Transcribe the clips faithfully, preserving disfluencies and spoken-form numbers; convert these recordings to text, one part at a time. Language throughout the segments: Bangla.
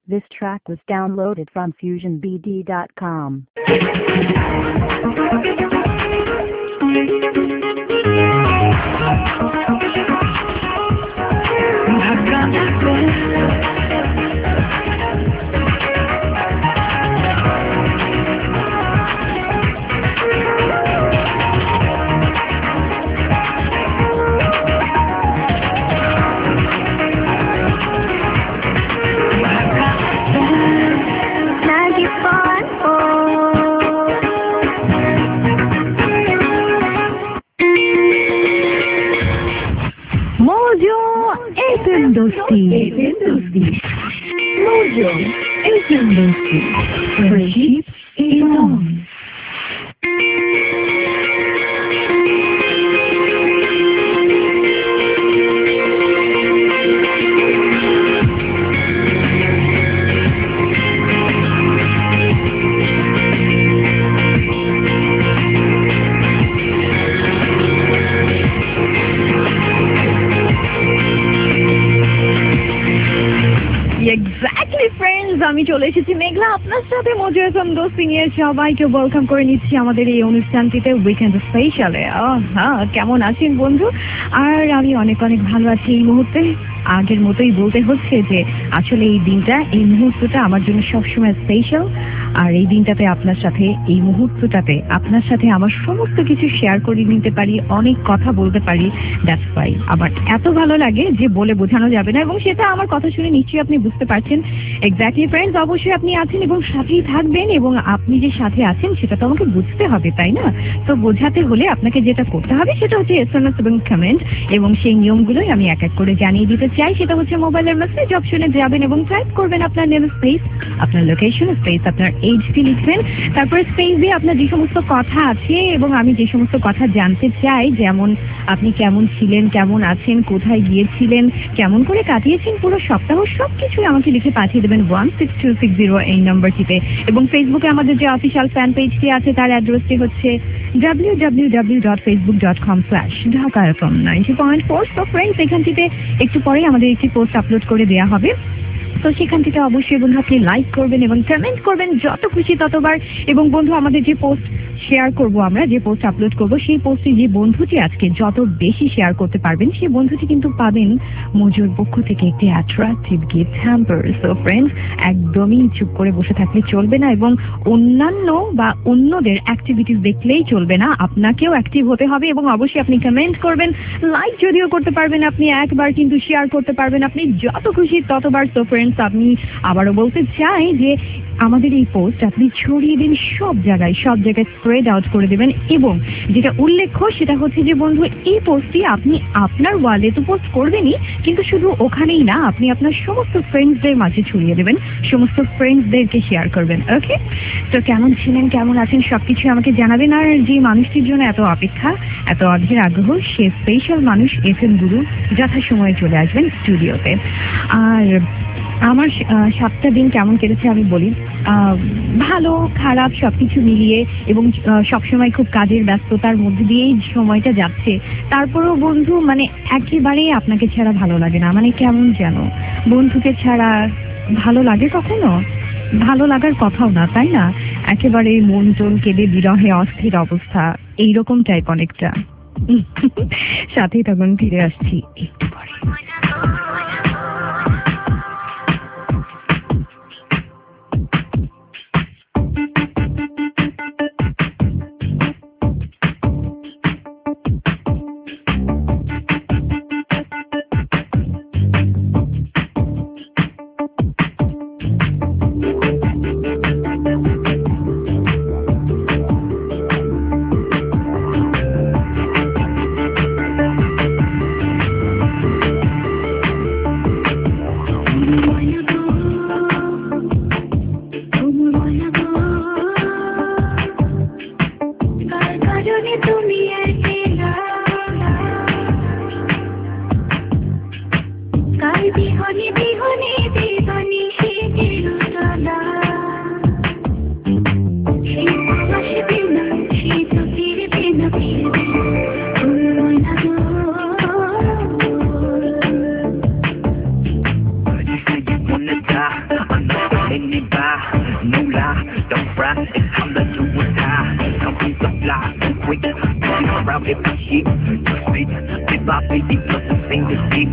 This track was downloaded from fusion b d dot com. Dosti, dosti, Mojo, Asian dosti, friendship is on. Exactly friends, আমি চলে এসেছি মেঘলা আপনার সাথে মজু এফএম দোস্তি নিয়ে। সবাইকে ওয়েলকাম করে নিচ্ছি আমাদের এই অনুষ্ঠানটিতে, উইকেন্ড স্পেশালে। হ্যাঁ, কেমন আছেন বন্ধু? আর আমি অনেক অনেক ভালো আছি এই মুহূর্তে। আগের মতোই বলতে হচ্ছে যে আসলে এই দিনটা, এই মুহূর্তটা আমার জন্য সবসময় স্পেশাল। আর এই দিনটাতে আপনার সাথে, এই মুহূর্তটাতে আপনার সাথে আমার সমস্ত কিছু শেয়ার করে নিতে পারি, অনেক কথা বলতে পারি। দ্যাটস ওয়াই আমার এত ভালো লাগে যে বলে বোঝানো যাবে না, এবং সেটা আমার কথা শুনে নিশ্চয়ই আপনি বুঝতে পারছেন। এক্স্যাক্টলি ফ্রেন্ডস, অবশ্যই আপনি আছেন এবং সাথেই থাকবেন, এবং আপনি যে সাথে আছেন সেটা তো আমাকে বুঝতে হবে, তাই না? তো বোঝাতে হলে আপনাকে যেটা করতে হবে সেটা হচ্ছে এস এম এস এবং কমেন্ট, এবং সেই নিয়মগুলোই আমি এক এক করে জানিয়ে দিতে চাই। সেটা হচ্ছে মোবাইলের মেসেজ অপশনে যাবেন এবং টাইপ করবেন আপনার নেম স্পেস, আপনার লোকেশন স্পেস, আপনার এইচটি লিখবেন, তারপরে স্পেস দিয়ে আপনার যে সমস্ত কথা আছে এবং আমি যে সমস্ত কথা জানতে চাই, যেমন আপনি কেমন ছিলেন, কেমন আছেন, কোথায় গিয়েছিলেন, কেমন করে কাটিয়েছেন পুরো সপ্তাহ, সব কিছুই আমাকে লিখে পাঠিয়ে দেবেন one six two six zero এই নম্বরটিতে। এবং ফেসবুকে আমাদের যে অফিসিয়াল ফ্যান পেজটি আছে তার অ্যাড্রেসটি হচ্ছে W W W dot Facebook dot com slash Dhaka FM ninety point four. তো ফ্রেন্ডস, এখানটিতে একটু পরেই আমাদের একটি পোস্ট আপলোড করে দেওয়া হবে, তো সেখান থেকে অবশ্যই বন্ধু আপনি লাইক করবেন এবং কমেন্ট করবেন যত খুশি ততবার। এবং বন্ধু, আমাদের যে পোস্ট শেয়ার করব, আমরা যে পোস্ট আপলোড করব, সেই পোস্টে যে বন্ধুটি আজকে যত বেশি শেয়ার করতে পারবেন সেই বন্ধুটি কিন্তু পাবেন মজুর পক্ষ থেকে একটি attractive gift hamper. So friends, একদমই চুপ করে বসে থাকলে চলবে না, এবং অন্যান্য বা অন্যদের অ্যাক্টিভিটিস দেখলেই চলবে না, আপনাকেও অ্যাক্টিভ হতে হবে। এবং অবশ্যই আপনি কমেন্ট করবেন, লাইক যদিও করতে পারবেন আপনি একবার, কিন্তু শেয়ার করতে পারবেন আপনি যত খুশি ততবার। সো ফ্রেন্ডস, আমি আবারও বলতে চাই যে আমাদের এই পোস্ট আপনি ছড়িয়ে দিন সব জায়গায়, সব জায়গায় স্প্রেড আউট করে দেবেন। এবং যেটা উল্লেখ্য সেটা হচ্ছে যে বন্ধু, এই পোস্টটি আপনি আপনার ওয়ালে তো পোস্ট করবেনই, কিন্তু শুধু ওখানেই না, আপনি আপনার সমস্ত ফ্রেন্ডসদের মাঝে ছড়িয়ে দেবেন, সমস্ত ফ্রেন্ডসদেরকে শেয়ার করবেন। ওকে? তো কেমন ছিলেন, কেমন আছেন, সবকিছু আমাকে জানাবেন। আর যে মানুষটির জন্য এত অপেক্ষা, এত অধীর আগ্রহ, সে স্পেশাল মানুষ এফ এম গুরু যথাসময়ে চলে আসবেন স্টুডিওতে। আর আমার সাতটা দিন কেমন কেটেছে আমি বলি, ভালো খারাপ সবকিছু মিলিয়ে, এবং সবসময় খুব কাজের ব্যস্ততার মধ্যে দিয়েই সময়টা যাচ্ছে। তারপরেও বন্ধু, মানে একেবারেই আপনাকে ছাড়া ভালো লাগে না, মানে কেমন যেন। বন্ধুকে ছাড়া ভালো লাগে কখনো? ভালো লাগার কথাও না, তাই না? একেবারে মন টন কেঁদে বিরহে অস্থির অবস্থা, এইরকম টাইপ অনেকটা। সাথেই তখন ফিরে আসছি একটু পরে। হবে খুশি হাতে বাপে দিত single seat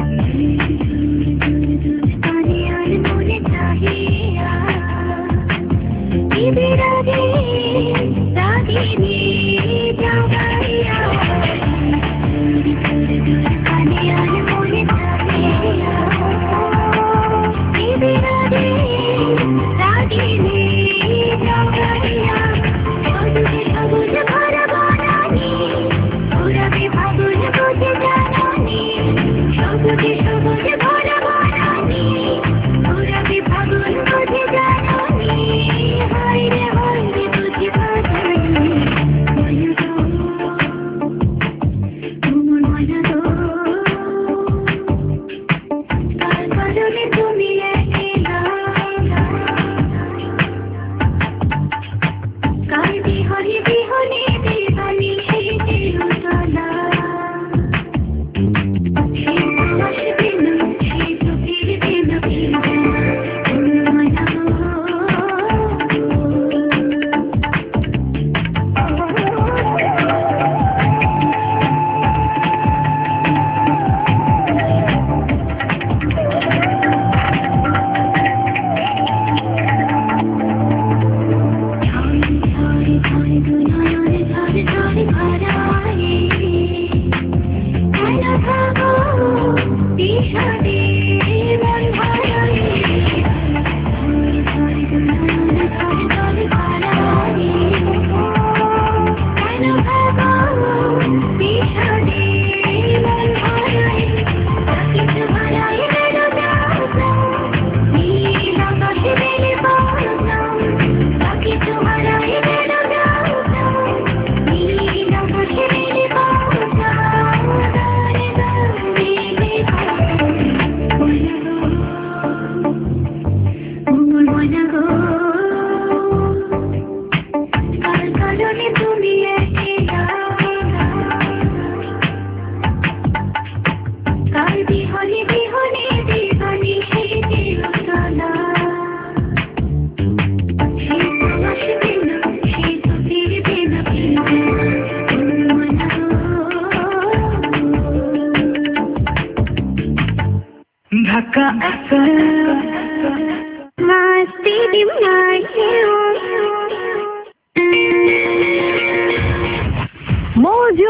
Mojo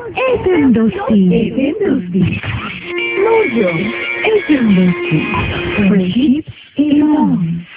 F M Dosti. F M Dosti. Mojo F M Dosti. Friendship is on.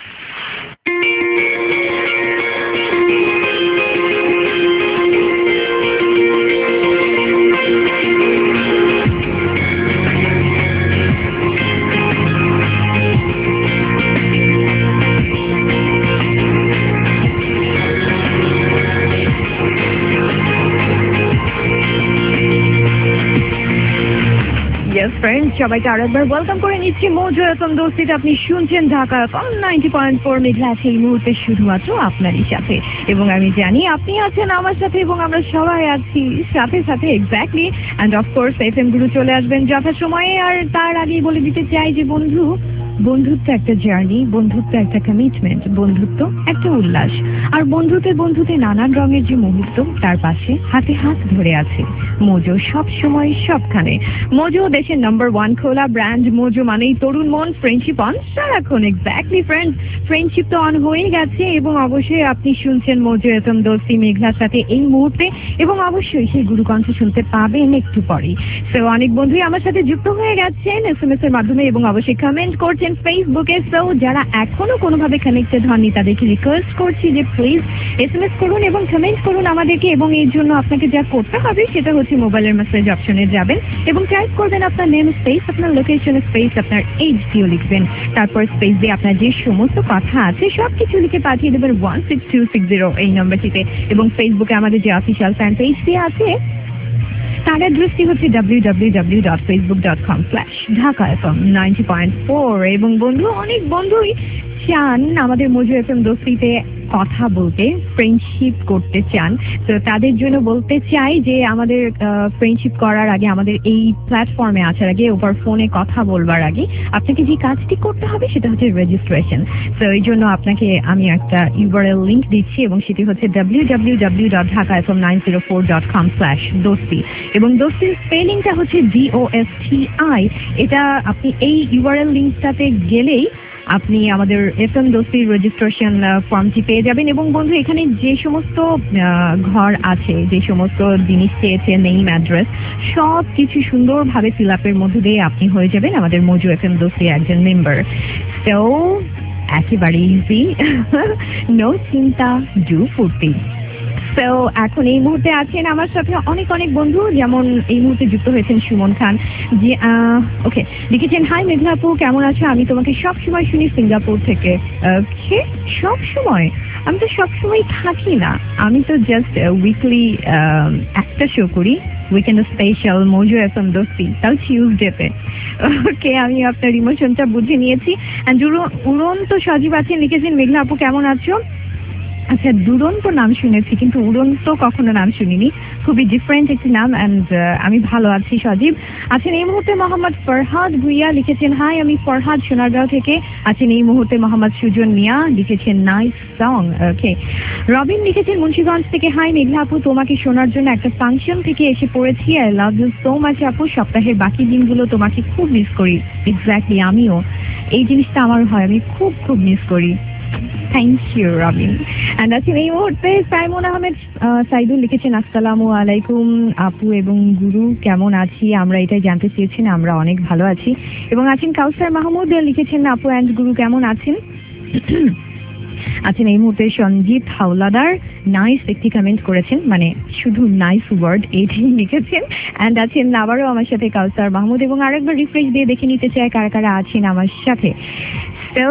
Friends সবাইকে আরেকবার ওয়েলকাম করে নিচ্ছি মোজো এফএম দোস্তিতে। আপনি শুনছেন Dhaka FM ninety point four মেঘাছ এই মুহূর্তে শুধুমাত্র আপনারই সাথে, এবং আমি জানি আপনি আছেন আমার সাথে এবং আমরা সবাই আছি সাথে সাথে exactly. And of course F M গুলো চলে আসবেন যথাসময়ে। আর তার আগেই বলে দিতে চাই যে বন্ধু, বন্ধুত্ব একটা জার্নি, বন্ধুত্ব একটা কমিটমেন্ট, বন্ধুত্ব একটা উল্লাস। আর বন্ধুতে বন্ধুতে নানান রঙের যে মুহূর্ত, তার পাশে হাতে হাত ধরে আছে মোজো সব সময় সবখানে। মোজো দেশের নাম্বার ওয়ান খোলা ব্র্যান্ড। মোজো মানেই তরুণ মন, ফ্রেন্ডশিপ অন সারাক্ষণ। এক্স্যাক্টলি ফ্রেন্ডস, ফ্রেন্ডশিপ তো অন হয়ে গেছে এবং অবশ্যই আপনি শুনছেন মোজো এফএম দোস্তি মেঘলার সাথে এই মুহূর্তে, এবং অবশ্যই সেই গুরুকণ্ঠ শুনতে পাবেন একটু পরেই। তো অনেক বন্ধুই আমার সাথে যুক্ত হয়ে গেছেন এস এম এস এর মাধ্যমে এবং অবশ্যই কমেন্ট করছেন ফেসবুকে। সো যারা এখনো কোনোভাবে কানেক্টেড হননি তাদেরকে রিকোয়েস্ট করছি যে প্লিজ এস এম এস করুন এবং কমেন্ট করুন আমাদেরকে। এবং এর জন্য আপনাকে যা করতে হবে সেটা হচ্ছে মোবাইলের মেসেজ অপশনে যাবেন এবং টাইপ করবেন আপনার নেম স্পেস, আপনার লোকেশন স্পেস, আপনার এইচ ডিও লিখবেন, তারপর স্পেস দিয়ে আপনার যে সমস্ত কথা আছে সব কিছু লিখে পাঠিয়ে দেবেন one six two six zero এই নম্বরটিতে। এবং ফেসবুকে আমাদের যে অফিসিয়াল ফ্যান পেজ দিয়ে আছে তার অ্যাড্রেসটি হচ্ছে W W W dot Facebook dot com slash Dhaka FM ninety point four. এবং বন্ধু, অনেক বন্ধুই চান আমাদের মোজো এফএম দোস্তিতে কথা বলতে, ফ্রেন্ডশিপ করতে চান, তো তাদের জন্য বলতে চাই যে আমাদের ফ্রেন্ডশিপ করার আগে, আমাদের এই প্ল্যাটফর্মে আসার আগে, ওভার ফোনে কথা বলবার আগে আপনাকে যে কাজটি করতে হবে সেটা হচ্ছে রেজিস্ট্রেশন। তো এই জন্য আপনাকে আমি একটা ইউআরএল লিংক দিচ্ছি এবং সেটি হচ্ছে W W W dot Dhaka F M nine zero four dot com slash Dosti, এবং দোস্তির স্পেলিংটা হচ্ছে D O S T I. এটা আপনি এই ইউআরএল লিঙ্কটাতে গেলেই আপনি আমাদের এফ এম দোস্তির রেজিস্ট্রেশন ফর্মটি পেয়ে যাবেন। এবং বন্ধু, এখানে যে সমস্ত ঘর আছে, যে সমস্ত জিনিস চেয়েছে, নেম, অ্যাড্রেস, সব কিছু সুন্দরভাবে ফিল আপের মধ্যে দিয়ে আপনি হয়ে যাবেন আমাদের মজু এফ এম দোস্তির একজন মেম্বার। তো একেবারে ইজি, নো চিন্তা, ডু ফুর্তি। তো এখন এই মুহূর্তে আছেন আমার সাথে অনেক অনেক বন্ধু, যেমন এই মুহূর্তে যুক্ত হয়েছেন সুমন খান, যে ওকে লিখেছেন, হাই মেঘলা আপু, কেমন আছো? আমি তোমাকে সব সময় শুনি সিঙ্গাপুর থেকে। ওকে, সব সময়? আমি তো সব সময় থাকি না, আমি তো জাস্ট উইকলি একটা শো করি, weekend special Mojo F M Dosti, তাও টিউসডেতে। ওকে, আমি আপনার ইমোশনটা বুঝে নিয়েছি। অ্যান্ড উড়ন্ত সজীব আছেন, লিখেছেন, মেঘলা আপু কেমন আছো? আচ্ছা, দুরন্ত নাম শুনেছি কিন্তু উড়ন্ত কখনো নাম শুনিনি, খুবই ডিফারেন্ট একটি নাম। অ্যান্ড আমি ভালো আছি। সজীব আছেন এই মুহূর্তে। মোহাম্মদ ফরহাদ ভুইয়া লিখেছেন, হাই আমি ফরহাদ সোনারগাঁও থেকে। আছেন এই মুহূর্তে মোহাম্মদ সুজন মিয়া, লিখেছেন নাইস সং। ওকে, রবিন লিখেছেন মুন্সিগঞ্জ থেকে, হাই মেঘলা আপু, তোমাকে শোনার জন্য একটা ফাংশন থেকে এসে পড়েছি। I love you so much আপু, সপ্তাহের বাকি দিনগুলো তোমাকে খুব মিস করি। এক্স্যাক্টলি, আমিও এই জিনিসটা আমার হয়, আমি খুব খুব মিস করি। Thank you Robin. অ্যান্ড আছেন এই মুহূর্তে সাইমন আহমেদ সাইদুল, লিখেছেন, আসসালামু আলাইকুম আপু এবং গুরু, কেমন আছি? আমরা এটাই জানতে চেয়েছেন, আমরা অনেক ভালো আছি। এবং আছেন কাউসার মাহমুদ, লিখেছেন, আপু অ্যান্ড গুরু কেমন আছেন? আছেন এই মুহূর্তে সঞ্জিত হাওলাদার, নাইস একটি কমেন্ট করেছেন, মানে শুধু নাইস ওয়ার্ড এইটাই লিখেছেন। অ্যান্ড আছেন আবারও আমার সাথে কাউসার মাহমুদ, এবং আরেকবার রিফ্রেশ দিয়ে দেখে নিতে চাই কারা কারা আছেন আমার সাথে। তো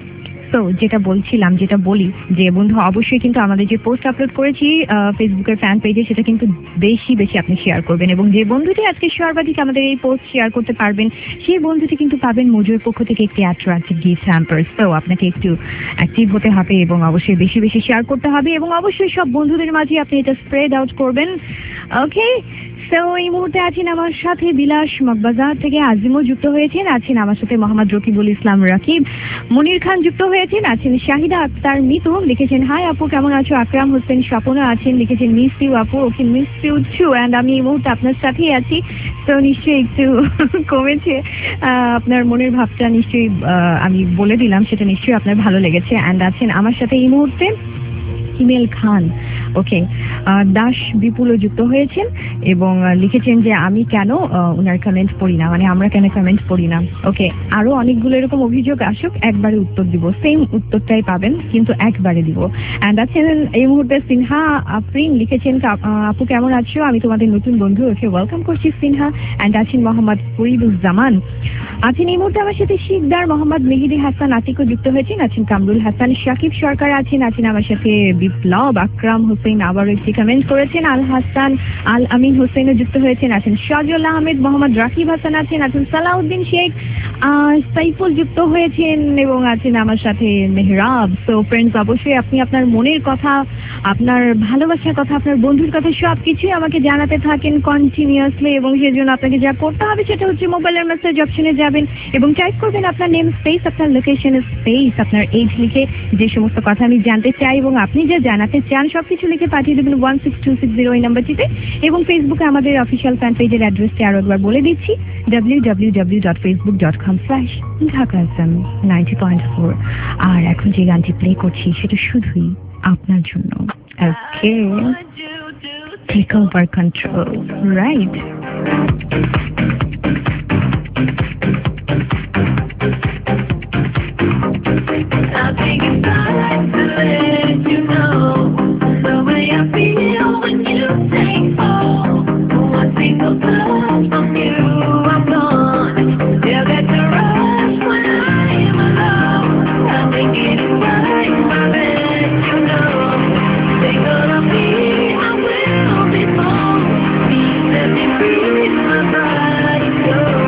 তো যেটা বলছিলাম, যেটা বলি যে বন্ধু, অবশ্যই কিন্তু আমাদের যে পোস্ট আপলোড করেছি ফেসবুকের ফ্যান পেজে, সেটা কিন্তু বেশি বেশি আপনি শেয়ার করবেন, এবং যে বন্ধুটি আজকে সর্বাধিক আমাদের এই পোস্ট শেয়ার করতে পারবেন সেই বন্ধুটি কিন্তু পাবেন মজুর পক্ষ থেকে একটি অ্যাট্রাক্টিভ গিফট হ্যাম্পার। তো আপনাকে একটু অ্যাক্টিভ হতে হবে এবং অবশ্যই বেশি বেশি শেয়ার করতে হবে, এবং অবশ্যই সব বন্ধুদের মাঝে আপনি এটা স্প্রেড আউট করবেন। ওকে, তো এই মুহূর্তে আছেন আমার সাথে বিলাস মগবাজার থেকে, আজিমও যুক্ত হয়েছেন। আছেন আমার সাথে মোহাম্মদ রকিবুল ইসলাম রাকিব, মনির খান যুক্ত হয়েছেন। আছেন শাহিদা আক্তার মিতু, লিখেছেন, হাই আপু কেমন আছো? আকরাম হোসেন স্বপনা আছেন, লিখেছেন, মিস ইউ আপু। Okay, miss you too. And আমি এই মুহূর্তে আপনার সাথেই আছি, তো নিশ্চয়ই একটু কমেছে আপনার মনের ভাবটা, নিশ্চয়ই আমি বলে দিলাম, সেটা নিশ্চয়ই আপনার ভালো লেগেছে। অ্যান্ড আছেন আমার সাথে এই মুহূর্তে ইমেল খান, ওকে, দাস বিপুলও যুক্ত হয়েছেন এবং লিখেছেন যে আমি কেন ওনার কমেন্ট পড়ি না, মানে আমরা কেন কমেন্ট পড়ি না। ওকে, আরো অনেকগুলো এরকম অভিযোগ আসুক, একবারে উত্তর দিব, সেম উত্তরটাই পাবেন কিন্তু একবারে দিব। অ্যান্ড আছেন এই মুহূর্তে সিনহা আফরিন, লিখেছেন, আপু কেমন আছো? আমি তোমাদের নতুন বন্ধু, ওকে, ওয়েলকাম করছি সিনহা। অ্যান্ড আছেন মোহাম্মদ ফরিদুজ্জামান, আছেন এই মুহূর্তে আমার সাথে শিকদার মোহাম্মদ মেহিদি হাসান আতিকও যুক্ত হয়েছেন। আছেন কামরুল হাসান, শাকিব সরকার আছেন। আছেন আমার সাথে বিপ্লব, আকরাম হোসেন আবার একটি কমেন্ট করেছেন, আল হাসান, আল আমিন হোসেনও যুক্ত হয়েছেন। আছেন শাহজুল আহমেদ, মোহাম্মদ রাকিব হাসান আছেন। আছেন সালাউদ্দিন শেখ, সাইফুল যুক্ত হয়েছেন, এবং আছেন আমার সাথে মেহরাব। সো ফ্রেন্ডস, অবশ্যই আপনি আপনার মনের কথা, আপনার ভালোবাসার কথা, আপনার বন্ধুর কথা সব কিছুই আমাকে জানাতে থাকেন কন্টিনিউয়াসলি, এবং সেই জন্য আপনাকে যা করতে হবে সেটা হচ্ছে মোবাইলের মেসেজ অপশনে যাবেন এবং টাইপ করবেন আপনার নেম স্পেস, আপনার লোকেশন স্পেস, আপনার এজ লিখে যে সমস্ত কথা আমি জানতে চাই এবং আপনি যা জানাতে চান সবকিছু লিখে পাঠিয়ে দেবেন one six two six zero এই নাম্বারটিতে। এবং ফেসবুকে আমাদের অফিসিয়াল ফ্যান পেজের অ্যাড্রেসটি আরো একবার বলে দিচ্ছি, W W W dot Facebook dot com slash Dhaka FM ninety point four. আর এখন যে গানটি প্লে করছি সেটা শুধুই আপনার জন্য। Okay, take over control, right? I'll take it back to let you know the way I feel when you take hold. One single touch from you, I'm gone. Still get the rush when I am alone. I'll take it back, I'll let you know. Take all of me, I will be home. Be set me free, my bright soul.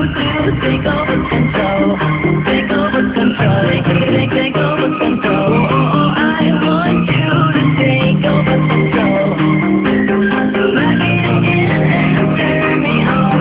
to take over control. Take over control. Take, take, take over control. Oh, I want you to take over control. Let me in and turn me on.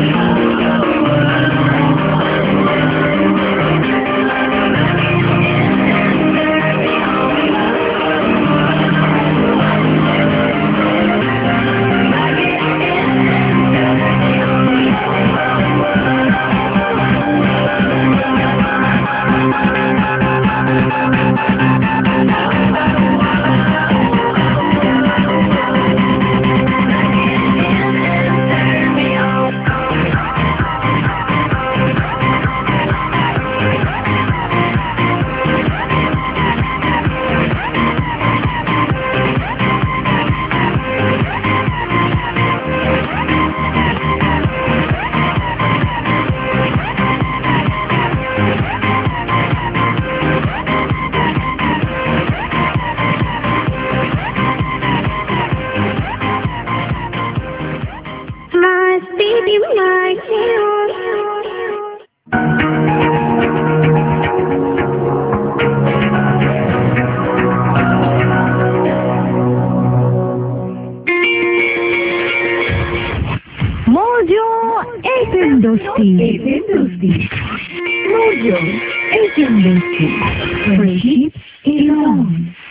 Mojo F M Dosti. F M Dosti. Mojo F M Dosti. Friendship alone.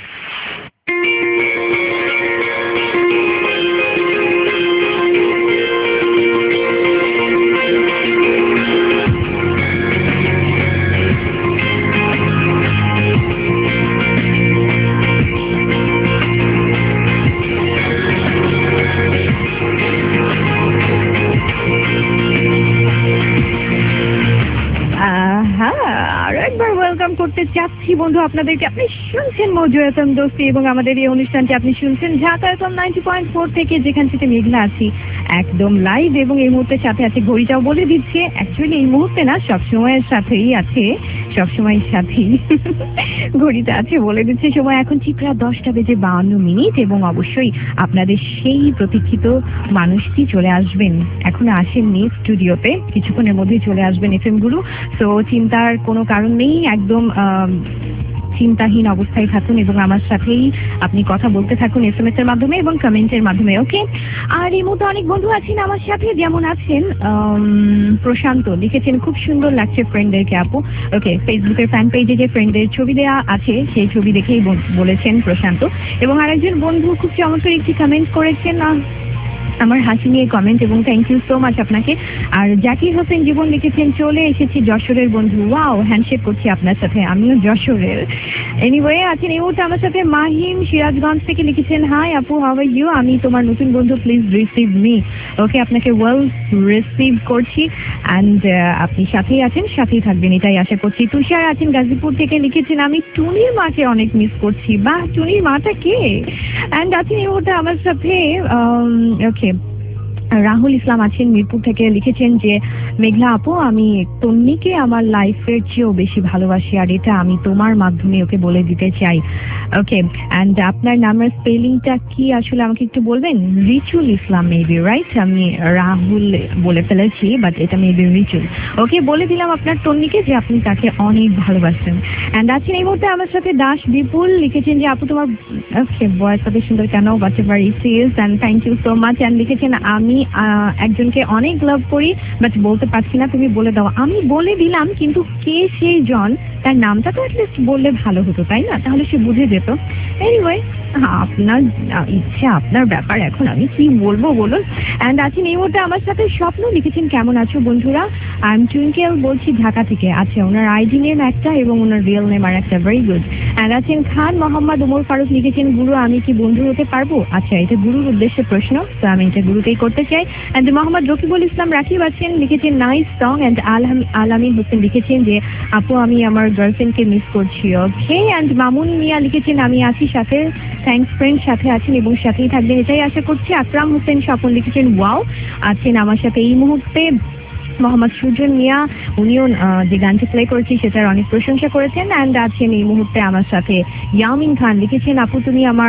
করতে চাচ্ছি বন্ধু আপনাদেরকে। আপনি শুনছেন মজু এফএম দোস্তি এবং আমাদের এই অনুষ্ঠানটি আপনি শুনছেন Dhaka FM ninety point four থেকে, যেখান থেকে মেঘলা আছি একদম লাইভ এবং এই মুহূর্তে সাথে আছে ঘড়িটাও বলে দিচ্ছে। অ্যাকচুয়ালি এই মুহূর্তে না, সবসময়ের সাথেই আছে, সবসময়ের সাথেই ঘড়িটা আছে বলে দিচ্ছে। সময় এখন ঠিক প্রায় দশটা বেজে বাউন্ন মিনিট এবং অবশ্যই আপনাদের সেই প্রতীক্ষিত মানুষটি চলে আসবেন। এখন আসেননি স্টুডিওতে, কিছুক্ষণের মধ্যেই চলে আসবেন এফ এম গুরু। তো চিন্তার কোনো কারণ নেই, একদম চিন্তাহীন অবস্থায় থাকুন এবং আমার সাথেই আপনি কথা বলতে থাকুন এস এম এস এর মাধ্যমে এবং কমেন্টের মাধ্যমে, ওকে? আর এই মধ্যে অনেক বন্ধু আছেন আমার সাথে, যেমন আছেন প্রশান্ত, লিখেছেন খুব সুন্দর লাগছে ফ্রেন্ডদেরকে আপু। ওকে, ফেসবুকের ফ্যান পেজে যে ফ্রেন্ডদের ছবি দেওয়া আছে সেই ছবি দেখেই বলেছেন প্রশান্ত। এবং আরেকজন বন্ধু খুব চমৎকার একটি কমেন্ট করেছেন, আমার হাসি নিয়ে কমেন্ট, এবং থ্যাংক ইউ সো মাচ আপনাকে। আর জাকির হোসেন জীবন লিখেছেন চলে এসেছি যশোরের বন্ধু, ওয়াও, হ্যান্ডশেক করছি আপনার সাথে, আমিও যশোরের। এনিওয়ে আছেন এই মুহূর্তে আমার সাথে মাহিম সিরাজগঞ্জ থেকে, লিখেছেন হাই আপু, হাউ আর ইউ, আমি তোমার নতুন বন্ধু, প্লিজ রিসিভ মি। ওকে, আপনাকে ওয়েল রিসিভ করছি অ্যান্ড আপনি সাথেই আছেন, সাথেই থাকবেন এটাই আশা করছি। তুষার আছেন গাজীপুর থেকে, লিখেছেন আমি টুনির মাকে অনেক মিস করছি। বাহ, টুনির মাটা কে? অ্যান্ড আছেন এই মুহূর্তে আমার সাথে ওকে রাহুল ইসলাম আছেন মিরপুর থেকে, লিখেছেন যে মেঘলা আপু, আমি তন্নিকে আমার লাইফের চেয়েও বেশি ভালোবাসি আর এটা আমি তোমার মাধ্যমে ওকে বলে দিতে চাই। ওকে, অ্যান্ড আপনার নামের স্পেলিংটা কি আসলে আমাকে একটু বলবেন? রিচুল ইসলাম মেবি, রাইট? আমি রাহুল বলে ফেলেছি, বাট এটা মেবি রিচুল। ওকে, বলে দিলাম আপনার তন্নিকে যে আপনি তাকে অনেক ভালোবাসেন। অ্যান্ড আছেন এই মুহূর্তে আমার সাথে দাস বিপুল, লিখেছেন যে আপু তোমার ওকে বয়স কত সুন্দর কেন, but ever it is, and thank you so much. And লিখেছেন আমি একজনকে অনেক লাভ করি বাট বলতে পারছি না, তুমি বলে দাও। আমি বলে দিলাম, কিন্তু কে সেই জন তার নামটা তো অ্যাটলিস্ট বললে ভালো হতো, তাই না? তাহলে সে বুঝে যেত। এনিওয়ে, আপনার ইচ্ছে, আপনার ব্যাপার, এখন আমি কি বলবো বলুন। অ্যান্ড আছেন এই মুহূর্তে আমার সাথে স্বপ্ন, লিখেছেন কেমন আছো বন্ধুরা, আই এম টুইঙ্কেল, বলছি ঢাকা থেকে। আচ্ছা, ওনার আইডি নেম একটা এবং ওনার রিয়েল নেম আর একটা, ভেরি গুড। অ্যান্ড আছেন খান মোহাম্মদ উমর ফারুক, লিখেছেন গুরু আমি কি বন্ধু হতে পারবো? আচ্ছা, এটা গুরুর উদ্দেশ্যে প্রশ্ন, তো আমি এটা গুরুকেই করতে চাই। অ্যান্ড মোহাম্মদ রকিবুল ইসলাম রাকিব আছেন, লিখেছেন নাইস সং। অ্যান্ড আলহাম আলামিন হোসেন লিখেছেন যে আপু আমি আমার গার্লফ্রেন্ডকে মিস করছি। ওকে, অ্যান্ড মামুন মিয়া লিখেছেন আমি আছি সাথে, থ্যাংকস ফ্রেন্ড, সাথে আছেন এবং সাথেই থাকবেন এটাই আশা করছি। আকরাম হোসেন স্বপন লিখেছেন ওয়াও, আছেন আমার সাথে এই মুহূর্তে। মোহাম্মদ সুজন মিয়া, উনিও যে গানটি প্লে করেছি সেটার অনেক প্রশংসা করেছেন অ্যান্ড আছেন এই মুহূর্তে আমার সাথে ইয়ামিন খান। লিখেছেন, আপু তুমি আমার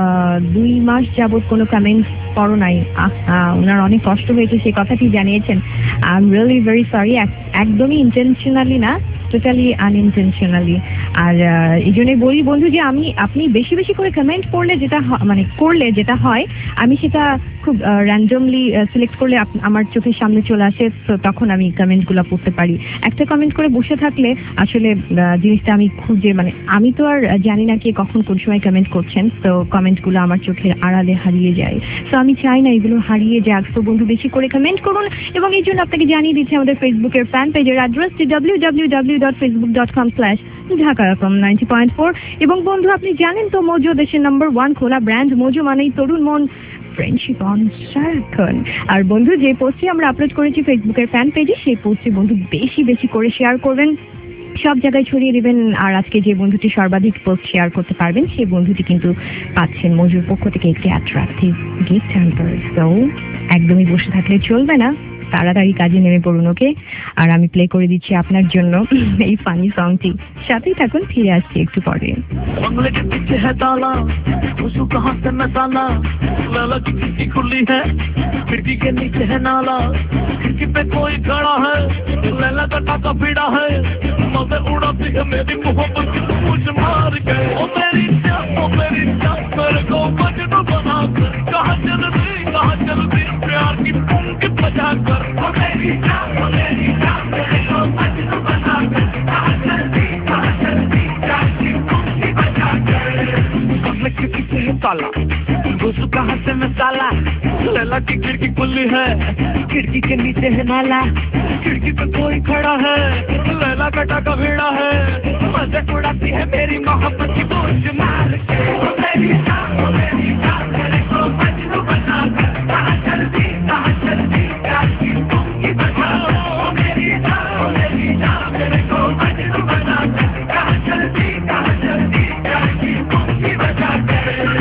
দুই মাস যাবৎ কোনো কমেন্টস করো নাই, ওনার অনেক কষ্ট হয়েছে সেই কথাটি জানিয়েছেন। I am really very sorry, একদমই ইন্টেনশনালি না, টোটালি আনইনটেনশনালি। আর এই জন্যই বলি বন্ধু যে আমি আপনি বেশি বেশি করে কমেন্ট করলে যেটা মানে করলে যেটা হয় আমি সেটা খুব র্যান্ডমলি সিলেক্ট করলে আমার চোখের সামনে চলে আসে, তো তখন আমি কমেন্টগুলো পড়তে পারি। একটা কমেন্ট করে বসে থাকলে আসলে জিনিসটা আমি খুঁজে মানে আমি তো আর জানি না কে কখন কোন সময় কমেন্ট করছেন, তো কমেন্টগুলো আমার চোখের আড়ালে হারিয়ে যায়। তো আমি চাই না এগুলো হারিয়ে যাক। তো বন্ধু বেশি করে কমেন্ট করুন এবং এই জন্য আপনাকে জানিয়ে দিচ্ছি আমাদের ফেসবুকের ফ্যান পেজের অ্যাড্রেসটি W W W dot Facebook dot com slash Dhaka FM ninety point four. এবং বন্ধু আপনি জানেন তো মোজো দেশের নাম্বার ওয়ান খোলা ব্র্যান্ড। মোজো মানেই তরুণ মন, ফ্রেন্ডশিপ অন সারাক্ষণ। আর বন্ধু যে পোস্টটি আমরা আপলোড করেছি ফেসবুকের ফ্যান পেজে সেই পোস্টটি বন্ধু বেশি বেশি করে শেয়ার করবেন, সব জায়গায় ছড়িয়ে দেবেন। আর আজকে যে বন্ধুটি সর্বাধিক পোস্ট শেয়ার করতে পারবেন সেই বন্ধুটি কিন্তু পাচ্ছেন মোজোর পক্ষ থেকে একটি অ্যাট্রাকটিভ গিফট হ্যাম্পার। তো একদমই বসে থাকলে চলবে না, তাড়াতাড়ি কাজে নেমে পড়ুন, ওকে? আর আমি প্লে করে দিচ্ছি আপনার জন্য এই ফানি সংটি, সাথেই থাকুন, ফিরে আসছি একটু পরে। बंगले के पीछे है ताला, खुशबू कहाँ से मसाला, लैला की खिड़की खुली है, खिड़की के नीचे है नाला, खिड़की पे कोई खड़ा है, लैला का टाका भिड़ा है, मजे उड़ाती है मेरी मोहब्बत की मुझ मार गए। ओ मेरी जान, ओ मेरी जान, मेरे को मजनू बना कर, कहाँ चल दी कहाँ चल दी प्यार की पंख बजा कर। ओ मेरी जान, ओ मेरी जान, मेरे को मजनू बना कर, कहाँ चल दी कहाँ चल दी प्यार की पंख बजा कर। बंगले के पीछे है ताला, घुसू कहाँ से मसाला, लैला की खिड़की खुली है, खिड़की के नीचे है नाला, खिड़की पे कोई खड़ा है, लैला का टाका भिड़ा है, मजे उड़ाती है मेरी मोहब्बत की बोझ मार के। ओ मेरी जान, ओ मेरी जान, मेरे को मजनू बना कर, कहाँ चलती कहाँ चलती प्यार की पंख बजा कर। ओ मेरी जान, ओ मेरी जान, मेरे को मजनू बना कर, कहाँ चलती कहाँ चलती प्यार की पंख बजा कर।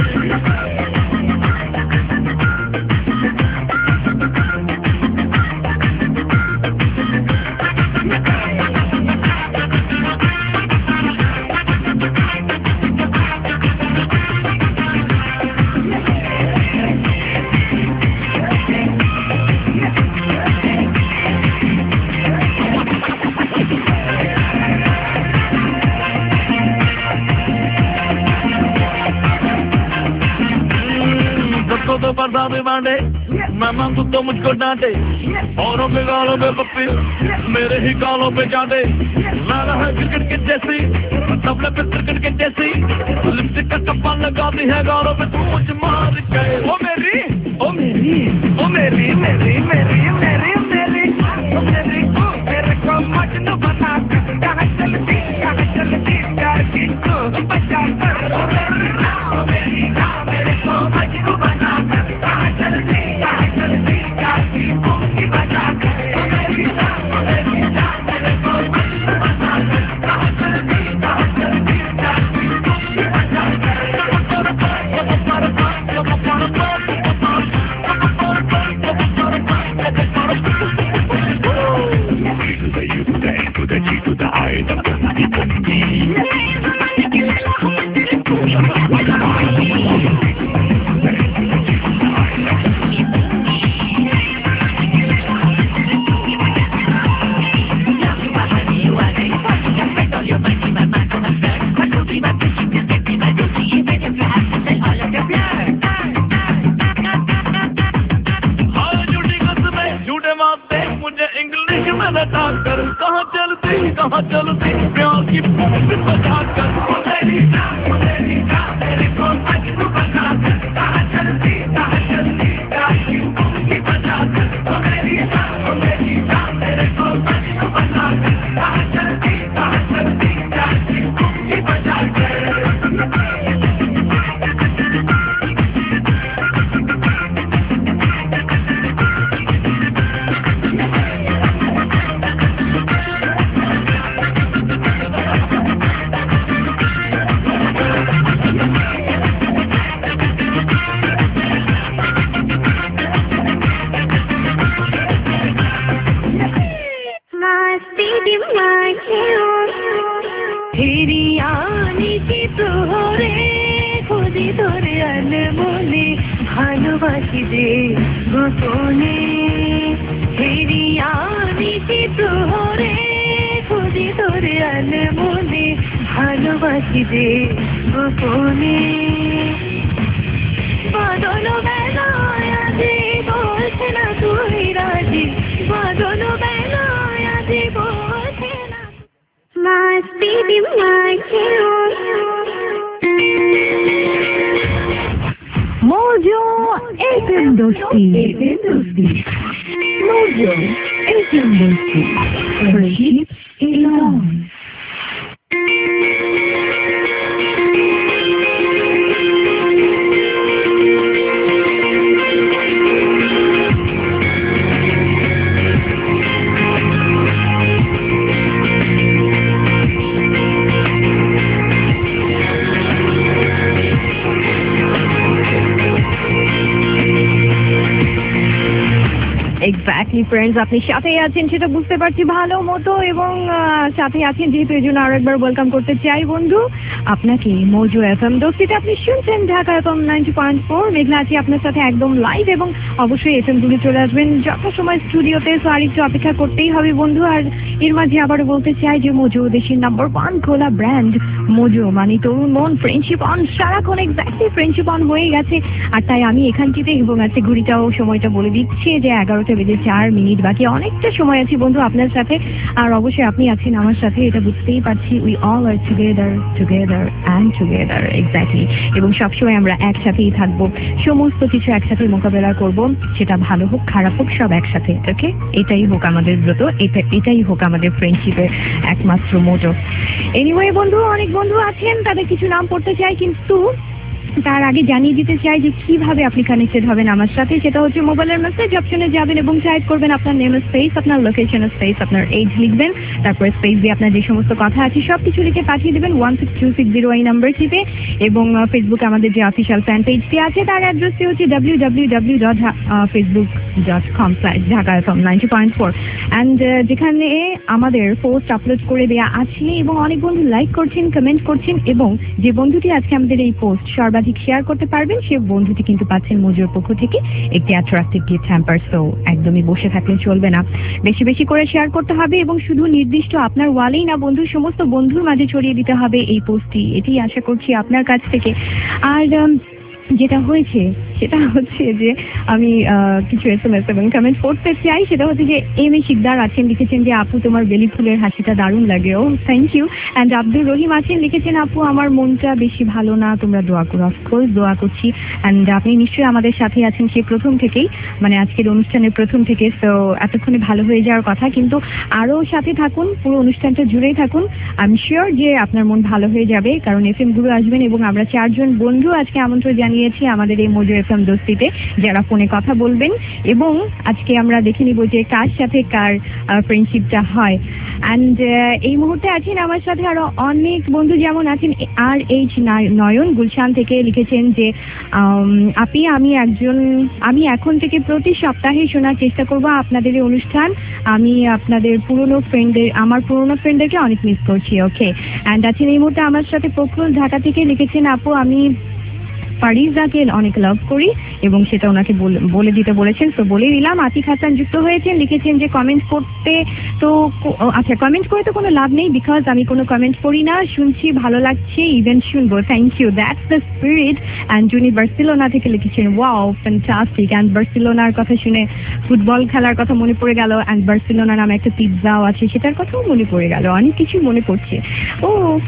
तो बरसाते बांटे, मैं मांगू तो मुझको डांटे, औरों के गालों पे पप्पी, मेरे ही गालों पे जाते। लाला है क्रिकेट के जैसी, तबले पे क्रिकेट के जैसी, लिपस्टिक का टप्पा लगाती है गालों पे, तू मुझ मार गए। ओ मेरी ओ मेरी ओ मेरी मेरी मेरी मेरी मेरी ओ मेरी ओ मेरे को मजनू बना कर, कहाँ चलती कहाँ चलती प्यार की तू बचा कर। ओ मेरी ओ मेरी मेरे को मजनू बना कर, कहाँ चलती कहाँ चलती प्यार की पंख बजा कर। ओ मेरी जान, ओ मेरी जान, मेरे को मजनू बना कर, कहाँ चलती कहाँ चलती प्यार की पंख बजा कर। कहाँ चलती कहाँ चलती प्यार की पंख बजा कर। ओ मेरी जान, ओ मेरी जान, मेरे को मजनू बना कर, कहाँ चलती कहाँ चलती प्यार की पंख बजा कर। ओ मेरी जान, ओ मेरी जान, मेरे को मजनू बना कर, कहाँ चलती कहाँ चलती प्यार की पंख बजा कर। मस्ती दिमाग तेरी आनी की तोरे खुदी तोरे अनमोले ভালোবাসি দে গোপনে तेरी आनी की तोरे खुदी तोरे अनमोले ভালোবাসি দে গোপনে বাদল বেলায় আজি বলছে না তুই রাজি বাদল বেলায় আজি বলছে না मस्ती दिमाग Mojo F M Dosti. F M Dosti. Mojo F M Dosti. Friendship alone. Exactly friends, আপনি সাথেই আছেন সেটা বুঝতে পারছি ভালো মতো, এবং সাথে আছেন যেহেতু এই জন্য আরো একবার ওয়েলকাম করতে চাই বন্ধু আপনাকে মোজো এফ এম দোস্তিতে। আপনি শুনছেন Dhaka F M ninety point four. Meghla আছি আপনার সাথে একদম লাইভ, এবং অবশ্যই এফ এম গুলি চলে আসবেন যত সময় স্টুডিওতে। সো আর একটু অপেক্ষা করতেই হবে বন্ধু। আর এর মাঝে আবারও বলতে চাই যে মোজো দেশের নাম্বার ওয়ান খোলা ব্র্যান্ড। মোজো মানে তরুণ মন, ফ্রেন্ডশিপ অন, সারাক্ষণ এক্স্যাক্টলি ফ্রেন্ডশিপ অন হয়ে গেছে। আর তাই আমি এখানটিতে, এবং আছে ঘড়িটাও সময়টা বলে দিচ্ছে যে এগারোটা বেজে চার মিনিট বাকি, অনেকটা সময় আছে বন্ধু আপনার সাথে। আর অবশ্যই আপনি আছেন আমার সাথে, এটা বুঝতেই পারছি। We all are together together and together exactly, এবং সবসময় আমরা একসাথেই থাকবো, সমস্ত কিছু একসাথে মোকাবেলা করব, সেটা ভালো হোক খারাপ হোক সব একসাথে। ওকে, এটাই হোক আমাদের ব্রত, এটা এটাই হোক আমাদের ফ্রেন্ডশিপের একমাত্র মোটো। এনিওয়ে বন্ধু, অনেক বন্ধু আছেন, তাদের কিছু নাম পড়তে চাই, কিন্তু তার আগে জানিয়ে দিতে চাই যে কিভাবে আপনি কানেক্টেড হবেন আমার সাথে। সেটা হচ্ছে মোবাইলের মেসেজ অপশনে যাবেন এবং টাইপ করবেন আপনার নেম স্পেস, আপনার লোকেশন স্পেস, আপনার এজ লিখবেন, তারপরে স্পেস দিয়ে আপনার যে সমস্ত কথা আছে সব কিছু লিখে পাঠিয়ে দেবেন one six two six zero এই নাম্বারটিতে। এবং ফেসবুকে আমাদের যে অফিসিয়াল ফ্যান পেজটি আছে তার অ্যাড্রেসটি হচ্ছে W W W dot Facebook dot com slash Dhaka F M ninety point four, and যেখানে আমাদের পোস্ট আপলোড করে দেওয়া আছে, এবং অনেক বন্ধু লাইক করছেন, কমেন্ট করছেন, এবং যে বন্ধুটি আজকে আমাদের এই পোস্ট সর্বাধিক শেয়ার করতে পারবেন সে বন্ধুটি কিন্তু পাচ্ছেন মোজোর পক্ষ থেকে একটি অ্যাট্রাক্টিভ গিফট হ্যাম্পার। সো একদমই বসে থাকলে চলবে না, বেশি বেশি করে শেয়ার করতে হবে, এবং শুধু নির্দিষ্ট আপনার ওয়ালেই না বন্ধু, সমস্ত বন্ধুর মাঝে ছড়িয়ে দিতে হবে এই পোস্টটি। এটি আশা করছি আপনার কাছ থেকে। আর যেটা হয়েছে সেটা হচ্ছে যে আমি কিছু এস এম এস এবং কমেন্ট করতে চাই। সেটা হচ্ছে যে এম এ শিকদার আছেন, লিখেছেন যে আপু তোমার বেলি ফুলের হাসিটা দারুণ লাগে। Oh thank you. And Abdur Rahim আছেন, লিখেছেন আপু আমার মনটা বেশি ভালো না, তোমরা দোয়া করো। অফকোর্স দোয়া করছি। অ্যান্ড আপনি নিশ্চয়ই আমাদের সাথে আছেন সেই প্রথম থেকেই, মানে আজকের অনুষ্ঠানের প্রথম থেকে। সো এতক্ষণে ভালো হয়ে যাওয়ার কথা, কিন্তু আরও সাথে থাকুন, পুরো অনুষ্ঠানটা জুড়েই থাকুন। আই এম শিওর যে আপনার মন ভালো হয়ে যাবে, কারণ এফ এম গুলো আসবেন, এবং আমরা চারজন বন্ধু আজকে আমন্ত্রণ জানিয়েছি আমাদের এই মোজো এফ এম দোস্তিতে, যারা ফোনে কথা বলবেন। এবং আজকে আমরা দেখে নিব যে কার সাথে কার ফ্রেন্ডশিপটা হয়। অ্যান্ড এই মুহূর্তে আছেন আমার সাথে আরো অনেক বন্ধু, যেমন আছেন আর এইচ নয়ন গুলশান থেকে, লিখেছেন যে আপি আমি একজন আমি এখন থেকে প্রতি সপ্তাহে শোনার চেষ্টা করব আপনাদের এই অনুষ্ঠান। আমি আপনাদের পুরনো ফ্রেন্ডদের আমার পুরনো ফ্রেন্ডদেরকে অনেক মিস করছি। ওকে, অ্যান্ড আছেন এই মুহূর্তে আমার সাথে প্রফুল ঢাকা থেকে, লিখেছেন আপু আমি ফারিজাকে অনেক লাভ করি, এবং সেটা ওনাকে বলে দিতে বলেছেন, তো বলে দিলাম। আতিক হাসান যুক্ত হয়েছেন, লিখেছেন যে কমেন্ট করতে তো আচ্ছা কমেন্ট করে তো কোনো লাভ নেই, বিকজ আমি কোনো কমেন্ট করি না, শুনছি ভালো লাগছে, ইভেন শুনবো। Thank you, that's the spirit. And Juni Barcelona থেকে লিখেছেন ওয়াও ফ্যান্টাস্টিক। অ্যান্ড বার্সেলোনার কথা শুনে ফুটবল খেলার কথা মনে পড়ে গেল, অ্যান্ড বার্সেলোনা নামে একটা পিৎজাও আছে সেটার কথাও মনে পড়ে গেল, অনেক কিছু মনে পড়ছে। ও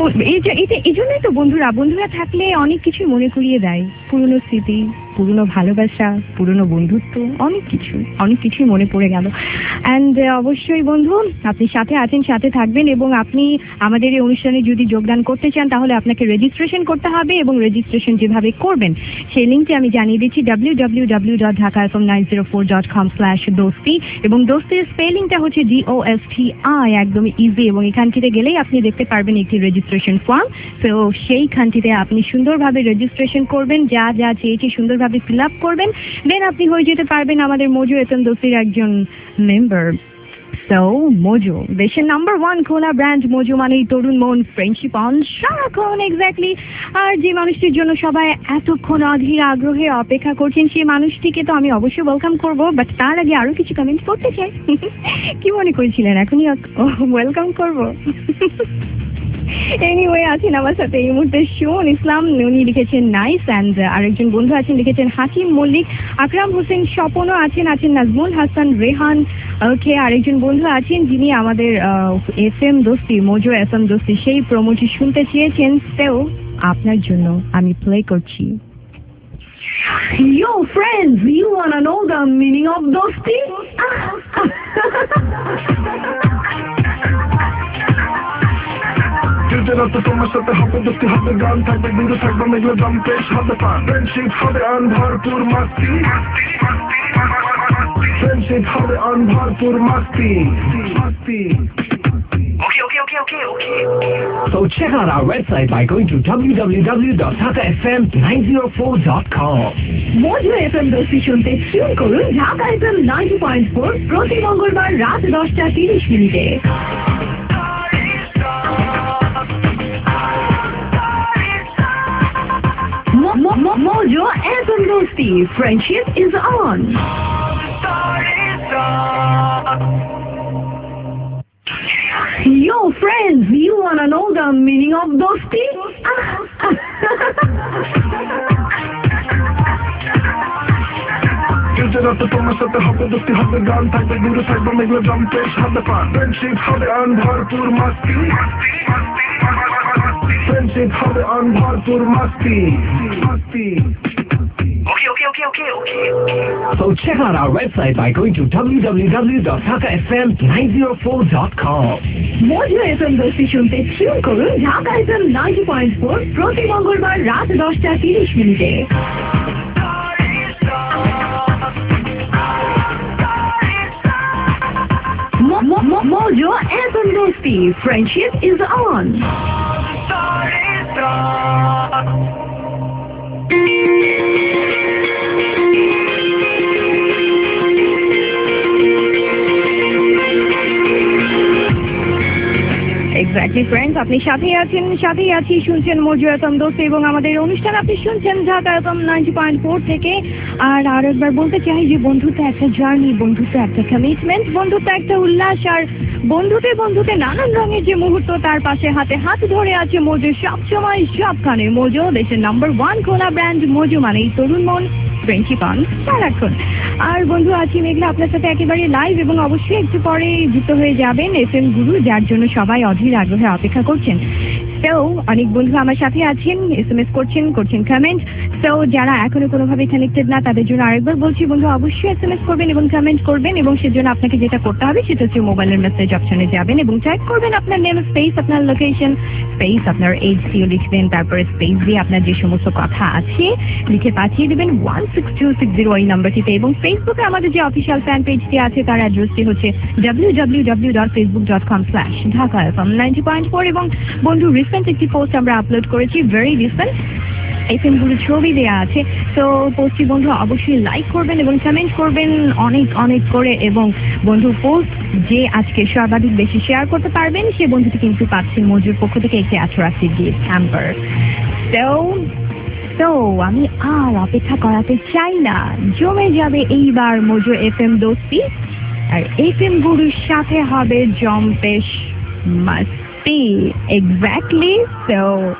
এই জন্যই তো বন্ধুরা বন্ধুরা থাকলে অনেক কিছু মনে করিয়ে দেয়, পুরনো স্মৃতি, পুরনো ভালোবাসা, পুরনো বন্ধুত্ব, অনেক কিছু অনেক কিছুই মনে পড়ে গেল। অ্যান্ড অবশ্যই বন্ধু আপনি সাথে আছেন, সাথে থাকবেন, এবং আপনি আমাদের এই অনুষ্ঠানে যদি যোগদান করতে চান তাহলে আপনাকে রেজিস্ট্রেশন করতে হবে, এবং রেজিস্ট্রেশন যেভাবে করবেন সেই লিঙ্কটি আমি জানিয়ে দিচ্ছি W W W dot Dhaka F M nine zero four dot com slash Dosti, এবং দোস্তির স্পেলিংটা হচ্ছে D O S T I, একদমই ইজি। এবং এখানটিতে গেলেই আপনি দেখতে পারবেন একটি রেজিস্ট্রেশন ফর্ম। তো সেইখানটিতে আপনি সুন্দরভাবে রেজিস্ট্রেশন করবেন, যা যা চেয়েছি সুন্দরভাবে ফিল আপ করবেন, দেন আপনি হয়ে যেতে পারবেন আমাদের মোজো এফ এম দোস্তির একজন মেম্বার। সো মোজো, দেশের নাম্বার ওয়ান খোলা ব্র্যান্ড মোজো মানেই তরুণ মন, ফ্রেন্ডশিপ অন সারাক্ষণ। এক্স্যাক্টলি। আর যে মানুষটির জন্য সবাই এতক্ষণ অধীর আগ্রহে অপেক্ষা করছেন, সেই মানুষটিকে তো আমি অবশ্যই ওয়েলকাম করব, বাট তার আগে আরো কিছু কমেন্ট করতে চাই। কি মনে করেছিলেন এখনই ওয়েলকাম করব? এনিওয়ে, আছেন আমার সাথে এই মুহূর্তে শোন ইসলাম, উনি লিখেছেন নাইস, অ্যান্ড আরেকজন বন্ধু আছেন লিখেছেন হাকিম মল্লিক, আকরাম হোসেন স্বপনও আছেন, আছেন নাজমুল হাসান রেহান। ওকে, আরেকজন বন্ধু আছেন যিনি আমাদের F M Dosti, Mojo F M Dosti, সেই প্রোমোটি শুনতে চেয়েছেন। সেও আপনার জন্য আমি প্লে করছি। Yo friends, you wanna know the meaning of dosti? রাতে তোমার সাথে হবে দোস্তি, হবে গান থাকবে, দূরে থাকবে মেঘলা দাম, পেশ হবে পান, ফ্রেন্ডশিপ হবে আন ভরপুর মাস্তি, ফ্রেন্ডশিপ হবে আন ভরপুর মাস্তি মাস্তি। Okay, okay, okay, okay, okay. So check out our website by going to w w w dot dhaka f m nine oh four dot com. Mojo FM Dosti শুনতে টিউন করুন Dhaka FM ninety point four প্রতি মঙ্গলবার রাত দশটা তিরিশ মিনিটে। Mojo F M Dosti, friendship is on. Yo friends, you wanna know the meaning of dosti? রাতে তোমার সাথে হবে দোস্তি, হবে গান থাকবে, দূরে থাকবে মেঘলা দাম, পেশ হবে পান, ফ্রেন্ডশিপ হবে আন ভরপুর মাস্তি, ফ্রেন্ডশিপ হবে আন ভরপুর মাস্তি মাস্তি। Okay, okay, okay, okay, okay. So check out our website by going to w w w dot dhaka f m nine oh four dot com. Mojo FM Dosti শুনতে টিউন করুন Dhaka FM ninety point four প্রতি মঙ্গলবার রাত দশটা তিরিশ মিনিটে। Mojo F M Dosti, friendship is on. Exactly friends, আপনি সাথেই আছেন, সাথেই আছি, শুনছেন মোজো এফএম দোস্তি এবং আমাদের অনুষ্ঠান আপনি শুনছেন Dhaka FM ninety point four থেকে। আর আরো একবার বলতে চাই যে বন্ধুত্ব একটা জার্নি, বন্ধুত্ব একটা কমিটমেন্ট, বন্ধুত্ব একটা উল্লাস, আর বন্ধুতে বন্ধুতে নানান রঙের যে মুহূর্ত, তার পাশে হাতে হাত ধরে আছে মোজো সবসময় সবখানে। মোজো, দেশের নাম্বার ওয়ান খোলা ব্র্যান্ড মোজো মানেই তরুণ মন, ফ্রেন্ডশিপ অন সারাক্ষণ। আর বন্ধু আছি মেঘলা আপনার সাথে একেবারে লাইভ, এবং অবশ্যই একটু পরে যুক্ত হয়ে যাবেন এফ এম গুরু, যার জন্য সবাই অধীর আগ্রহে অপেক্ষা করছেন। তো অনেক বন্ধু আমার সাথে আছেন, এস এম এস করছেন, করছেন কমেন্ট। তো যারা এখনো কোনোভাবে কানেক্টেড না, তাদের জন্য আরেকবার বলছি বন্ধু, অবশ্যই এস এম এস করবেন এবং কমেন্ট করবেন, এবং সেজন্য আপনাকে যেটা করতে হবে সেটা হচ্ছে মোবাইলের মেসেজ অপশনে যাবেন এবং টাইপ করবেন আপনার নেম স্পেস, আপনার লোকেশন স্পেস, আপনার এইচ সিও লিখবেন, তারপরে স্পেস দিয়ে আপনার যে সমস্ত কথা আছে লিখে পাঠিয়ে দেবেন one six two six zero এই নাম্বারটিতে। এবং ফেসবুকে আমাদের যে অফিসিয়াল ফ্যান পেজটি আছে তার অ্যাড্রেসটি হচ্ছে W W W dot Facebook dot com slash Dhaka FM ninety point four. এবং বন্ধু রিসেন্ট একটি পোস্ট আমরা আপলোড করেছি, ভেরি রিসেন্ট, এফএম গুলো ছবি দেওয়া আছে। তো পোস্টটি বন্ধু অবশ্যই লাইক করবেন এবং কমেন্ট করবেন অনেক অনেক করে, এবং বন্ধু পোস্ট যে আজকে সর্বাধিক বেশি শেয়ার করতে পারবেন সে বন্ধুটি কিন্তু পাচ্ছেন মোজোর পক্ষ থেকে একটি অ্যাট্রাক্টিভ গিফট হ্যাম্পার। তো তো আমি আর অপেক্ষা করাতে চাই না, জমে যাবে এইবার মোজো এফ এম দোস্তি, আর এফ এম গুরুর সাথে হবে জম্পেশ মাস্তি। এক্স্যাক্টলি। তো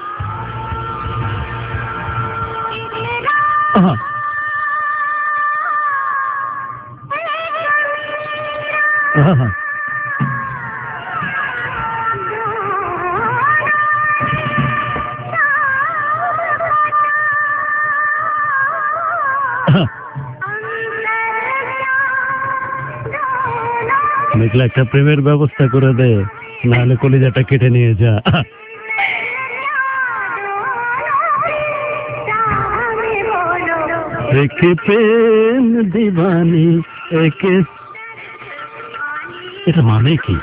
মেঘলা একটা প্রেমের ব্যবস্থা করে দে, নাহলে কলিজাটা কেটে নিয়ে যা। একে প্রেম দিবানি একে, এটা মানে কি?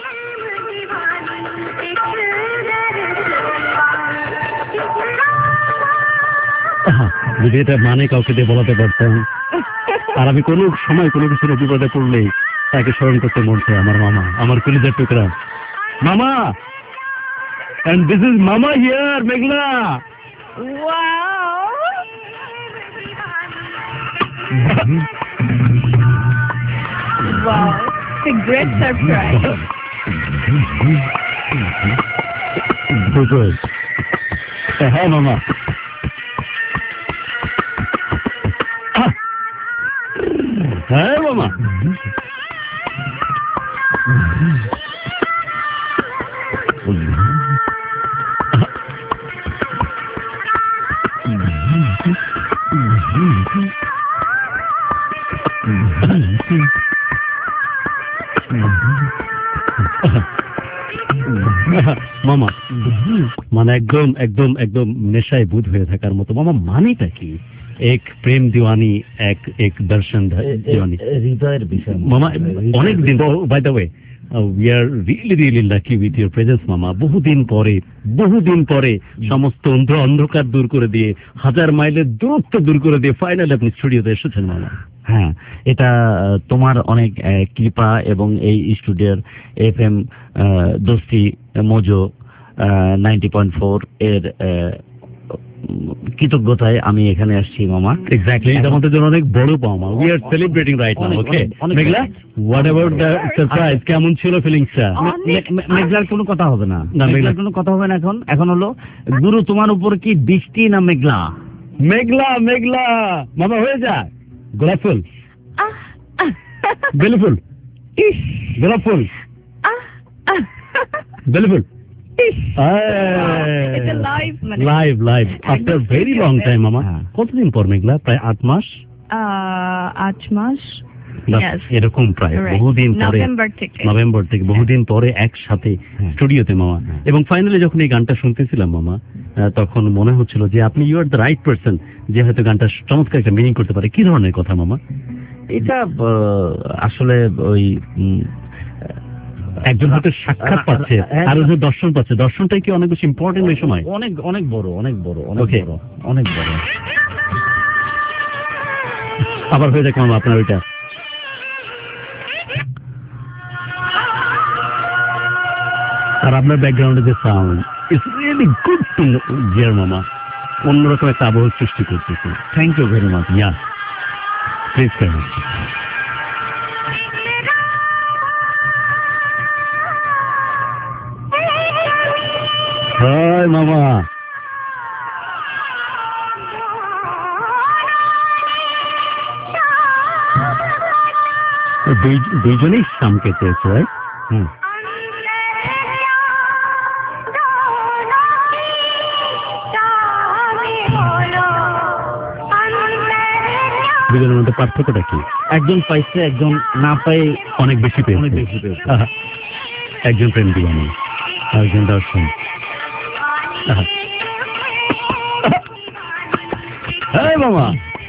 যদি এটা মানে কাউকে দিয়ে বলাতে পারতাম, আর আমি কোনো সময় কোনো কিছু বিপদে পড়লেই তাকে স্মরণ করতে মন চায়, আমার মামা, আমার কলিজার টুকরা মামা। And this is Mama here, Megla. Wow! Wow, it's a great surprise. So good. Say hi, Mama. Ah. Hi, Mama. মামা মানে একদম একদম একদম নেশায় বুধ হয়ে থাকার মতো। মামা মানেটা কি? এক প্রেম দিওয়ানি, এক এক দর্শন দিওয়ানি, হৃদয়ের বিষয় মামা। অনেক দিন, by the way we are really really lucky with your presence মামা। বহুদিন পরে বহুদিন পরে সমস্ত অন্ধ অন্ধকার দূর করে দিয়ে, হাজার মাইলের দূরত্ব দূর করে দিয়ে ফাইনালি আপনি স্টুডিওতে এসেছেন মামা। হ্যাঁ, এটা তোমার অনেক কৃপা এবং এই স্টুডিওর F M Dosti Mojo ninety point four এর কৃতজ্ঞতায় আমি এখানে আসছি মামা। এক্স্যাক্টলি, এটা আমাদের জন্য অনেক বড় পাওয়া। We are celebrating right now. Okay Meghla, what about the surprise? কেমন ছিল ফিলিংসটা? মেঘলার কোনো কথা হবে না, মেঘলার কোনো কথা হবে না। এখন এখন হলো গুরু, তোমার উপর কি বৃষ্টি না মেঘলা? মেঘলা মেঘলা মামা হয়ে যায় গোলাপ ফুল, বেলি ফুল, গোলাপ ফুল, বেলি ফুল। Live live after very long time মামা। কতদিন পর মেঘলা? প্রায় আট মাস আট মাস এরকম, প্রায় বহুদিন পরে, নভেম্বর থেকে বহুদিন পরে একসাথে স্টুডিওতে মামা। এবং ফাইনালি যখন এই গানটা শুনতেছিলাম মামা, তখন মনে হচ্ছিল যে আপনি you are the right person, যে হয়তো গানটা চমৎকার একটা মিনিং করতে পারে। কি ধরনের কথা মামা? এটা আসলে ওই একজন হয়তো সাক্ষাৎ পাচ্ছে আর একজন দর্শন পাচ্ছে। দর্শনটাই কি অনেক বেশি ইম্পর্টেন্ট এই সময়? অনেক অনেক বড়, অনেক বড়, অনেক বড়, অনেক বড়। আবার হয়ে যাক মামা আপনার ওইটা। আর আপনার ব্যাকগ্রাউন্ডে যে sound, it's really good to hear মামা। অন্যরকম একটা আবহ সৃষ্টি করতেছে। Thank you very much. Yeah please কেন। হাই মামা। দুইজনেই শামকে চেয়েছে, রাইট? হুম। দুজনের মধ্যে পার্থক্যটা কি? একজন পাইছে, একজন না পাই অনেক বেশি পেয়েছে। অনেক বেশি পেয়েছে। একজন প্রেম দিওয়ানি, একজন দর্শন। হ্যাঁ মামা।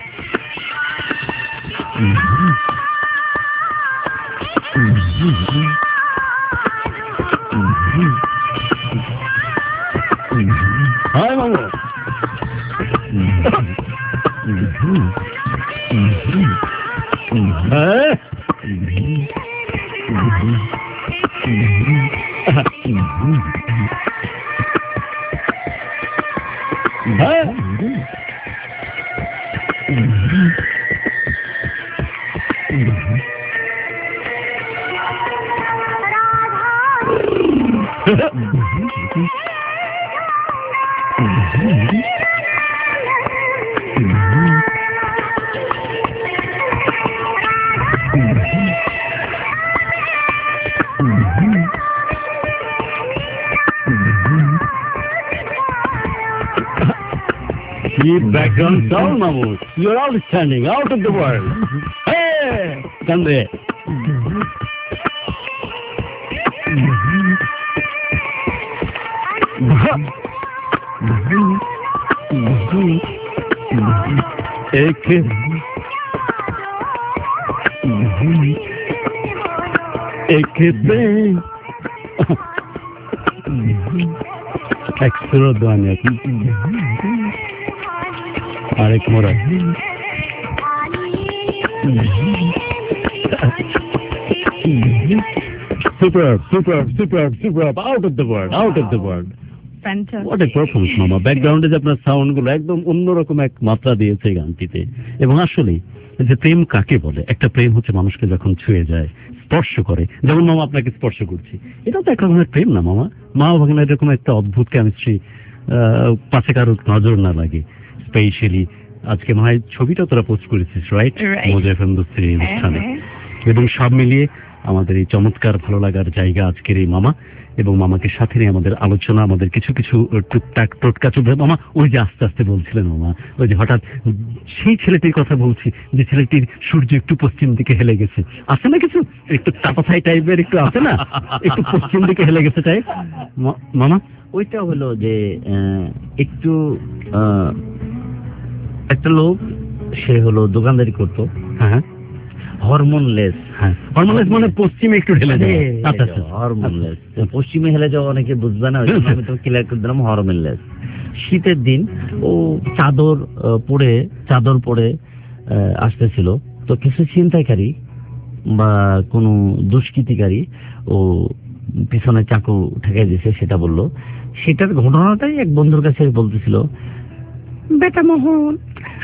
হাই মামা। Keep background down, Mahmood. You're outstanding, out of the world. Hey, come there. एक एक एक सूरत वाने आरेक मोरा Superb, superb, superb, superb, out of the world, out of the world. Fantastic. What a performance, মামা। ব্যাকগ্রাউন্ডে যে আপনার সাউন্ড গুলো একদম অন্যরকম এক মাত্রা দিয়েছে এই গানটিতে। এবং আসলে যে প্রেম কাকে বলে, একটা প্রেম হচ্ছে মানুষকে যখন ছুঁয়ে যায়, স্পর্শ করে, যেমন মামা আপনাকে স্পর্শ করছি, এটা তো এক রকমের প্রেম না মামা? মা ভাগনা এরকম একটা অদ্ভুত কেমিস্ট্রি, পাশে কারোর নজর না লাগে। স্পেশালি আজকে মনে হয় ছবিটা তোরা পোস্ট করেছিস, রাইট? মোজা এফএম দোস্তির এই অনুষ্ঠানে। এবং সব মিলিয়ে আমাদের এই চমৎকার ভালো লাগার জায়গা আজকের এই মামা, এবং মামাকে সাথে নিয়ে আমাদের আলোচনা, আমাদের কিছু কিছু টুকটাক টোটকা চুপড়ে। মামা ওই যে আস্তে আস্তে বলছিলেন মামা, ওই যে হঠাৎ সেই ছেলেটির কথা বলছি যে ছেলেটির সূর্য একটু পশ্চিম দিকে হেলে গেছে, আছে না কিছু একটু তাপাথাই টাইপের, একটু আছে না, একটু পশ্চিম দিকে হেলে গেছে টাইপ মামা? ওইটা হলো যে একটু একটা লোক, সে হলো দোকানদারি করতো, হ্যাঁ, হরমোনলেস। হ্যাঁ, হরমোনলেস মানে পশ্চিমে একটু ঢেলে যায়। আচ্ছা আচ্ছা, হরমোনলেস। পশ্চিমে হেলে যাওয়া অনেকে বুঝবে না, আমি তো ক্লিয়ার করে দিলাম হরমোনলেস। শীতের দিন ও চাদর পরে চাদর পরে আসতেছিল, তো কিছু ছিনতাইকারী বা কোনো দুষ্কৃতিকারী ও পিছনে চাকু ঠেকাই দিয়েছে, সেটা বললো। সেটার ঘটনাটাই এক বন্ধুর কাছে বলতেছিল, বেটা মোহন,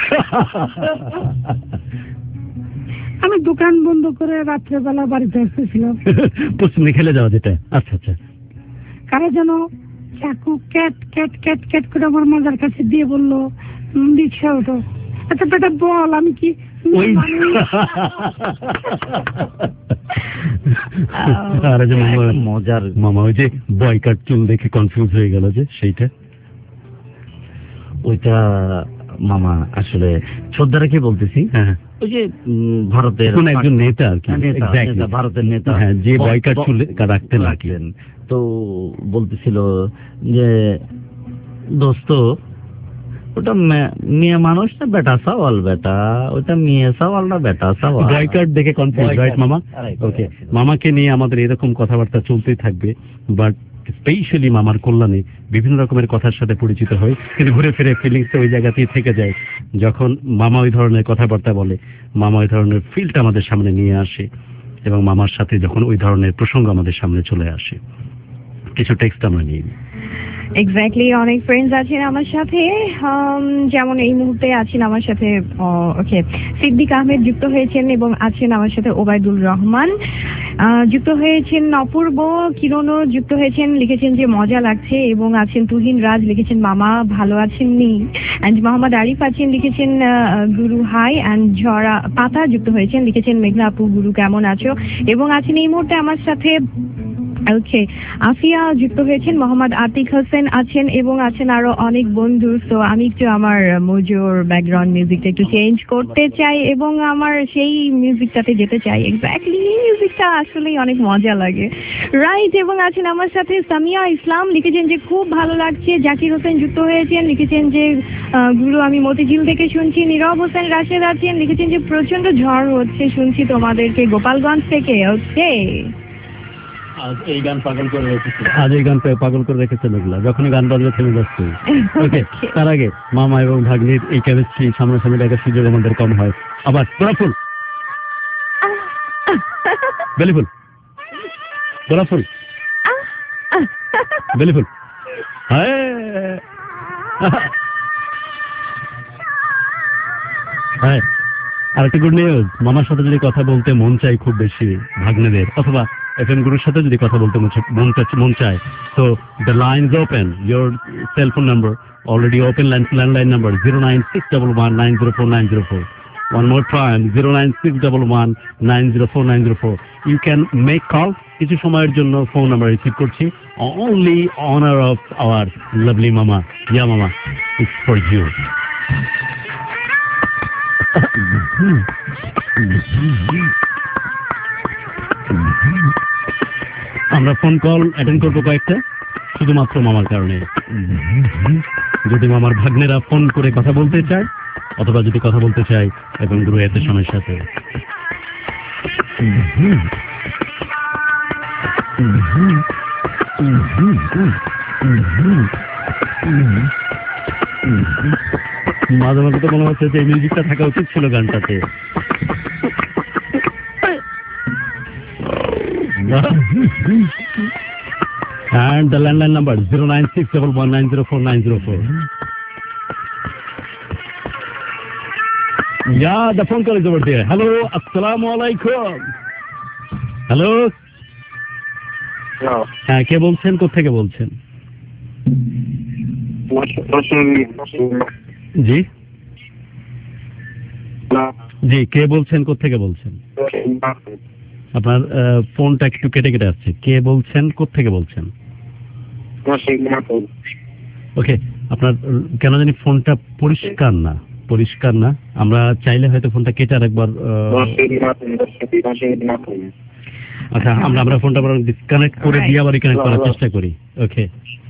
আমি দোকান বন্ধ করে রাত্রেবেলা বাড়িতে আসতেছিলাম। পশ্চিমে খেলে যাওয়া যেটা। আচ্ছা আচ্ছা, কারা যেন চাকু ক্যাট ক্যাট ক্যাট ক্যাট করে আমার মাজার কাছে দিয়ে বললো, রিক্সা ওঠো। আচ্ছা বেটা বল, আমি কি মজার মামা ওই যে বয়কাট চুল দেখে কনফিউজ হয়ে গেল যে সেইটা? ওইটা মামা আসলে শ্রদ্ধা রেখে বলতেছি, ওই যে ভারতের কোন একজন নেতা আর কি, ভারতের নেতা যে বয়কাট চুল রাখতেন রাখলেন, তো বলতেছিল যে দোস্ত ওটা মেয়ে মানুষ না বেটা সওয়াল, বেটা ওটা মেয়ে সওয়াল না বেটা সওয়াল। বয়কাট দেখে কনফিউজ, রাইট মামা? ওকে, মামাকে নিয়ে আমাদের এরকম কথাবার্তা চলতেই থাকবে, বাট স্পেশালি মামার কল্যাণে বিভিন্ন রকমের কথার সাথে পরিচিত হয়, কিন্তু ঘুরে ফিরে ফিলিংস ওই জায়গাতেই থেকে যায়। যখন মামা ওই ধরনের কথাবার্তা বলে, মামা ওই ধরনের ফিলটা আমাদের সামনে নিয়ে আসে, এবং মামার সাথে যখন ওই ধরনের প্রসঙ্গ আমাদের সামনে চলে আসে, কিছু টেক্সট আমরা নিই। এক্স্যাক্টলি, অনেক ফ্রেন্ডস আছেন আমার সাথে, যেমন এই মুহূর্তে আছেন আমার সাথে ওকে সিদ্দিক আহমেদ যুক্ত হয়েছেন, এবং আছেন আমার সাথে ওবায়দুল রহমান যুক্ত হয়েছেন, অপূর্ব কিরণও যুক্ত হয়েছেন, লিখেছেন যে মজা লাগছে, এবং আছেন তুহিন রাজ, লিখেছেন মামা ভালো আছেন নি, অ্যান্ড মোহাম্মদ আরিফ আছেন, লিখেছেন গুরু হাই, অ্যান্ড ঝরা পাতা যুক্ত হয়েছেন, লিখেছেন মেঘনা আপু গুরু কেমন আছো, এবং আছেন এই মুহূর্তে আমার সাথে ওকে আফিয়া যুক্ত হয়েছেন, মোহাম্মদ আতিক হোসেন আছেন, এবং আছেন আরো অনেক বন্ধু। তো আমি একটু আমার মোজোর ব্যাকগ্রাউন্ড মিউজিকটা একটু চেঞ্জ করতে চাই, এবং আমার সেই মিউজিকটাতে যেতে চাই। এক্স্যাক্টলি, মিউজিকটা আসলেই অনেক মজা লাগে, রাইট? এবং আছেন আমার সাথে সামিয়া ইসলাম, লিখেছেন যে খুব ভালো লাগছে। জাকির হোসেন যুক্ত হয়েছেন, লিখেছেন যে গুরু আমি মতিঝিল থেকে শুনছি। নীরব হোসেন রাশেদ আছেন, লিখেছেন যে প্রচন্ড ঝড় হচ্ছে শুনছি তোমাদেরকে গোপালগঞ্জ থেকে। ওকে, আজ এই গান পাগল করে রেখেছে, আজ এই গান পাগল করে রেখেছে মেঘলা, যখনই গান বাজলে থেমে যাচ্ছে। ওকে, তার আগে মামা এবং ভাগ্নির এই কেমিস্ট্রি সামনাসামনি দেখার সুযোগ আমাদের কম হয়। আবার গোলাপফুল, বেলিফুল, গোলাপফুল, বেলিফুল। হ্যাঁ, আর একটা গুড নিউজ, মামার সাথে যদি কথা বলতে মন চাই খুব বেশি ভাগ্নেদের, অথবা এফ এম গুরুর সাথে যদি কথা বলতে মন চায়, তো the lines open, your cellphone number already open, landline number zero nine six double one nine zero four nine zero four. One more time, zero nine six double one nine zero four nine zero four. You can make call. কিছু সময়ের জন্য ফোন নাম্বার রিসিভ করছি, only honor of our lovely mama. Yeah mama, it's for you. আমরা ফোন কল অ্যাটেন্ড করবো কয়েকটা, শুধুমাত্র মামার কারণে। যদি মামার ভাগ্নেরা ফোন করে কথা বলতে চায়, অথবা যদি কথা বলতে চাই এবং গুরু এতে সময়ের সাথে, মাঝে মাঝে তো মনে হচ্ছে যে এই মিউজিকটা থাকা উচিত ছিল গানটাতে। And the landline number zero nine six one one nine zero four nine zero four. Yeah, the phone call is over there. Hello, assalamu alaikum. Hello. হ্যাঁ, কে বলছেন, কোত্থেকে বলছেন? জি জি কে বলছেন, কোত্থেকে বলছেন? আপনার ফোনটা একটু কেটে কেটে আসছে। কে বলছেন, কোত্থেকে বলছেন? ওকে, আপনার কেন জানি ফোনটা পরিষ্কার না, পরিষ্কার না। আমরা চাইলে হয়তো ফোনটা কেটে আরেকবার, আচ্ছা আমরা আমরা ফোনটা বরং ডিসকানেক্ট করে দিয়ে আবার রিকানেক্ট করার চেষ্টা করি। ওকে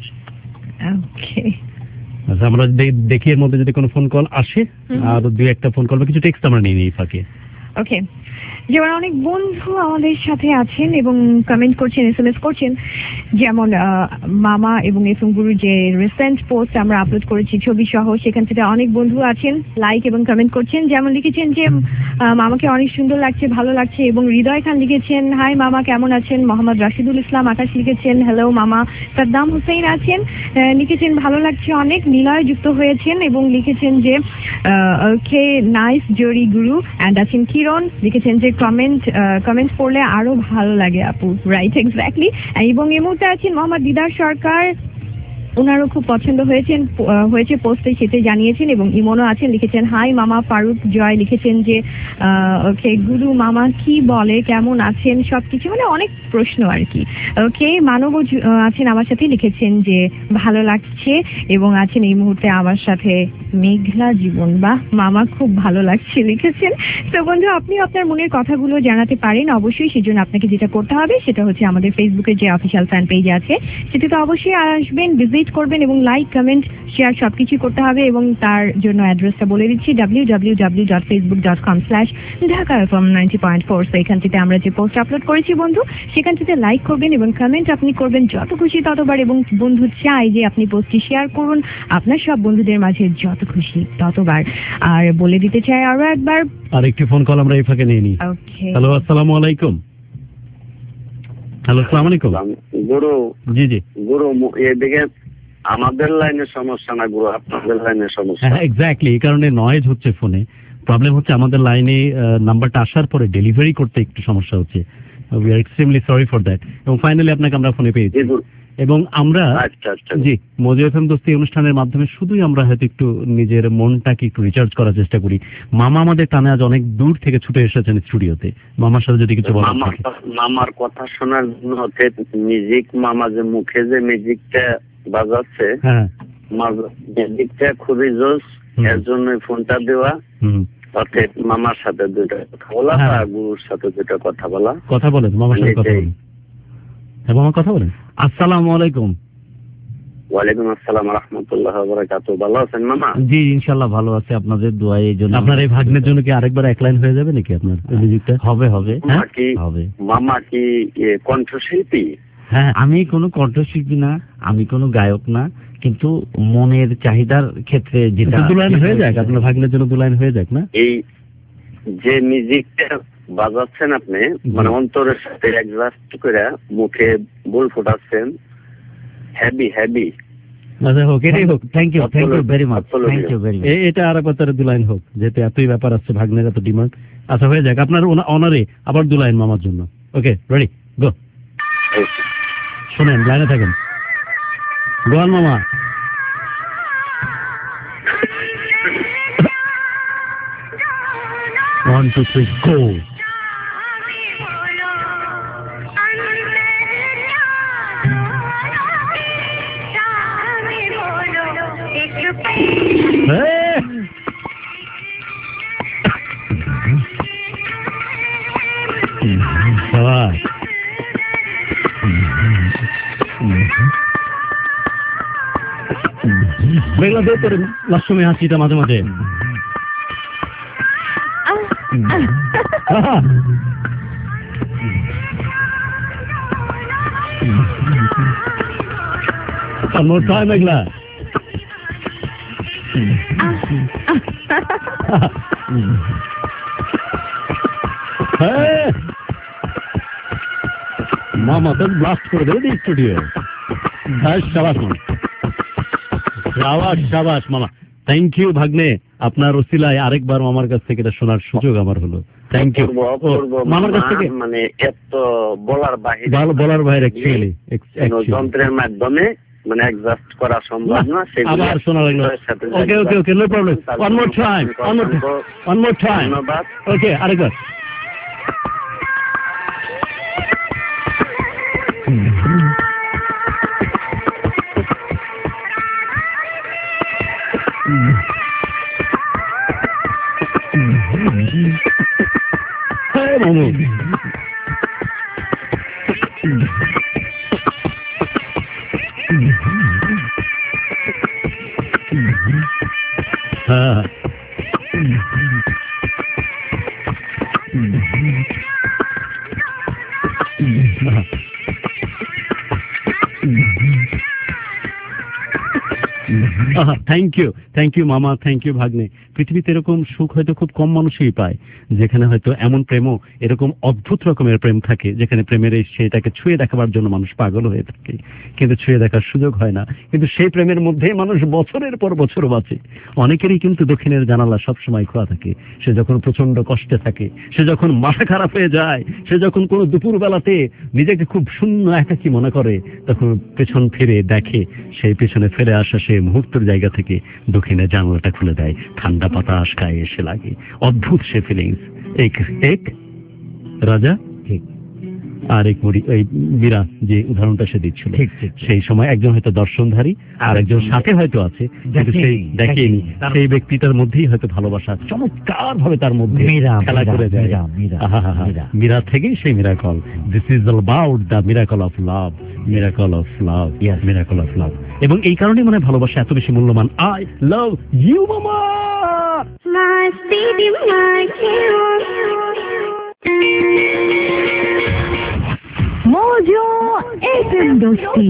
ওকে, আচ্ছা আমরা দেখি এর মধ্যে যদি কোনো ফোন কল আসে, আর দুই একটা ফোন কল বা কিছু টেক্সট আমরা নিয়ে নিই ফাঁকে। ওকে, যেমন অনেক বন্ধু আমাদের সাথে আছেন এবং কমেন্ট করছেন, এসএমএস করছেন, যেমন মামা এবং এফএম গুরু যে রিসেন্ট পোস্ট আমরা আপলোড করেছি ছবি সহ, সেখান থেকে অনেক বন্ধু আছেন লাইক এবং কমেন্ট করছেন। যেমন লিখেছেন যে মামাকে অনেক সুন্দর লাগছে, ভালো লাগছে, এবং হৃদয় খান লিখেছেন হাই মামা কেমন আছেন। মোহাম্মদ রাশিদুল ইসলাম আকাশ লিখেছেন হ্যালো মামা। সাদ্দাম হুসেইন আছেন, লিখেছেন ভালো লাগছে অনেক। নিলয় যুক্ত হয়েছেন এবং লিখেছেন যে ওকে নাইস জরি গুরু। অ্যান্ড আছেন কিরণ, লিখেছেন যে কমেন্ট কমেন্ট পড়লে আরো ভালো লাগে আপু। Right, exactly. এবং এই মুহূর্তে আছেন মোহাম্মদ দিদার সরকার, ওনারও খুব পছন্দ হয়েছেন হয়েছে পোস্টে, সেটা জানিয়েছেন। এবং ইমনও আছেন, লিখেছেন হাই মামা। ফারুক জয় লিখেছেন যে ওকে গুরু মামা কি বলে, কেমন আছেন, সবকিছু মানে অনেক প্রশ্ন আর কি। ওকে, মানব আছেন আমার সাথে, লিখেছেন যে ভালো লাগছে, এবং আছেন এই মুহূর্তে আমার সাথে মেঘলা জীবন। বা মামা খুব ভালো লাগছে লিখেছেন। তো বন্ধু, আপনি আপনার মনের কথাগুলো জানাতে পারেন অবশ্যই। সেজন্য আপনাকে যেটা করতে হবে সেটা হচ্ছে আমাদের ফেসবুকের যে অফিসিয়াল ফ্যান পেজ আছে সেটাতে অবশ্যই আসবেন, ভিজিট করবেন এবং লাইক কমেন্ট শেয়ার সবকিছু করতে হবে। এবং তার জন্য অ্যাড্রেসটা বলে দিচ্ছি W W W dot Facebook dot com slash Dhaka FM ninety point four. তো এখান থেকে আমরা যে পোস্ট আপলোড করেছি বন্ধু, সেখান থেকে লাইক করবেন এবং কমেন্ট আপনি করবেন যত খুশি ততবার। এবং বন্ধু চাই যে আপনি পোস্টটি শেয়ার করুন আপনার সব বন্ধুদের মাঝে যত খুশি ততবার। আর বলে দিতে চাই আরো একবার, আর একটি ফোন কল আমরা এই ফাঁকে নিয়ে নিই। ওকে, হ্যালো আসসালামু আলাইকুম। হ্যালো আসসালামু আলাইকুম গুরু। জি জি গুরু, এদিকে আমাদের লাইনের সমস্যা না গুরু, আপনাদের লাইনের সমস্যা। হ্যাঁ এক্স্যাক্টলি, এই কারণে নয়েজ হচ্ছে ফোনে। প্রবলেম হচ্ছে আমাদের লাইনে নাম্বারটা আসার পরে ডেলিভারি করতে একটু সমস্যা হচ্ছে। We are extremely sorry for that. এবং ফাইনালি আপনাকে আমরা ফোনে পেয়েছি। এবং আমরা জি মজু এফএম দোস্তি অনুষ্ঠানের মাধ্যমে শুধুই আমরা হয়তো একটু নিজের মনটাকে একটু রিচার্জ করার চেষ্টা করি। মামা আমাদের টানে আজ অনেক দূর থেকে ছুটে এসেছেন স্টুডিওতে। মামার সাথে যদি কিছু বলেন। মামার কথা শোনার জন্য হচ্ছে মিউজিক, মামা যে মুখে যে মিউজিকটা বাজাচ্ছে, হ্যাঁ মিউজিকটা খুবই জোস, এর জন্য ফোনটা দেওয়া। অর্থাৎ মামার সাথে দুইটা কথা বলা বা গুরুর সাথে দুইটা কথা বলা। কথা বলেন মামার সাথে কথা বলেন। হ্যাঁ মামা কথা বলেন। আসসালামু আলাইকুম। ওয়ালাইকুম আসসালাম ওয়া রাহমাতুল্লাহি ওয়া বারাকাতুহু। ভালো আছেন মামা? জি ইনশাআল্লাহ ভালো আছে, আপনাদের দোয়ায়। এই জন্য আপনার এই ভাগ্নের জন্য কি আরেকবার এক লাইন হয়ে যাবে নাকি আপনার মিউজিকটা? হবে হবে হবে। মামা কি কণ্ঠশিল্পী? হ্যাঁ, আমি কোনো কণ্ঠশিল্পী না, আমি কোনো গায়ক না, কিন্তু মনের চাহিদার ক্ষেত্রে যেটা দু লাইন হয়ে যাক, আপনার ভাগ্নের জন্য দু লাইন হয়ে যাক না? এই যে মিউজিকটা বাজাচ্ছেন আপনি, মানে অন্তরের সাথে অ্যাডজাস্ট করে মুখে বল ফোটাচ্ছেন, হ্যাভি হ্যাভি। আচ্ছা হোক, এটাই হোক। Thank you, thank you very much, thank you very much. এটা আর একবার দু লাইন হোক, যেহেতু এতই ব্যাপার আছে, ভাগ্নের এত ডিমান্ড। আচ্ছা হয়ে যাক, আপনার অনারে আবার দু লাইন মামার জন্য। Okay ready go. শোনেন, লাইনে থাকেন। গোয়াল মামা। One two three go. Meghla দে তোর লাস্ট সময় হাসিটা মাঝে মাঝে। One more time, Megla. Hey! মামা তো ব্লাস্ট করে দেবে স্টুডিও। শাবাশ মামা, শাবাশ শাবাশ মামা। থ্যাংক ইউ ভাগ্নে, আপনার ওসিলায় আরেকবার মামার কাছ থেকে এটা শোনার সুযোগ আমার হলো। থ্যাংক ইউ মামার কাছ থেকে। মানে এত বলার বাইরে, বলার বাইরে অ্যাকচুয়ালি যন্ত্রের মাধ্যমে মানে অ্যাডজাস্ট করা সম্ভব না। আবার শোনা লাগলো। Okay okay okay, no problem. One more time, one more one more time. ধন্যবাদ। ওকে, আরেকবার। Hey, Mamu. Ah. Thank you, thank you মামা, থ্যাংক ইউ ভাগ্নে। পৃথিবীতে এরকম সুখ হয়তো খুব কম মানুষই পায়, যেখানে হয়তো এমন প্রেমও, এরকম অদ্ভুত রকমের প্রেম থাকে যেখানে প্রেমের এই সেটাকে ছুঁয়ে দেখাবার জন্য মানুষ পাগল হয়ে থাকে, কিন্তু ছুঁয়ে দেখার সুযোগ হয় না। কিন্তু সেই প্রেমের মধ্যেই মানুষ বছরের পর বছর বাঁচে। অনেকেরই কিন্তু দক্ষিণের জানালা সবসময় খোলা থাকে। সে যখন প্রচন্ড কষ্টে থাকে, সে যখন মাথা খারাপ হয়ে যায়, সে যখন কোনো দুপুর বেলাতে নিজেকে খুব শূন্য একাকী মনে করে, তখন পেছন ফিরে দেখে সেই পেছনে ফেলে আসা সে মুহূর্তের জায়গা থেকে দক্ষিণের জানালাটা খুলে দেয়, ঠান্ডা বাতাস গায়ে এসে লাগে। অদ্ভুত সে ফিলিংস। এক এক রাজা ঠিক, আর এক মুড়ি ওই মীরা যে উদাহরণটা সে দিচ্ছিল, সেই সময় একজন হয়তো দর্শনধারী আর একজন সাথে হয়তো আছে, কিন্তু সেই দেখেনি, সেই ব্যক্তিটার মধ্যেই হয়তো ভালোবাসা চমৎকার ভাবে তার মধ্যে খেলা করে দেয়। মীরা থেকেই সেই miracle. This is all about the miracle of love, miracle of love, miracle of love. এবং এই কারণে মানে ভালোবাসা এত বেশি মূল্যবান। আই লাভ ইউ মামা। My baby, my hero. Mojo F M Dosti.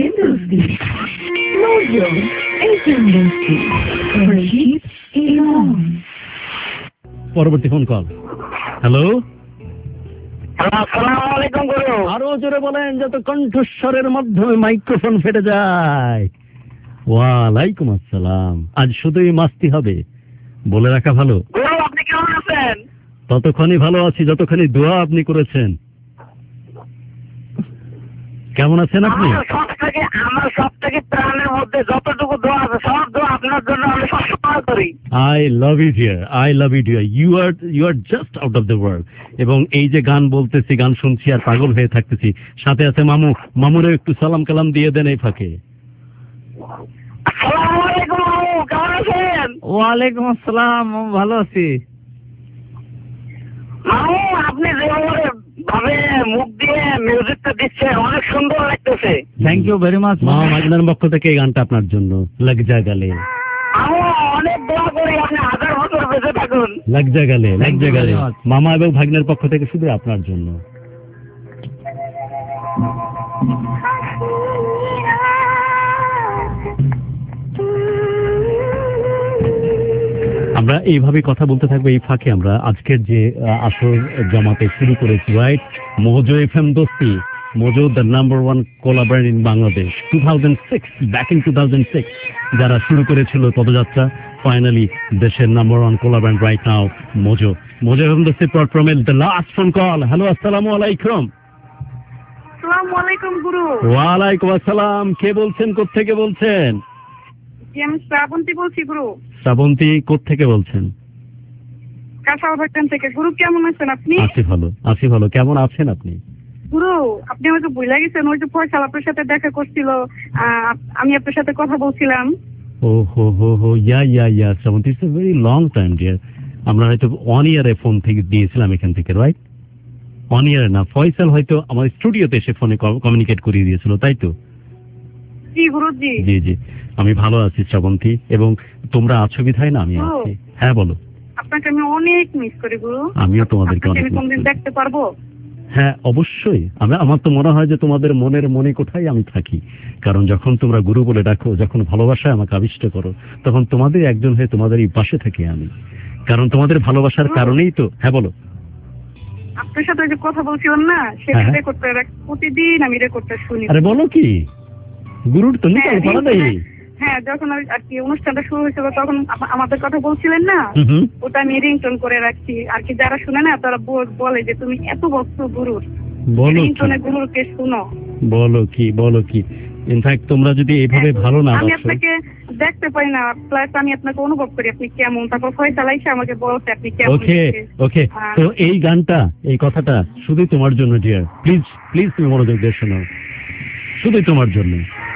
Mojo F M Dosti. Friendship alone. পরবর্তী ফোন কল। হ্যালো, আসসালামু আলাইকুম গুরু। আরো জোরে বলেন যত কণ্ঠস্বরের মাধ্যমে মাইক্রোফোন ফেটে যায়। ওয়ালাইকুম আসসালাম। আজ শুধুই মাস্তি হবে, বলে রাখা ভালো। গুরু আপনি কেমন আছেন? ততক্ষণই ভালো আছি যতক্ষণই দোয়া আপনি করেছেন। কেমন আছেন আপনি? সব থেকে আমার সব থেকে প্রাণের মধ্যে যতটুকু দোয়া আছে সব দোয়া আপনার জন্য আমি সবসময় করি। I love you dear, I love you dear. You are you are just out of the world. এবং এই যে গান বলতেছি, গান শুনছি আর পাগল হয়ে থাকতেছি, সাথে আছে মামু। মামুরে একটু সালাম কালাম দিয়ে দেন এই ফাঁকে। আসসালামু আলাইকুম মামু, কেমন আছেন? ওয়ালাইকুম আসসালাম, ভালো আছি। মামু আপনি যেভাবে ভাবে মুখ দিয়ে মিউজিকটা দিচ্ছেন অনেক সুন্দর লাগতেছে। Thank you very much. মামা মাগনার পক্ষ থেকে এই গানটা আপনার জন্য। লাগ যা গালে। আমি অনেক দোয়া করি আপনি হাজার বছর বেঁচে থাকুন। লাগ যা গালে, লাগ যা গালে। মামা এবং ভাগ্নের পক্ষ থেকে শুধু আপনার জন্য। আমরা এইভাবে কথা বলতে থাকবো। এই ফাঁকে আমরা আজকের যে আসর জমাতে শুরু করেছি, right? Mojo FM Dosti, Mojo the number one cola brand in Bangladesh. Two thousand six back in two thousand six যারা শুরু করেছিল পদযাত্রা, ফাইনালি দেশের number one cola brand right now Mojo. Mojo FM Dosti প্রমিল the last phone call. Hello, আসসালামু আলাইকুম। আসসালামু আলাইকুম গুরু। ওয়ালাইকুম আসসালাম। কে বলছেন, কোত্থেকে বলছেন? আমি শ্রাবন্তী বলছি গুরু। শ্রাবন্তী, কোত্থেকে বলছেন? কাঁচাবাগান থেকে। গুরু কেমন আছেন আপনি? আছি ভালো, আছি ভালো। কেমন আছেন আপনি? গুরু আপনি হয়তো ভুলে গেছেন, ওই যে ফয়সাল আপনার সাথে দেখা করছিল, আমি আপনার সাথে কথা বলছিলাম। ও হো হো হো, yeah yeah yeah Srabanti, it's a very long time dear. আমরা হয়তো ওয়ান ইয়ারে ফোন থেকে দিয়েছিলাম এখান থেকে, রাইট? ওয়ান ইয়ারে না, ফয়সাল হয়তো আমার স্টুডিওতে এসে ফোনে কমিউনিকেট করিয়ে দিয়েছিল, তাই তো? জি গুরুজি। জি জি, আমি ভালো আছি শ্রাবন্তী, এবং তোমরা আছো বিধায় না আমি আছি। হ্যাঁ বলো। আপনাকে আমি অনেক মিস করি গুরু। আমিও তোমাদেরকে অনেক মিস করি। দেখতে পারবো? হ্যাঁ অবশ্যই। আমি আমার তো মনে হয় যে তোমাদের মনের মনে কোথায় আমি থাকি, কারণ যখন তোমরা গুরু বলে ডাকো, যখন ভালোবাসায় আমাকে আবিষ্ট করো, তখন তোমাদের একজন হয়ে তোমাদের এই পাশে থাকি আমি, কারণ তোমাদের ভালোবাসার কারণেই তো। হ্যাঁ বলো। আপনার সাথে যে কথা বলছিলাম না সেটা রেকর্ড করে রাখি, প্রতিদিন আমি রেকর্ডটা শুনি। আরে বলো কি, গুরুর তো নিকাল করা দেয়। হ্যাঁ, যখন আর কি অনুষ্ঠানটা শুরু হয়েছিল তখন আমাদের কথা বলছিলেন না, ওটা আমি রিংটোন করে রাখছি আর কি। যারা শুনে না তারা বলে যে তুমি এত বস্তু গুরুর, রিংটোনে গুরুকে শুনো। বলো কি বলো কি, ইনফ্যাক্ট তোমরা যদি এইভাবে ভালো না আমি আপনাকে দেখতে পাই না, প্লাস আমি আপনাকে অনুভব করি আপনি কেমন, তারপর ফয়সালা এসে আমাকে বলছে আপনি কেমন। ওকে ওকে, তো এই গানটা, এই কথাটা শুধুই তোমার জন্য ডিয়ার, প্লিজ প্লিজ তুমি মনোযোগ দিয়ে শোনো, শুধুই তোমার জন্য।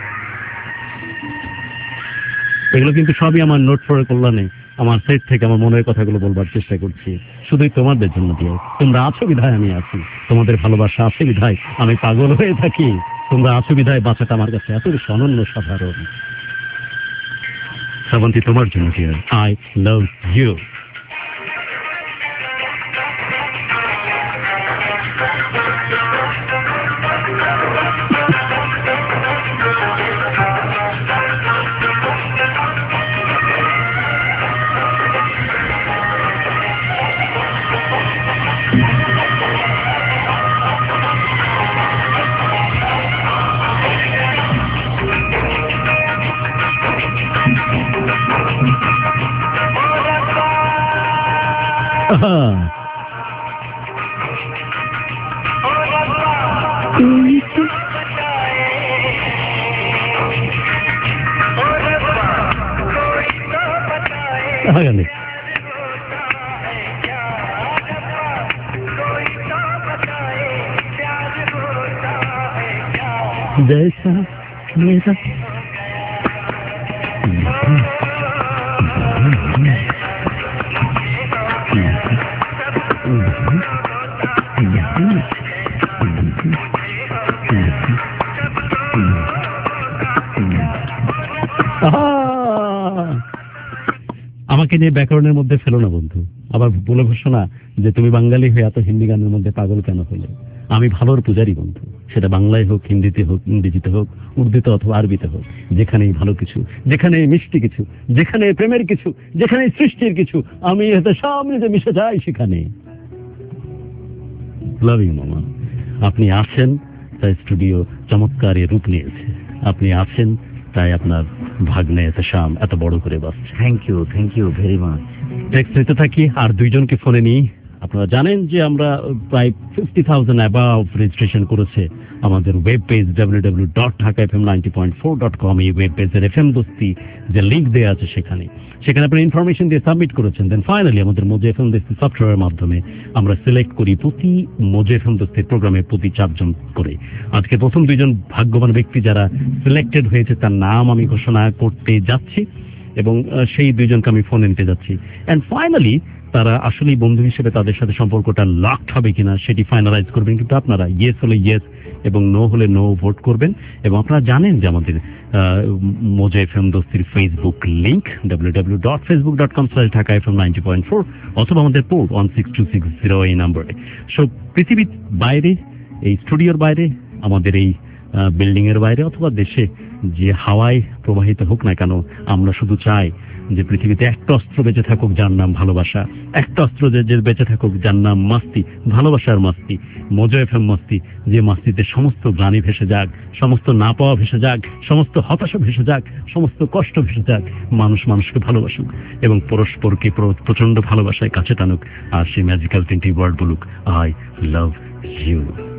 এগুলো কিন্তু সবই আমার নোট ফর কল্যাণে, আমার সেট থেকে আমার মনের কথাগুলো বলবার চেষ্টা করছি, শুধুই তোমাদের জন্য ডিয়ার। তোমরা আছো বিধায় আমি আছি, তোমাদের ভালোবাসা আছে বিধায় আমি পাগল হয়ে থাকি, তোমরা আছো বিধায় বাঁচাটা আমার কাছে এত বেশি অনন্য সাধারণ। শ্রাবন্তী, তোমার জন্য ডিয়ার, আই লাভ ইউ। जैसा मेरा আমাকে নিয়ে ব্যাকরণের মধ্যে ফেলো না বন্ধু, আবার বলে ঘোষণা যে তুমি বাঙালি হয়ে এত হিন্দি গানের মধ্যে পাগল কেন হলে। আমি ভালোর পূজারি বন্ধু, সেটা বাংলায় হোক, হিন্দিতে হোক, ইংরেজিতে হোক, উর্দুতে অথবা আরবিতে হোক, যেখানেই ভালো কিছু, যেখানে মিষ্টি কিছু, যেখানে প্রেমের কিছু, যেখানে সৃষ্টির কিছু, আমি এতে সামনে যে মিশে যাই সেখানে। লাভ ইউ মামা। আপনি আছেন তাই স্টুডিও চমৎকার রূপ নিয়েছে, আপনি আছেন তাই আপনার ভাগ্নে এত শাম এত বড় করে বাসছে। Thank you, thank you very much. Text নিতে থাকি আর দুইজনকে ফোনে নিই। আপনারা জানেন যে আমরা প্রায় ফিফটি থাউজেন্ড অ্যাবাভ রেজিস্ট্রেশন করেছে আমাদের web page W W W dot Dhaka F M ninety point four dot com. এই ওয়েব পেজের এফ এম দোস্তি যে লিঙ্ক দেওয়া আছে সেখানে সেখানে আপনি ইনফরমেশন দিয়ে সাবমিট করেছেন। দেন ফাইনালি আমাদের মোজো এফ এম দোস্তি সফটওয়্যারের মাধ্যমে আমরা সিলেক্ট করি প্রতি মোজো এফ এম দোস্তির প্রোগ্রামে প্রতি চারজন করে। আজকে প্রথম দুইজন ভাগ্যবান ব্যক্তি যারা সিলেক্টেড হয়েছে তার নাম আমি ঘোষণা করতে যাচ্ছি এবং সেই দুইজনকে আমি ফোন নিতে যাচ্ছি। অ্যান্ড ফাইনালি তারা আসলেই বন্ধু হিসেবে তাদের সাথে সম্পর্কটা লকড হবে কিনা সেটি ফাইনালাইজ করবেন, কিন্তু আপনারা ইয়েস হলে ইয়েস এবং নো হলে নো ভোট করবেন। এবং আপনারা জানেন যে আমাদের মোজো এফএম দোস্তির Facebook link W W W dot Facebook dot com slash Dhaka FM ninety point four অথবা আমাদের port one six two six zero এই নাম্বারে। সো পৃথিবীর বাইরে, এই স্টুডিওর বাইরে, আমাদের এই বিল্ডিং এর বাইরে অথবা দেশে যে হাওয়ায় প্রবাহিত হোক না কেন, আমরা শুধু চাই যে পৃথিবীতে একটা অস্ত্র বেঁচে থাকুক যার নাম ভালোবাসা, একটা অস্ত্র যে বেঁচে থাকুক যার নাম মাস্তি, ভালোবাসার মাস্তি, মোজো এফএম মাস্তি, যে মাস্তিতে সমস্ত গ্লানি ভেসে যাক, সমস্ত না পাওয়া ভেসে যাক, সমস্ত হতাশা ভেসে যাক, সমস্ত কষ্ট ভেসে যাক, মানুষ মানুষকে ভালোবাসুক এবং পরস্পরকে প্রচন্ড ভালোবাসায় কাছে টানুক আর সেই ম্যাজিক্যাল তিনটি ওয়ার্ড বলুক, আই লাভ ইউ।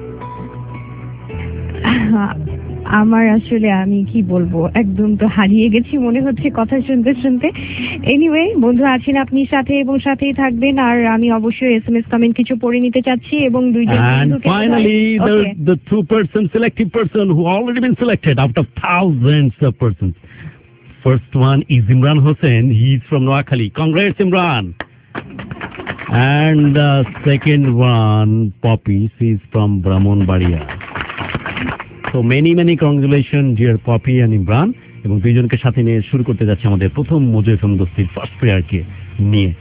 আমার আসলে আমি কি বলবো, একদম তো হারিয়ে গেছি মনে হচ্ছে কথা শুনতে শুনতে। এনিওয়ে বন্ধু আছেন আপনি সাথে এবং সাথেই থাকবেন, আর আমি অবশ্যই এসএমএস কমেন্ট কিছু পড়ে নিতে চাচ্ছি এবং দুইজন বন্ধুকে finally the the two person selected person who already been selected out of thousands of persons. First one is Imran Hossain, he is from Noakhali. Congrats Imran. And the second one, Poppy, she is from Brahmanbaria. So many many congratulations dear Poppy and Imran. এবং দুইজনকে সাথে নিয়ে শুরু করতে যাচ্ছে আমাদের প্রথম মোজো এফএম দোস্তির ফার্স্ট প্লেয়ারকে নিয়ে।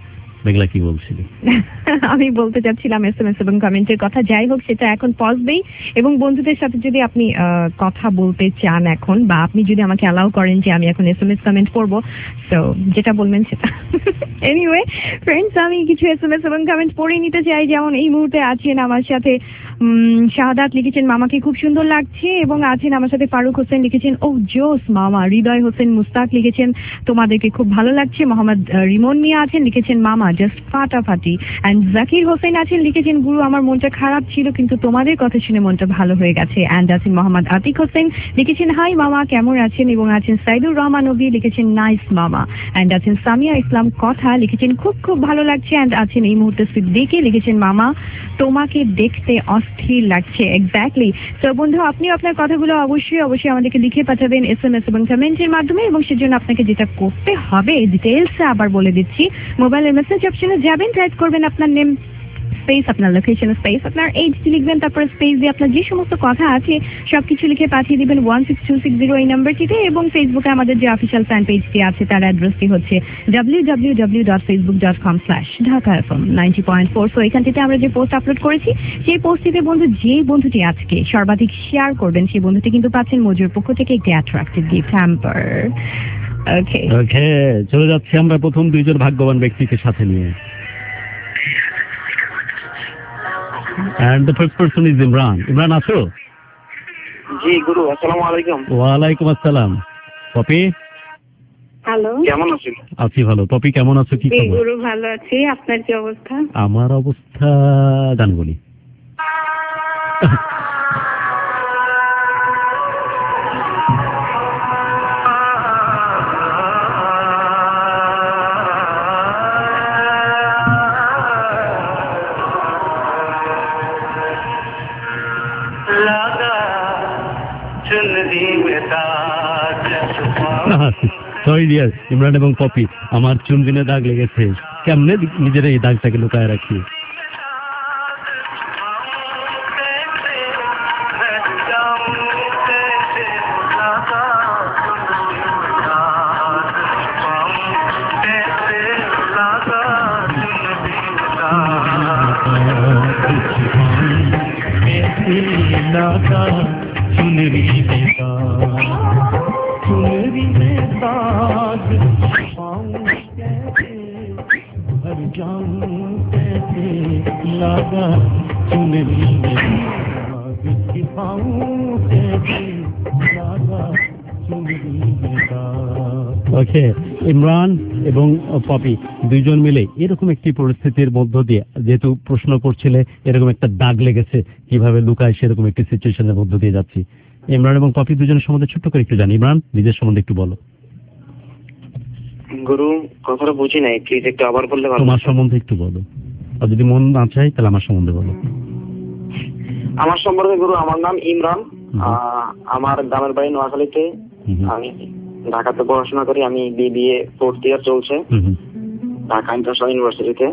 মেঘলা কি বলছিলি? আমি বলতে চাচ্ছিলাম এসএমএস এবং কমেন্টের কথা, যাই হোক সেটা এখন পজ দেই, এবং বন্ধুদের সাথে যদি আপনি কথা বলতে চান এখন, বা আপনি যদি আমাকে অ্যালাউ করেন যে আমি এখন এসএমএস কমেন্ট করবো, তো যেটা বলবেন সেটা। এনিওয়ে ফ্রেন্ডস, আমি কিছু এসএমএস এবং কমেন্ট পড়ে নিতে চাই। যেমন এই মুহূর্তে আছেন আমার সাথে শাহাদাত লিখেছেন মামাকে খুব সুন্দর লাগছে, এবং আছেন আমার সাথে ফারুক হোসেন লিখেছেন ও জোস মামা। হৃদয় হোসেন মুস্তাক লিখেছেন তোমাদেরকে খুব ভালো লাগছে। মোহাম্মদ রিমন মিয়া আছেন লিখেছেন মামা জাস্ট ফাটাফাটি। অ্যান্ড জাকির হোসেন আছেন লিখেছেন গুরু আমার মনটা খারাপ ছিল কিন্তু তোমাদের কথা শুনে মনটা ভালো হয়ে গেছে। অ্যান্ড আছেন মোহাম্মদ আতিক হোসেন লিখেছেন হাই মামা কেমন আছেন, এবং আছেন সাইদুর রহমান নবী লিখেছেন নাইস মামা। অ্যান্ড আছেন সামিয়া ইসলাম কথা লিখেছেন খুব খুব ভালো লাগছে। অ্যান্ড আছেন এই মুহূর্তে সিদ্দিকি লিখেছেন মামা তোমাকে দেখতে অস্থির লাগছে। এক্স্যাক্টলি। তো বন্ধু, আপনি আপনার কথাগুলো অবশ্যই অবশ্যই আমাদেরকে লিখে পাঠাবেন এসএমএস এবং কমেন্টের মাধ্যমে, এবং সেজন্য আপনাকে যেটা করতে হবে ডিটেলস আবার বলে দিচ্ছি। মোবাইলের মেসেজ অপশনে যাবেন, টাইপ করবেন আপনার নেম স্পেস আপনার লোকেশন স্পেস আপনার এইচ লিখবেন, তারপর স্পেস দিয়ে আপনার যে সমস্ত কথা আছে সবকিছু লিখে পাঠিয়ে দিবেন one six two six zero এই নাম্বারটিতে। এবং ফেসবুকে আমাদের যে অফিসিয়াল ফ্যান পেজটি আছে তার অ্যাড্রেসটি হচ্ছে W W W dot Facebook dot com slash Dhaka FM ninety point four. So এখানটিতে আমরা যে পোস্ট আপলোড করেছি সেই পোস্টটিতে বন্ধু যে বন্ধুটি আজকে সর্বাধিক শেয়ার করবেন সেই বন্ধুটি কিন্তু পাচ্ছেন মজুর পক্ষ থেকে একটি attractive gift hamper. Okay okay, চলে যাচ্ছি আমরা প্রথম দুইজন ভাগ্যবান ব্যক্তিকে সাথে নিয়ে। And the first person is Imran. Imran, acho? জি গুরু, আসসালামু আলাইকুম। ওয়ালাইকুম আসসালাম। পপি, হ্যালো, কেমন আছেন? আছি ভালো। পপি কেমন আছো? কি খবর? গুরু ভালো আছি, আপনার কি অবস্থা? আমার অবস্থা গান বলি। সরি ডিয়ার ইমরান এবং পপি, আমার চুনবিনে দাগ লেগেছে। কেমনে নিজের এই দাগটাকে লুকায় রাখি? চুনরি चुनरी में दाग पाऊं कैसे, भर जाऊं कैसे, लगा चुनरी में दाग पाऊं कैसे, लगा चुनरी में दाग। ওকে, ইমরান এবং পপি দুইজন মিলে এরকম একটি পরিস্থিতির মধ্য দিয়ে, যেহেতু প্রশ্ন করছিলে এরকম একটা দাগ লেগেছে কিভাবে লুকায়, সেরকম একটি সিচুয়েশনের মধ্য দিয়ে যাচ্ছি। ইমরান এবং পপি দুজনের সম্বন্ধে ছোট্ট করে একটু জানি। ইমরান, নিজের সম্বন্ধে একটু বলো। গুরু, কথাটা বুঝি নাই, প্লিজ একটু আবার বললে ভালো। তোমার সম্বন্ধে একটু বলো, আর যদি মন না চাই তাহলে আমার সম্বন্ধে বলো। আমার সম্বন্ধে গুরু, আমার নাম ইমরান, আমার গ্রামের বাড়ি নোয়াখালীতে, আমি ঢাকাতে পড়াশোনা করি, আমি বিবিএ ফোর্থ ইয়ার চলছে ঢাকা ইন্টারন্যাশনাল ইউনিভার্সিটিতে।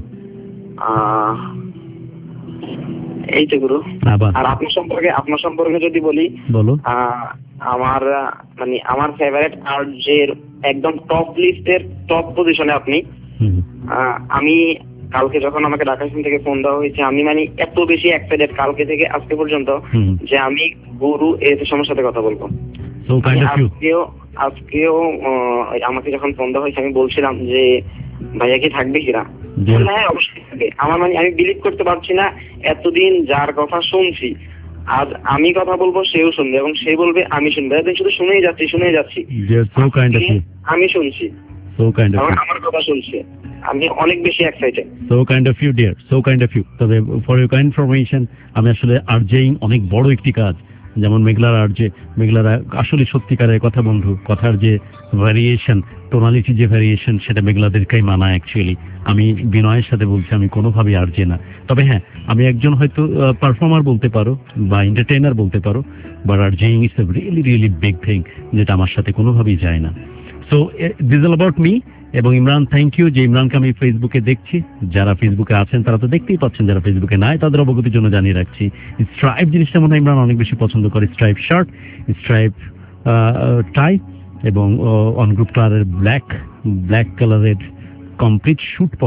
এই তো গুরু। আর আপনার সম্পর্কে আপনার সম্পর্কে যদি বলি, আমার মানে আমার ফেভারিট আর্টের একদম টপ লিস্টের টপ পজিশনে আপনি। আমি কালকে যখন আমাকে ঢাকা থেকে ফোন দেওয়া হয়েছে, আমি মানে এত বেশি এক্সাইটেড কালকে থেকে আজকে পর্যন্ত যে আমি গুরু এর সাথে কথা বলবো। আজকেও আজকেও আমাকে যখন ফোন দেওয়া হয়েছে আমি বলছিলাম যে ভাইয়া কি থাকবে কিনা। হ্যাঁ অবশ্যই থাকবে। আমার মানে আমি বিলিভ করতে পারছি না, এতদিন যার কথা শুনছি আজ আমি কথা বলবো, সেও শুনবে এবং সে বলবে আমি শুনবো। এতদিন শুধু শুনেই যাচ্ছি শুনেই যাচ্ছি আমি শুনছি, আমার কথা শুনছে, আমি অনেক বেশি excited. So kind of you dear, so kind of you. তবে ফর ইউর কাইন্ড ইনফরমেশন, আমি আসলে আরজেইং অনেক বড় একটি কাজ। যেমন মেঘলার আরজে, মেঘলারা আসলে সত্যিকারের কথা বন্ধু, কথার যে ভ্যারিয়েশন, টোনালিটি যে ভ্যারিয়েশন, সেটা মেঘলাদেরকেই মানায় অ্যাকচুয়ালি। আমি বিনয়ের সাথে বলছি, আমি কোনোভাবেই আরজে না। তবে হ্যাঁ, আমি একজন হয়তো পারফর্মার বলতে পারো বা এন্টারটেইনার বলতে পারো, but RJing is a really really big thing, যেটা আমার সাথে কোনোভাবেই যায় না। So this is all about me. এবং ইমরান, থ্যাংক ইউ যে ইমরানকে আমি ফেসবুকে দেখছি। যারা ফেসবুকে আছেন তারা তো দেখতেই পাচ্ছেন, যারা ফেসবুকে নাই তাদের অবগতির জন্য জানিয়ে রাখছি, স্ট্রাইপ জিনিসটা মনে হয় ইমরান অনেক বেশি পছন্দ করে। স্ট্রাইপ শার্ট, স্ট্রাইপ টাই এবং অন গ্রুপ কালারের ব্ল্যাক ব্ল্যাক কালারের কমপ্লিট শুট পরা,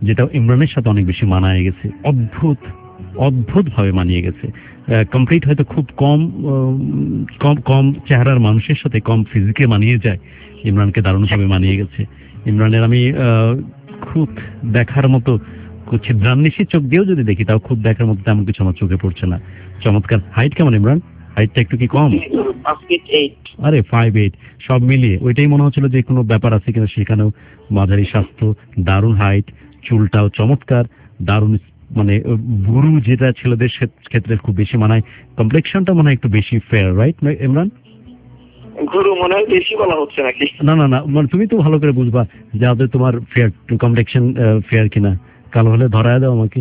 যেটা ইমরানের সাথে অনেক বেশি মানায় গেছে, অদ্ভুত অদ্ভুত ভাবে মানিয়ে গেছে। কমপ্লিট হয়তো খুব কম কম কম চেহারার মানুষের সাথে কম ফিজিকে মানিয়ে যায়, ইমরানকে দারুণভাবে মানিয়ে গেছে। ইমরানের আমি খুব দেখার মতো ছিদ্রান্বেষী চোখ দিয়েও যদি দেখি তাও খুব দেখার মতো তেমন কিছু আমার চোখে পড়ছে না। চমৎকার। হাইট কেমন ইমরান? হাইটটা একটু কি কম? আরে ফাইভ এইট সব মিলিয়ে ওইটাই মনে হচ্ছিল যে কোনো ব্যাপার আছে কিনা, সেখানেও মাঝারি স্বাস্থ্য, দারুণ হাইট, চুলটাও চমৎকার, দারুণ মানে গুরু যেটা ছেলেদের ক্ষেত্রে খুব বেশি মানায়। কমপ্লেকশনটা মনে হয় একটু বেশি ফেয়ার, রাইট ইমরান? গুরু মনে হয় বেশি বলা হচ্ছে নাকি? না না না মানে তুমি তো ভালো করে বুঝবা যাদের তোমার ফেয়ার কমপ্লেকশন ফেয়ার কিনা। কালো হলে ধরায় দাও আমাকে।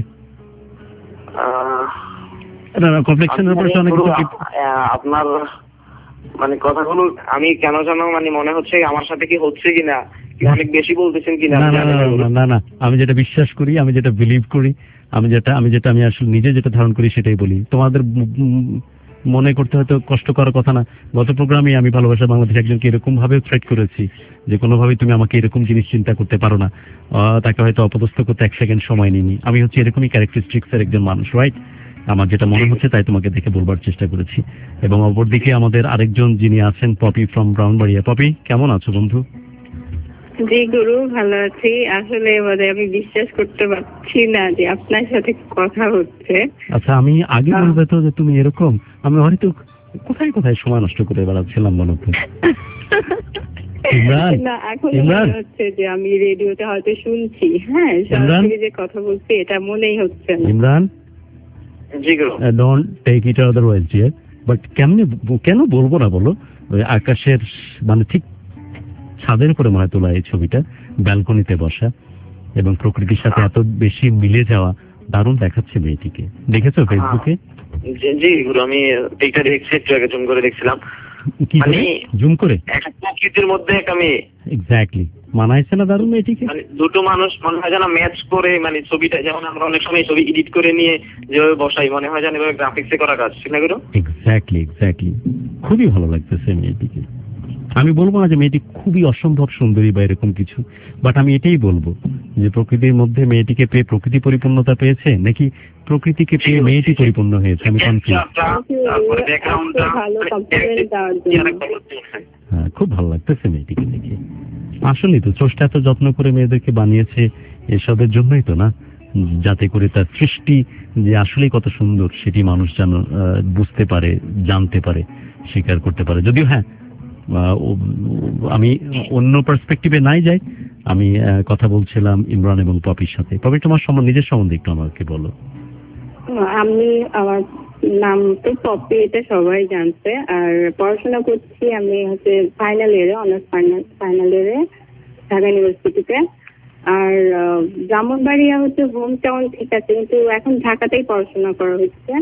না না কমপ্লেকশনের উপর অনেক কিছু আপনার মানে কথাগুলো আমি কেন জানো মানে মনে হচ্ছে আমার সাথে কি হচ্ছে কিনা, অনেক বেশি বলতেছেন কিনা। না না না আমি যেটা বিশ্বাস করি, আমি যেটা বিলিভ করি, আমি যেটা আমি যেটা আমি আসলে নিজে যেটা ধারণ করি সেটাই বলি। তোমাদের মনে করতে হয়তো কষ্ট করার কথা না। গত প্রোগ্রামে আমি ভালোবাসা বাংলাদেশ একজনকে এরকম ভাবে থ্রেট করেছি যে কোনোভাবেই তুমি আমাকে এরকম জিনিস চিন্তা করতে পারো না। তাকে হয়তো অপদস্থ করতে এক সেকেন্ড সময় নিইনি। আমি হচ্ছে এরকমই ক্যারেক্টারিস্টিক্স এর একজন মানুষ, রাইট? আমার যেটা মনে হচ্ছে তাই তোমাকে দেখে বলবার চেষ্টা করেছি। এবং অপরদিকে আমাদের আরেকজন যিনি আছেন, পপি ফ্রম ব্রাউনবাড়িয়া। পপি, কেমন আছো বন্ধু? জি গুরু, ভালো আছি। আসলে মানে আমি বিশ্বাস করতে পারছি না যে আপনার সাথে কথা হচ্ছে। আচ্ছা, আমি আগে বলবে তো যে তুমি এরকম, আমি হয়তো কোথায় কোথায় সময় নষ্ট করে বেড়াচ্ছিলাম মনে হচ্ছে। না, এখন মনে হচ্ছে যে আমি রেডিওতে হয়তো শুনছি। হ্যাঁ, সরাসরি যে কথা বলছি এটা মনেই হচ্ছে না। Imran, ji guru, don't take it otherwise dear. But কেমনে কেন বলবো না বলো? ওই আকাশের মানে ঠিক ছাদের উপরে মনে তোলা এই ছবিটা, ব্যালকনিতে বসা এবং প্রকৃতির সাথে এত বেশি মিলে যাওয়া, দারুণ দেখাচ্ছে মেয়েটিকে। দেখেছো ফেসবুকে? জি গুরু, আমি এইটা দেখছি, একটু আগে জুম করে দেখছিলাম। কি করে জুম করে? প্রকৃতির মধ্যে একটা মেয়ে, এক্স্যাক্টলি মানাইছে না দারুণ মেয়েটিকে? মানে দুটো মানুষ মনে হয় যেন ম্যাচ করে, মানে ছবিটা যেমন আমরা অনেক সময় ছবি এডিট করে নিয়ে যেভাবে বসাই, মনে হয় যেন এভাবে গ্রাফিক্সে করা কাজ, ঠিক না গুরু? এক্স্যাক্টলি এক্স্যাক্টলি খুবই ভালো লাগতেছে মেয়েটিকে। আমি বলবো না যে মেয়েটি খুবই অসম্ভব সুন্দরী বা এরকম কিছু, বাট আমি এটাই বলবো যে প্রকৃতির মধ্যে মেয়েটিকে পেয়ে প্রকৃতি পরিপূর্ণতা পেয়েছে নাকি প্রকৃতিকে পেয়ে মেয়েটি পরিপূর্ণ হয়েছে, আমি কনফিউজ। হ্যাঁ, খুব ভালো লাগতেছে মেয়েটিকে দেখে। আসলেই তো স্রষ্টা এত যত্ন করে মেয়েদেরকে বানিয়েছে এসবের জন্যই তো না, যাতে করে তার সৃষ্টি যে আসলেই কত সুন্দর সেটি মানুষ যেন বুঝতে পারে, জানতে পারে, স্বীকার করতে পারে। যদিও হ্যাঁ, আমি অন্য পার্সপেক্টিভে নাই যাই, আমি কথা বলছিলাম ইমরান এবং পপির সাথে। পপি, তোমার সম্বন্ধে, নিজের সম্বন্ধে একটু আমাকে বলো। আমি, আমার নাম তো পপি, এটা সবাই জানছে। আর পড়াশোনা করছি আমি হচ্ছে ফাইনাল ইয়ারে, অনার্স ফাইনাল ফাইনাল ইয়ারে ঢাকা ইউনিভার্সিটিতে। আর ব্রাহ্মণবাড়িয়া হচ্ছে হোম টাউন, ঠিক আছে, কিন্তু এখন ঢাকাতেই পড়াশোনা করা হচ্ছে।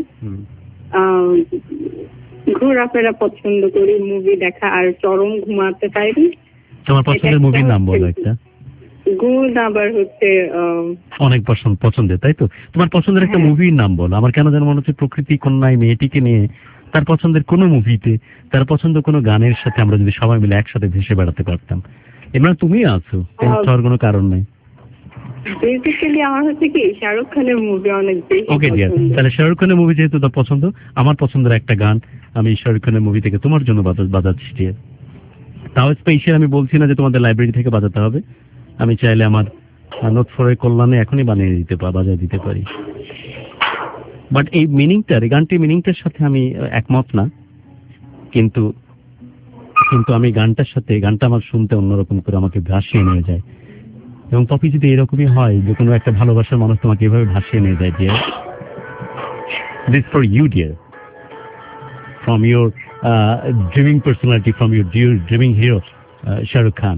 ঘোরাফেরা পছন্দ করি, মুভি দেখা, আর চরম ঘুমাতে পারি। তোমার পছন্দের মুভির নাম বলো একটা। গুড, আবার হচ্ছে অনেক পছন্দ পছন্দের, তাই তো? তোমার পছন্দের একটা মুভির নাম বলো। আমার কেন যেন মনে হচ্ছে প্রকৃতি কন্যায় মেয়েটিকে নিয়ে তার পছন্দের কোনো মুভিতে, তার পছন্দ কোনো গানের সাথে আমরা যদি সবাই মিলে একসাথে ভেসে বেড়াতে পারতাম। এবার তুমি আছো, তোমার কোনো কারণ নাই। বেসিক্যালি আমার হচ্ছে কি শাহরুখ খানের মুভি অনেক বেশি। ওকে ডিয়ার, তাহলে শাহরুখ খানের মুভি যেহেতু তোর পছন্দ, আমার পছন্দের একটা গান আমি শাহরুখ খানের মুভি থেকে তোমার জন্য বাজাচ্ছি ডিয়ার। তাও স্পেশাল আমি বলছি না যে তোমাদের লাইব্রেরি থেকে বাজাতে হবে, আমি চাইলে আমার নোট ফোরের কল্যাণে এখনই বানিয়ে দিতে পারি, বাজায় দিতে পারি। বাট এই মিনিংটা, এই গানটির মিনিংটার সাথে আমি একমত না, কিন্তু কিন্তু আমি গানটার সাথে, গানটা আমার শুনতে অন্যরকম করে আমাকে ভাসিয়ে নিয়ে যায়। এবং পপি, যদি এরকমই হয় যে কোনো একটা ভালোবাসার মানুষ তোমাকে এভাবে ভাসিয়ে নিয়ে যায়, dear, this for you dear, from your dreaming personality, from your dear dreaming hero Shahrukh Khan.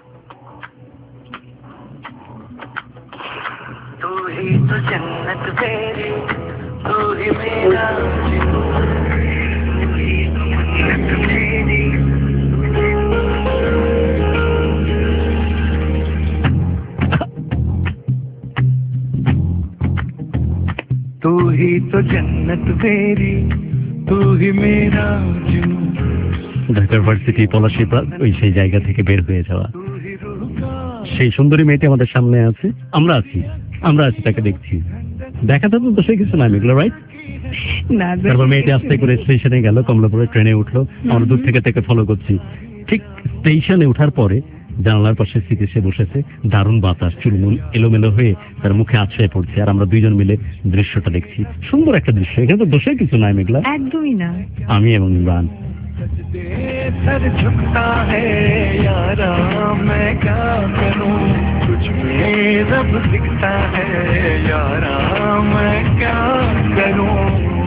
तो जन्नत तेरी, तू ही मेरा तू ही तो जन्नत तेरी, तू ही मेरा जुनून। ঢাকার ভার্সিটি পলাশী ওই সেই জায়গা থেকে বের হয়ে যাওয়া সেই সুন্দরী মেয়েটি আমাদের সামনে আছে, আমরা আছি, আমরা আছি, তাকে দেখছি। দেখাতে তো দোষে কিছু না এগুলো, রাইট? তারপর মেয়েটি আস্তে করে স্টেশনে গেল, কমলাপুরে ট্রেনে উঠলো, আমরা দূর থেকে থেকে ফলো করছি। ঠিক স্টেশনে ওঠার পরে জানালার পাশে সিট এসে বসেছে, দারুণ বাতাস, চুলমুল এলোমেলো হয়ে তার মুখে আছড়ে পড়ছে, আর আমরা দুইজন মিলে দৃশ্যটা দেখছি। সুন্দর একটা দৃশ্য, এখানে তো দোষে কিছু নাই মেঘলা, একদমই না। আমি এবং ইমরান। सर झुकता है यारा मैं क्या करूं, कुछ में रब दिखता है यारा मैं क्या करूं।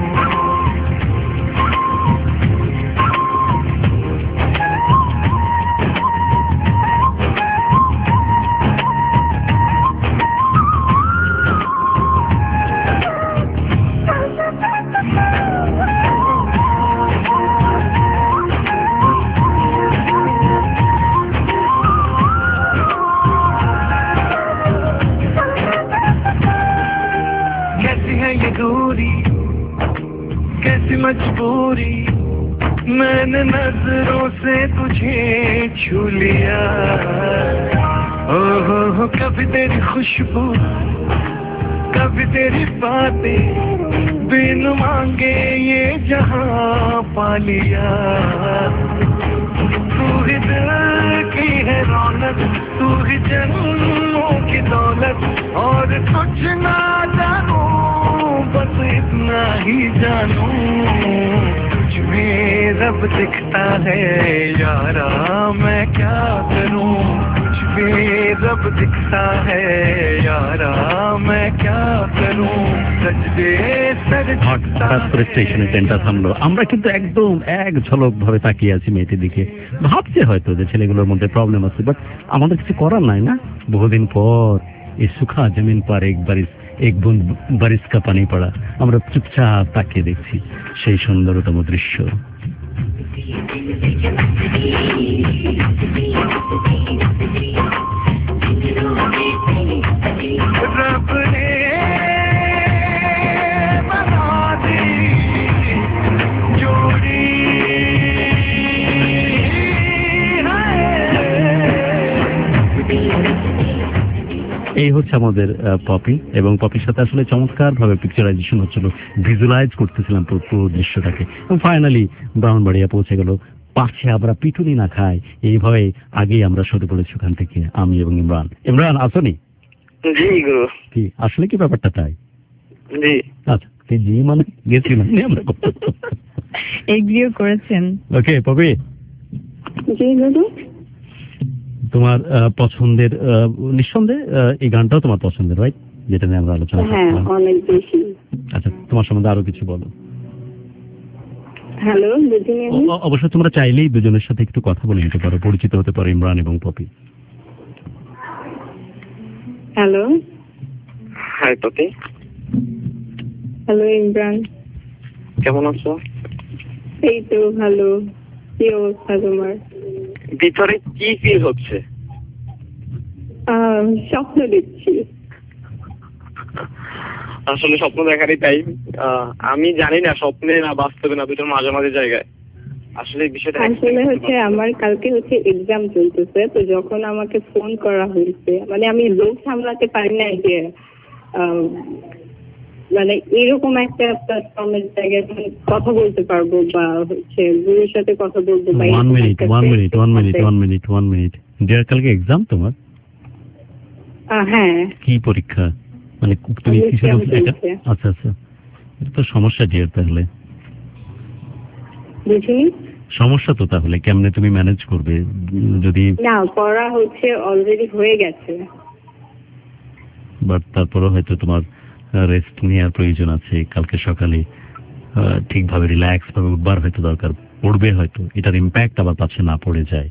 दूरी कैसी मजबूरी, मैंने नजरों से तुझे छू लिया। ओ हो हो कभी तेरी खुशबू कभी तेरी बातें, बिन मांगे ये जहां पा लिया। तू ही दिल की है रौनक, तू ही जन्मों की दौलत, और कुछ ना जानूं बस इतना ही जानूं, तुझ में रब दिखता है यारा मैं क्या करूं, तुझ में रब दिखता है यारा मैं क्या करूं। सजदे सर হঠাৎ করে স্টেশনে ট্রেনটা থামলো, আমরা কিন্তু একদম এক ঝলক ভাবে তাকিয়ে আছি মেয়েটির দিকে, ভাবছে হয়তো যে ছেলেগুলোর মধ্যে প্রবলেম আছে, বাট আমাদের কিছু করার নাই না। বহুদিন পর এই সুখা জমিন পার এক বারিশ এক বুঁদ বারিশ কা পানি পড়া, আমরা চুপচাপ তাকিয়ে দেখছি সেই সুন্দরতম দৃশ্য। रब ने बना दी जोड़ी এই হচ্ছে আমাদের পপি, এবং পপির সাথে আসলে চমৎকার ভাবে পিকচারাইজেশন হচ্ছিল, ভিজুয়ালাইজ করতেছিলাম পুরো দৃশ্যটাকে, এবং ফাইনালি ব্রাহ্মণবাড়িয়া পৌঁছে গেল। পাশে আমরা পিটুনি না খাই এইভাবে আগেই আমরা সরে পড়েছি ওখান থেকে, আমি এবং ইমরান। ইমরান আসনি? জি গুরু। কি আসলে কি ব্যাপারটা তাই? জি। আচ্ছা, জি মানে গেছি না আমরা এগ্রিও করেছেন। ওকে পপি। জি গুরু। তোমার পছন্দের, নিঃসন্দেহে এই গানটাও তোমার পছন্দের, রাইট? যেটা নিয়ে আমরা আলোচনা করলাম। হ্যাঁ, অনেক বেশি। আচ্ছা, তোমার সম্বন্ধে আরো কিছু বলো। হ্যালো, বুঝিনি আমি। অবশ্যই তোমরা চাইলেই দুজনের সাথে একটু কথা বলে নিতে পারো, পরিচিত হতে পারো ইমরান এবং Popy. Hello. Hi Popy. Hello Imran, কেমন আছো? এই তো ভালো। কি অবস্থা তোমার? ভিতরে কি ফিল হচ্ছে? স্বপ্ন দেখছি। আসলে স্বপ্ন দেখারই টাইম। আমি জানি না স্বপ্নে না বাস্তবে না দুটোর মাঝামাঝি জায়গায়। আসলে বিষয়টা আসলে হচ্ছে আমার কালকে হচ্ছে এক্সাম চলতেছে, তো যখন আমাকে ফোন করা হয়েছে, মানে আমি লোক সামলাতে পারি না যে মানে এরকম একটা প্ল্যাটফর্মের জায়গায় কথা বলতে পারবো বা হচ্ছে গুরুর সাথে কথা বলবো। One minute one minute one minute one minute one minute dear, কালকে এক্সাম তোমার? হ্যাঁ। কি পরীক্ষা? মানে তুমি কিসের? আচ্ছা আচ্ছা, এটা তো সমস্যা ডিয়ার। তাহলে বুঝিনি। সমস্যা তো তাহলে কেমনে তুমি ম্যানেজ করবে যদি? না, পড়া হচ্ছে অলরেডি হয়ে গেছে, বাট তারপরেও হয়তো তোমার রেস্ট নেওয়ার প্রয়োজন আছে। কালকে সকালে ঠিকভাবে রিল্যাক্স ভাবে উঠবার হয়তো দরকার পড়বে, হয়তো এটার ইম্প্যাক্ট আবার পাচ্ছে না পড়ে যায়।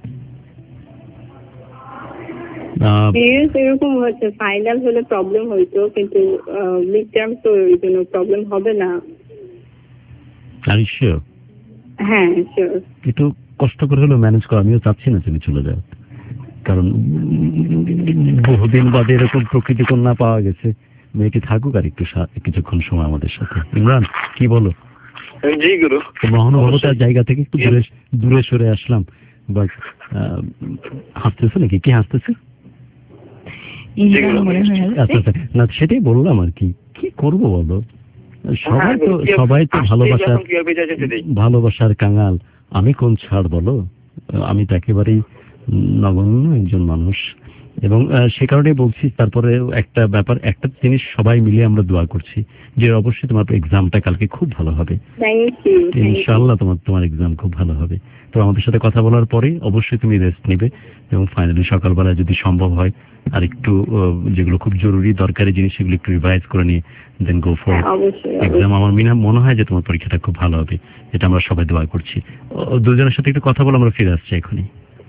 এরকম হচ্ছে, ফাইনাল হলে প্রবলেম হইতো, কিন্তু মিড টার্ম তো এই জন্য প্রবলেম হবে না। আর শিওর? হ্যাঁ শিওর। একটু কষ্ট করে হলেও ম্যানেজ করো, আমিও চাচ্ছি না তুমি চলে যাও, কারণ বহুদিন বাদে এরকম প্রকৃতি কন্যা পাওয়া গেছে। মেয়েটি থাকুক আর একটু কিছুক্ষণ সময় আমাদের সাথে। ইমরান কি বলো? জি গুরু। মহানুভবতার জায়গা থেকে একটু দূরে দূরে সরে আসলাম, বাট হাসতেছে নাকি? কি হাসতেছে? আচ্ছা আচ্ছা, না সেটাই বললাম আর কি, কি করবো বলো, সবাই তো সবাই তো ভালোবাসার ভালোবাসার কাঙাল, আমি কোন ছাড় বলো, আমি তো একেবারেই নগণ্য একজন মানুষ। এবং সে কারণে বলছি, তারপরে একটা ব্যাপার, একটা জিনিস সবাই মিলে আমরা দোয়া করছি যে অবশ্যই তোমার এক্সামটা কালকে খুব ভালো হবে, ইনশাআল্লাহ তোমার তোমার এক্সাম খুব ভালো হবে। তো আমাদের সাথে কথা বলার পরে অবশ্যই তুমি রেস্ট নেবে এবং ফাইনালি সকালবেলা যদি সম্ভব হয় আর একটু যেগুলো খুব জরুরি দরকারি জিনিস সেগুলো একটু রিভাইজ করে নিয়ে দেন গো ফর এক্সাম। আমার মনে হয় যে তোমার পরীক্ষাটা খুব ভালো হবে, এটা আমরা সবাই দোয়া করছি। দুজনের সাথে একটু কথা বলে আমরা ফিরে আসছি এখনই।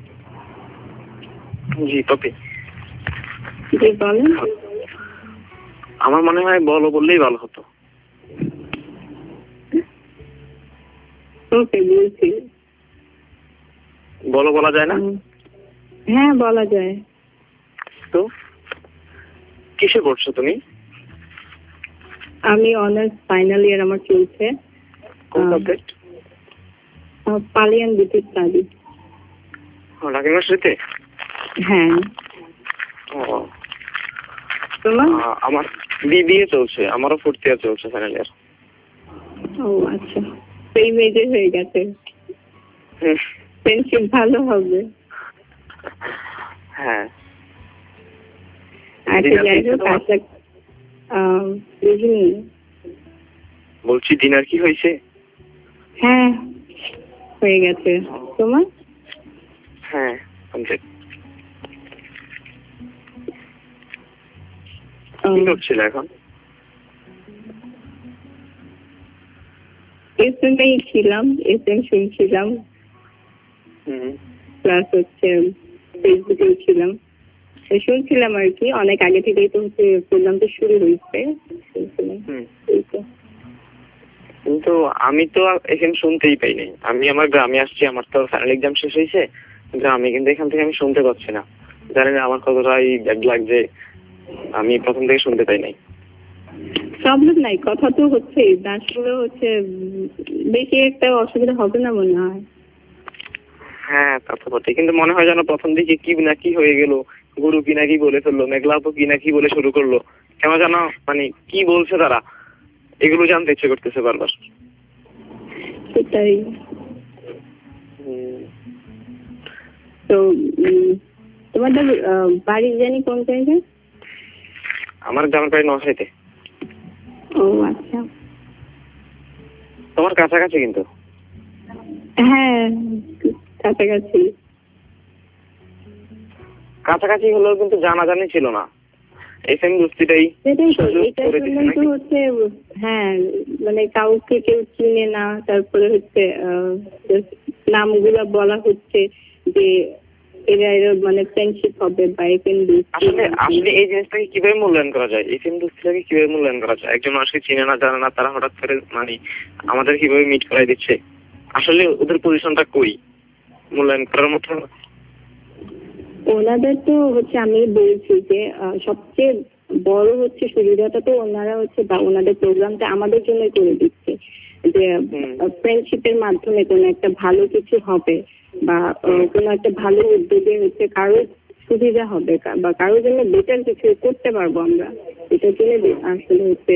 জি পপি, আমার মনে হয় বলো বললেই ভালো হতো। বলো বলা যায় না? হ্যাঁ বলা যায়। তো কিসে পড়ছো তুমি? আমি অনার্স ফাইনাল ইয়ার আমার চলছে। কোন সাবজেক্ট? পালিয়ান ব্রিটিশ স্টাডি। ঢাকা ইউনিভার্সিটিতে? হ্যাঁ। ও তোমার? আমার বিবিএ চলছে, আমারও ফোর্থ ইয়ার চলছে, ফাইনাল ইয়ার। ও আচ্ছা, সেই মেজর হয়ে গেছে, ফ্রেন্ডশিপ ভালো হবে। হ্যাঁ। আচ্ছা যাই হোক, আচ্ছা বুঝিনি। বলছি ডিনার কি হয়েছে? হ্যাঁ হয়ে গেছে, তোমার? হ্যাঁ কমপ্লিট। কি করছিল এখন? এসএমএই ছিলাম, এসএম শুনছিলাম, প্লাস হচ্ছে ফেসবুকেও ছিলাম, শুনছিলাম আর কি। অনেক আগে থেকেই তো হচ্ছে প্রোগ্রামটা শুরু হয়েছে, কিন্তু আমি তো এখানে শুনতেই পাইনি। আমি আমার গ্রামে আসছি, আমার তো ফাইনাল এক্সাম শেষ হয়েছে গ্রামে, কিন্তু এখান থেকে আমি শুনতে পাচ্ছি না। জানি না আমার কতটাই ব্যাড লাগছে, আমি প্রথম থেকে শুনতে পাই নাই। প্রবলেম নাই, কথা তো হচ্ছে, ডান্স করে হচ্ছে বেশি একটা অসুবিধা হবে না মনে হয়। হ্যাঁ তা তো বটে, কিন্তু মনে হয় যেন প্রথম দিকে কি না কি হয়ে গেল, গুরু কি না কি বলে ফেললো, মেঘলা আপু কি না কি বলে শুরু করলো, কেন যেন মানে কি বলছে তারা, এগুলো জানতে ইচ্ছে করতেছে বারবার। সেটাই তো। তোমাদের বাড়ি জানি কোন জায়গায়? আমার গ্রামের বাড়ি নোয়াখালীতে। ও আচ্ছা, তোমার কাছাকাছি কিন্তু। হ্যাঁ কাছাকাছি, কাছাকাছি হলেও কিন্তু জানাজানি ছিল না। এফএম দোস্তিটাই তো হচ্ছে, হ্যাঁ মানে কাউকে কেউ চিনে না, তারপরে হচ্ছে নামগুলা বলা হচ্ছে যে এরা এরা মানে ফ্রেন্ডশিপ হবে বা এফএম দোস্তি। আসলে আসলে এই জিনিসটাকে কিভাবে মূল্যায়ন করা যায়, এফএম দোস্তিটাকে কিভাবে মূল্যায়ন করা যায়? একজন মানুষকে চিনে না জানে না, তারা হঠাৎ করে মানে আমাদের কিভাবে মিট করাই দিচ্ছে, আসলে ওদের পজিশনটা কই মূল্যায়ন করার মতো? ওনাদের তো হচ্ছে আমি বলছি যে সবচেয়ে বড় হচ্ছে সুবিধাটা তো ওনারা হচ্ছে বা ওনাদের প্রোগ্রামটা আমাদের জন্য করে দিচ্ছে, যে ফ্রেন্ডশিপের মাধ্যমে কোনো একটা ভালো কিছু হবে বা কোনো একটা ভালো উদ্যোগে হচ্ছে কারোর সুবিধা হবে বা কারোর জন্য বেটার কিছু করতে পারবো আমরা, এটার জন্য আসলে হচ্ছে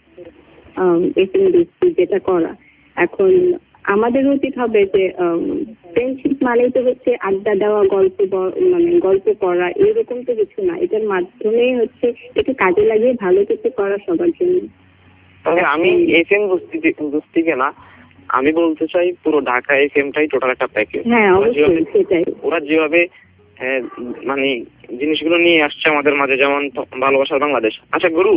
যেটা করা। এখন আমাদের উচিত হবে যে ফ্রেন্ডশিপ মানে তো হচ্ছে আড্ডা দেওয়া, গল্প মানে গল্প করা, এরকম তো কিছু না। এটার মাধ্যমে হচ্ছে একটু কাজে লাগিয়ে ভালো কিছু করা সবার জন্য। তবে আমি এফএম দোস্তিকে না, আমি বলতে চাই পুরো ঢাকা এফএমটাই টোটাল একটা প্যাকেজ। হ্যাঁ অবশ্যই সেটাই। ওরা যেভাবে মানে জিনিসগুলো নিয়ে আসছে আমাদের মাঝে, যেমন ভালোবাসার বাংলাদেশ। আচ্ছা গুরু।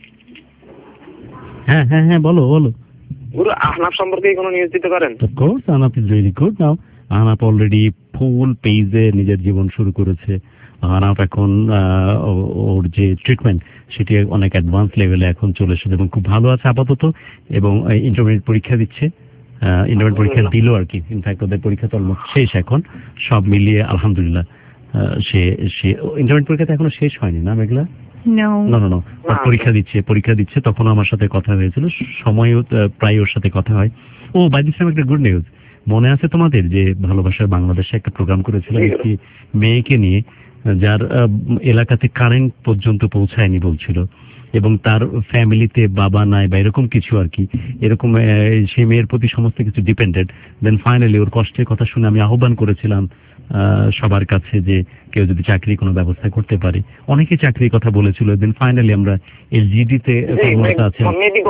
হ্যাঁ হ্যাঁ হ্যাঁ বলো বলো। গুরু আহনাফ সম্পর্কে কোনো নিউজ দিতে পারেন? Of course, Ahnaf is very good now. Ahnaf already full পেজে নিজের জীবন শুরু করেছে। আহনাফ এখন ওর যে ট্রিটমেন্ট সেটি অনেক অ্যাডভান্স লেভেলে এখন চলে এসেছে এবং খুব ভালো আছে আপাতত, এবং ইন্টারমিডিয়েট পরীক্ষা দিচ্ছে। ইন্টারমিডিয়েট পরীক্ষা দিল আর কি, ইনফ্যাক্ট ওদের পরীক্ষা তো অলমোস্ট শেষ এখন, সব মিলিয়ে আলহামদুলিল্লাহ। সে সে ইন্টারমিডিয়েট পরীক্ষাতে এখনো শেষ হয়নি না মেঘলা? না না না, পরীক্ষা দিচ্ছে পরীক্ষা দিচ্ছে তখন আমার সাথে কথা হয়েছিল, সময় প্রায় ওর সাথে কথা হয়। ও বাই দিস টাইম একটা গুড নিউজ, মনে আছে তোমাদের যে ভালোবাসার বাংলাদেশে একটা প্রোগ্রাম করেছিল একটি মেয়েকে নিয়ে, যার এলাকাতে কারেন্ট পর্যন্ত পৌঁছায়নি বলছিল, এবং তার ফ্যামিলিতে বাবা নাই বা এরকম কিছু আর কি, এরকম সেই মেয়ের প্রতি সমস্ত কিছু ডিপেন্ডেড। দেন ফাইনালি ওর কষ্টের কথা শুনে আমি আহ্বান করেছিলাম সবার কাছে যে কেউ যদি চাকরি কোনো ব্যবস্থা করতে পারে। অনেকে চাকরির কথা বলেছিল। দেন ফাইনালি আমরা এলজিইডিতে আছে,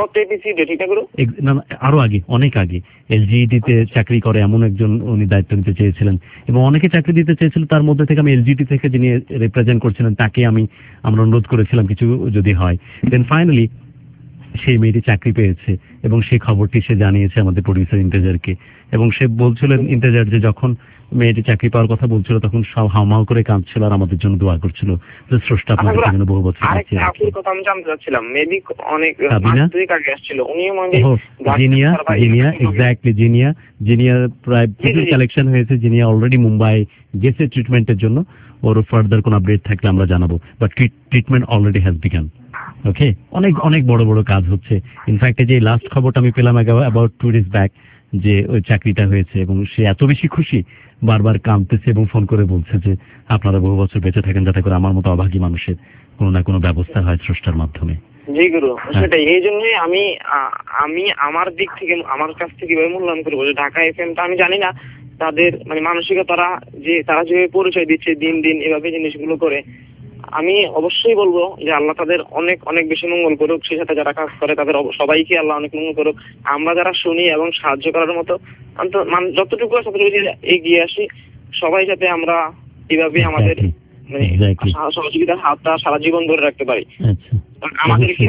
আরো আগে অনেক আগে এলজিইডিতে চাকরি করে এমন একজন উনি দায়িত্ব নিতে চেয়েছিলেন, এবং অনেকে চাকরি দিতে চেয়েছিল। তার মধ্যে থেকে আমি এলজিইডি থেকে যিনি রিপ্রেজেন্ট করছিলেন তাকে আমি আমরা অনুরোধ করেছিলাম কিছু যদি হয়। দেন ফাইনালি সেই মেয়েটি চাকরি পেয়েছে, এবং সেই খবরটি সে জানিয়েছে আমাদের প্রডিউসার ইন্টেজারকে। এবং সে বলছিলেন ইন্টেজার যে যখন মেয়েটি চাকরি পাওয়ার কথা বলছিল তখন সব হাউমাউ করে কাঁদছিল আর আমাদের জন্য দোয়া করছিল যে স্রষ্টা আপনাদের জন্য বহু বছর আছে। কথা আমি জানতে চাচ্ছিলাম, মেবি অনেক আগে আসছিল উনিও মানে জিনিয়া জিনিয়া এক্স্যাক্টলি জিনিয়া জিনিয়া প্রায় প্রচুর কালেকশন হয়েছে। জিনিয়া অলরেডি মুম্বাই গেছে ট্রিটমেন্টের জন্য। ওর ফার্দার কোনো আপডেট থাকলে আমরা জানাবো, but treatment already has begun. Okay, অনেক অনেক বড় বড় কাজ হচ্ছে। ইনফ্যাক্ট যে লাস্ট খবরটা আমি পেলাম অ্যাবাউট টু ডেজ ব্যাক যে ওই চাকরিটা হয়েছে, এবং সে এত বেশি খুশি বারবার কাঁদতেছে এবং ফোন করে বলছে যে আপনারা বহু বছর বেঁচে থাকেন যাতে করে আমার মতো অভাগী মানুষের কোনো না কোনো ব্যবস্থা হয় স্রষ্টার মাধ্যমে। জি গুরু, সেটাই। এই জন্যই আমি আমি আমার দিক থেকে আমার কাছ থেকে মূল্যায়ন করবো যে ঢাকা এফএমটা আমি জানি না তাদের মানে মানসিকতারা যে তারা যেভাবে পরিচয় দিচ্ছে দিন দিন এভাবে জিনিসগুলো করে, আমি অবশ্যই বলবো যে আল্লাহ তাদের অনেক অনেক বেশি মঙ্গল করুক। সেই সাথে যারা কাজ করে তাদের সবাইকে আল্লাহ অনেক মঙ্গল করুক। আমরা যারা শুনি এবং সাহায্য করার মতো যতটুকু ততটুকু এগিয়ে আসি, সবাই যাতে আমরা এভাবে আমাদের মানে সহযোগিতার হাতটা সারা জীবন ধরে রাখতে পারি। আমাদেরকে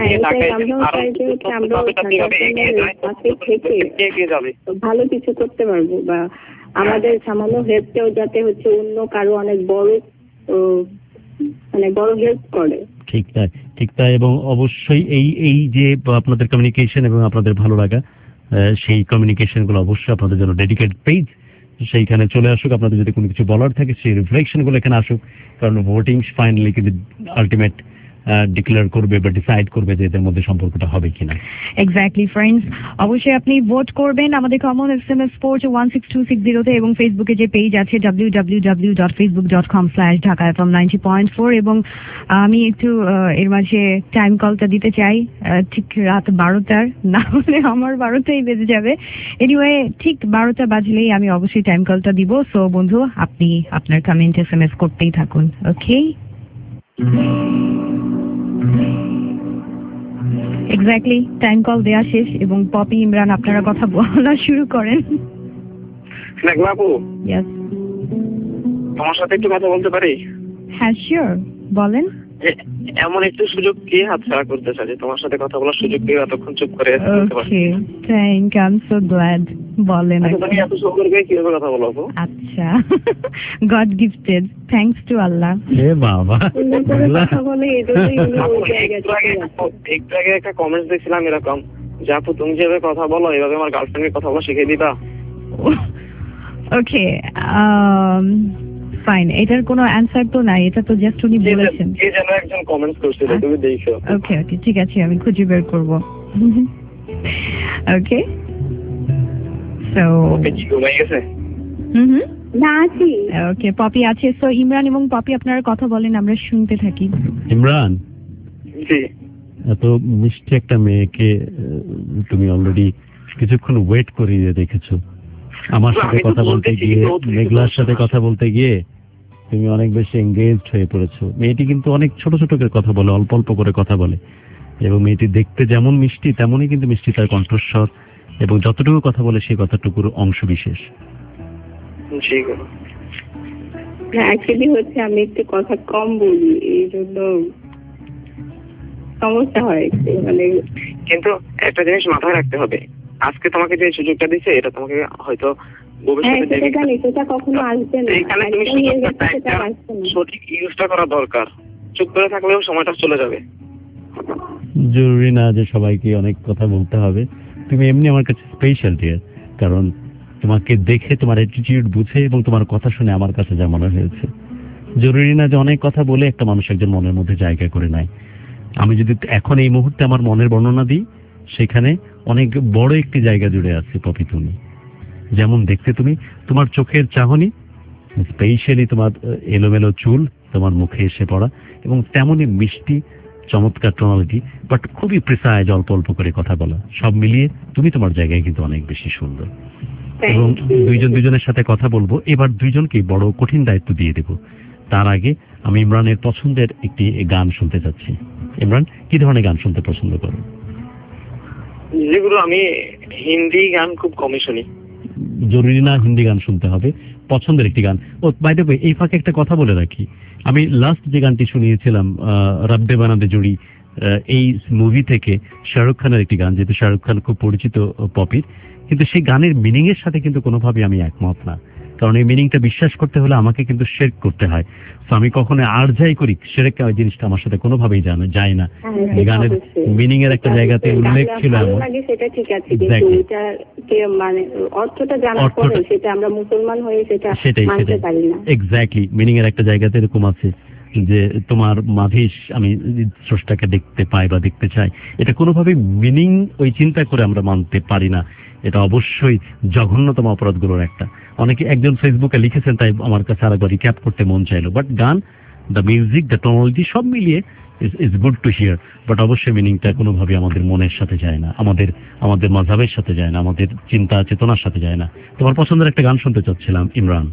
এগিয়ে যাবে, ভালো কিছু করতে পারবো, বা আমাদের সামান্য হেল্পটাও যাতে হচ্ছে অন্য কারো অনেক বড় মানে বড় হেল্প করে। ঠিক তাই, ঠিক তাই। এবং অবশ্যই এই এই যে আপনাদের কমিউনিকেশন এবং আপনাদের ভালো লাগা, সেই কমিউনিকেশন গুলো অবশ্যই আপনাদের জন্য ডেডিকেটেড পেজ, সেইখানে চলে আসুক। আপনাদের যদি কোনো কিছু বলার থাকে সেই রিফ্লেকশন গুলো এখানে আসুক, কারণ ভোটিং ফাইনালি কিন্তু আলটিমেট ডিক্লেয়ার করবে বা ডিসাইড করবে যে এদের মধ্যে সম্পর্কটা হবে কিনা। এক্স্যাক্টলি ফ্রেন্ডস, অবশ্যই আপনি ভোট করবেন আমাদের common SMS sports one six two six জিরোতে, এবং ফেসবুকে যে পেজ আছে W W W dot Facebook dot com slash Dhaka FM ninety point four. এবং আমি একটু এর মাঝে টাইম কলটা দিতে চাই, ঠিক রাত বারোটার, না হলে আমার বারোটাই বেজে যাবে। এনিওয়ে ঠিক বারোটা বাজলেই আমি অবশ্যই টাইম কলটা দিব। সো বন্ধু, আপনি আপনার কমেন্ট এসএমএস করতেই থাকুন। ওকে, এক্স্যাক্টলি টাইম কল দেয়া শেষ, এবং পপি ইমরান আপনারা কথা বলা শুরু করেন। আপু, তোমার সাথে একটু কথা বলতে পারি? হ্যাঁ শিওর, বলেন। এমন একটু সুযোগ কি হাতছাড়া করতে চাই, তোমার সাথে কথা বলার সুযোগ দিয়ে এতক্ষণ চুপ করে আছি। Okay, thank you, I am so glad. বলেন। তুমি এত সুন্দর করে কিভাবে কথা বলো আপু? আচ্ছা, God gifted, thanks to Allah. এ বাবা, কথা বলে এটাই একটু আগে একটা কমেন্ট দেখছিলাম এরকম যে আপু তুমি যেভাবে কথা বলো এভাবে আমার গার্লফ্রেন্ডের কথা বলা শিখিয়ে দিবা। ওকে, ফাইন, এটার কোনো অ্যানসার তো নাই, এটা তো জাস্ট উনি বলেছেন। কে যেন একজন কমেন্ট করছিল, তুমি দেখো। ওকে ওকে, ঠিক আছে, আমি খুঁজে বের করব। ওকে, সো ওকে, জি ঘুমাই গেছে? হুম হুম, না আছি। ওকে, পপি আছে। সো ইমরান এবং পপি আপনারা কথা বলেন, আমরা শুনতে থাকি। ইমরান, জি, এত মিষ্টি একটা মেয়েকে তুমি অলরেডি কিছুক্ষণ ওয়েট করিয়ে রেখেছো। আমার সাথে কথা বলতে গিয়ে, মেঘলার সাথে কথা বলতে গিয়ে তুমি অনেক বেশি এঙ্গেজড হয়ে পড়েছো। মেয়েটি কিন্তু অনেক ছোট ছোট করে কথা বলে, অল্প অল্প করে কথা বলে, এবং মেয়েটি দেখতে যেমন মিষ্টি তেমনই কিন্তু মিষ্টি তার কণ্ঠস্বর, এবং যতটুকু কথা বলে সেই কথাটুকুর অংশ বিশেষ। অ্যাকচুয়ালি হচ্ছে আমি একটু কথা কম বলি, এই জন্য সমস্যা হয় মানে। কিন্তু একটা জিনিস মাথায় রাখতে হবে, আজকে তোমাকে যে সুযোগটা দিচ্ছে এটা তোমাকে হয়তো ভবিষ্যতে দেবে, সেটা কখনো আসবে না। এখানে তুমি সঠিক ইউজটা করা দরকার। চুপ করে থাকলেও সময়টা চলে যাবে। জরুরি না যে সবাইকে অনেক কথা বলতে হবে। তুমি এমনি আমার কাছে স্পেশাল ডিয়ার, কারণ তোমাকে দেখে, তোমার অ্যাটিটিউড বুঝে এবং তোমার কথা শুনে আমার কাছে যা মনে হয়েছে, জরুরি না যে অনেক কথা বলে একটা মানুষ একজন মনের মধ্যে জায়গা করে নেয়। আমি যদি এখন এই মুহূর্তে আমার মনের বর্ণনা দিই, সেখানে অনেক বড় একটি জায়গা জুড়ে আছে পপি। তুমি যেমন দেখতে, তুমি তোমার চোখের চাহনি, স্পেশালি তোমার এলোমেলো চুল তোমার মুখে এসে পড়া এবং তেমনই মিষ্টি চমৎকার টোনালিটি, বাট খুবই প্রিসাইজ, অল্প অল্প করে কথা বলা, সব মিলিয়ে তুমি তোমার জায়গায় কিন্তু অনেক বেশি সুন্দর। এবং দুইজন দুজনের সাথে কথা বলবো, এবার দুইজনকে বড় কঠিন দায়িত্ব দিয়ে দেব। তার আগে আমি ইমরানের পছন্দের একটি গান শুনতে চাচ্ছি। ইমরান, কি ধরনের গান শুনতে পছন্দ করো? যেগুলো আমি হিন্দি গান খুব কমই শুনি। জরুরি না হিন্দি গান শুনতে হবে, পছন্দের একটি গান। ও বাই দ্য ওয়ে, এই ফাঁকে একটা কথা বলে রাখি, আমি লাস্ট যে গানটি শুনিয়েছিলাম রব্বে বানাদে জুড়ি, এই মুভি থেকে শাহরুখ খানের একটি গান, যেহেতু শাহরুখ খান খুব পরিচিত পপির, কিন্তু সেই গানের মিনিং এর সাথে কিন্তু কোনোভাবে আমি একমত না, কারণ এই মিনিংটা বিশ্বাস করতে হলে আমাকে কিন্তু শেরক করতে হয়। তো আমি কখনো আর যাই করি, শেরক জিনিসটা আমার সাথে কোনোভাবেই জানা যায় না। এই গানের মিনিং এর একটা জায়গাতে উল্লেখ ছিল এমন, সেটা ঠিক আছে, কিন্তু এটা কে মানে অর্থটা জানার পরে সেটা আমরা মুসলমান হয়ে সেটা মানতে পারি না। এক্স্যাক্টলি, মিনিং এর একটা জায়গাতে এরকম আছে যে তোমার মাধিস আমি স্রষ্টাকে দেখতে পাই বা দেখতে চাই, এটা কোনোভাবেই মিনিং ওই চিন্তা করে আমরা মানতে পারি না। এটা অবশ্যই জঘন্যতম অপরাধগুলোর একটা। অনেকে একজন ফেসবুকে লিখেছেন, তাই আমার কাছে আরেকবার রিক্যাপ করতে মন চাইলো। বাট গান, দ্য মিউজিক, দ্য টোনালিটি সব মিলিয়ে is good to hear, but অবশ্যই মিনিংটা কোনোভাবে আমাদের মনের সাথে যায় না, আমাদের আমাদের মাযহাবের সাথে যায় না, আমাদের চিন্তা চেতনার সাথে যায় না। তোমার পছন্দের একটা গান শুনতে চাচ্ছিলাম ইমরান।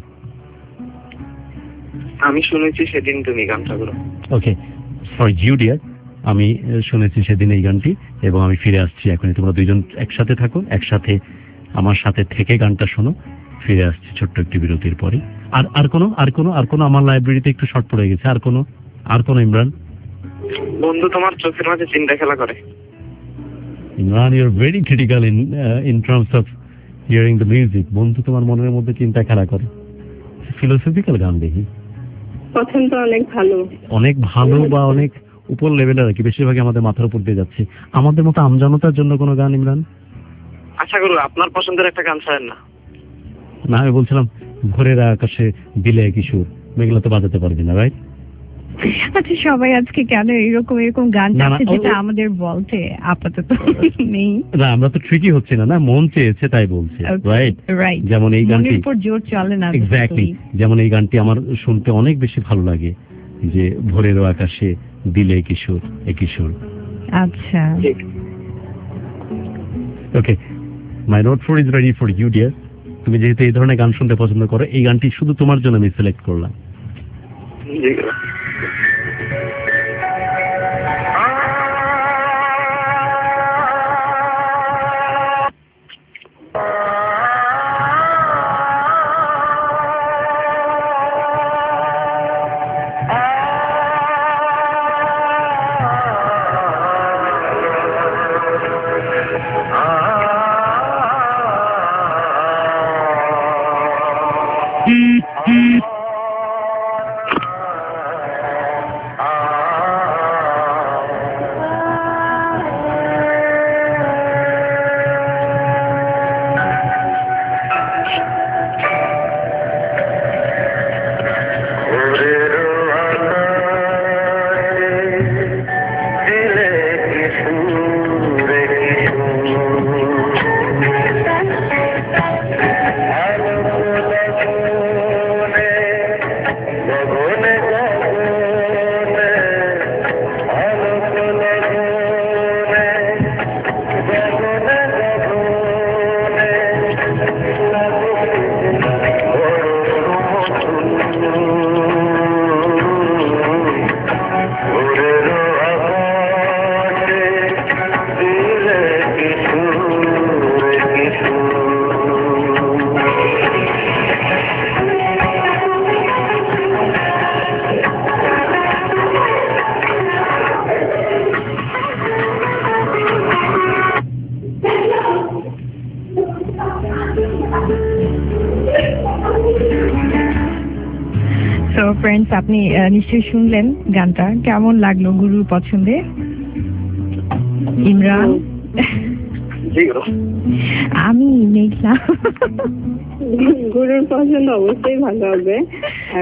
আমি শুনেছি সেদিন তুমি গানটা গুলো। ওকে, ফর ইউ ডিয়ার, আমি শুনেছি সেদিন এই গানটি, এবং আমি ফিরে আসছি এখনই। তোমরা দুইজন একসাথে থাকো, একসাথে আমার সাথে থেকে গানটা শোনো। ফিরে আসছি ছোট্ট একটি বিরতির পরে। আর আর কোনো আর কোনো আর কোনো আমার লাইব্রেরিতে একটু শর্ট পড়ে গেছে। আর কোনো আর কোনো ইমরান? বন্ধু তোমার চোখের মাঝে চিন্তা খেলা করে। Imran, you are very critical in in terms of hearing the music. বন্ধু তোমার মনের মধ্যে চিন্তা খেলা করে, ফিলোসফিক্যাল গান দেখি। পছন্দ অনেক ভালো, অনেক ভালো বা অনেক উপর লেভেলের আর কি, বেশিরভাগই আমাদের মাথার উপর দিয়ে যাচ্ছে। আমাদের মতো আমজনতার জন্য কোনো গান ইমরান? আশা করো আপনার পছন্দের একটা গান ছাড়েন না। না, আমি বলছিলাম ভোরের আকাশে দিলে কি সুর, মেঘলা তো বাজাতে পারবি না, রাইট? আচ্ছা, সবাই আজকে কেন এরকম এরকম গান চাচ্ছে যেটা আমাদের বলতে আপাতত নেই? না, আমরা তো ট্রিকি হচ্ছে না, না মন চেয়েছে তাই বলছি, রাইট? রাইট, যেমন এই গানটি উপর জোর চলে না। এক্স্যাক্টলি, যেমন এই গানটি আমার শুনতে অনেক বেশি ভালো লাগে, যে ভোরের আকাশে দিলে কিশোর এ কিশোর। আচ্ছা, okay, my note for is ready for you dear. তুমি যেহেতু এই ধরনের গান শুনতে পছন্দ করো, এই গানটি শুধু তোমার জন্য আমি সিলেক্ট করলাম। ফ্রেন্ডস, আপনি নিশ্চয়ই শুনলেন গানটা, কেমন লাগলো গুরুর পছন্দে? ইমরান? আমি মেঘলা। গুরুর পছন্দ অবশ্যই ভালো হবে, আর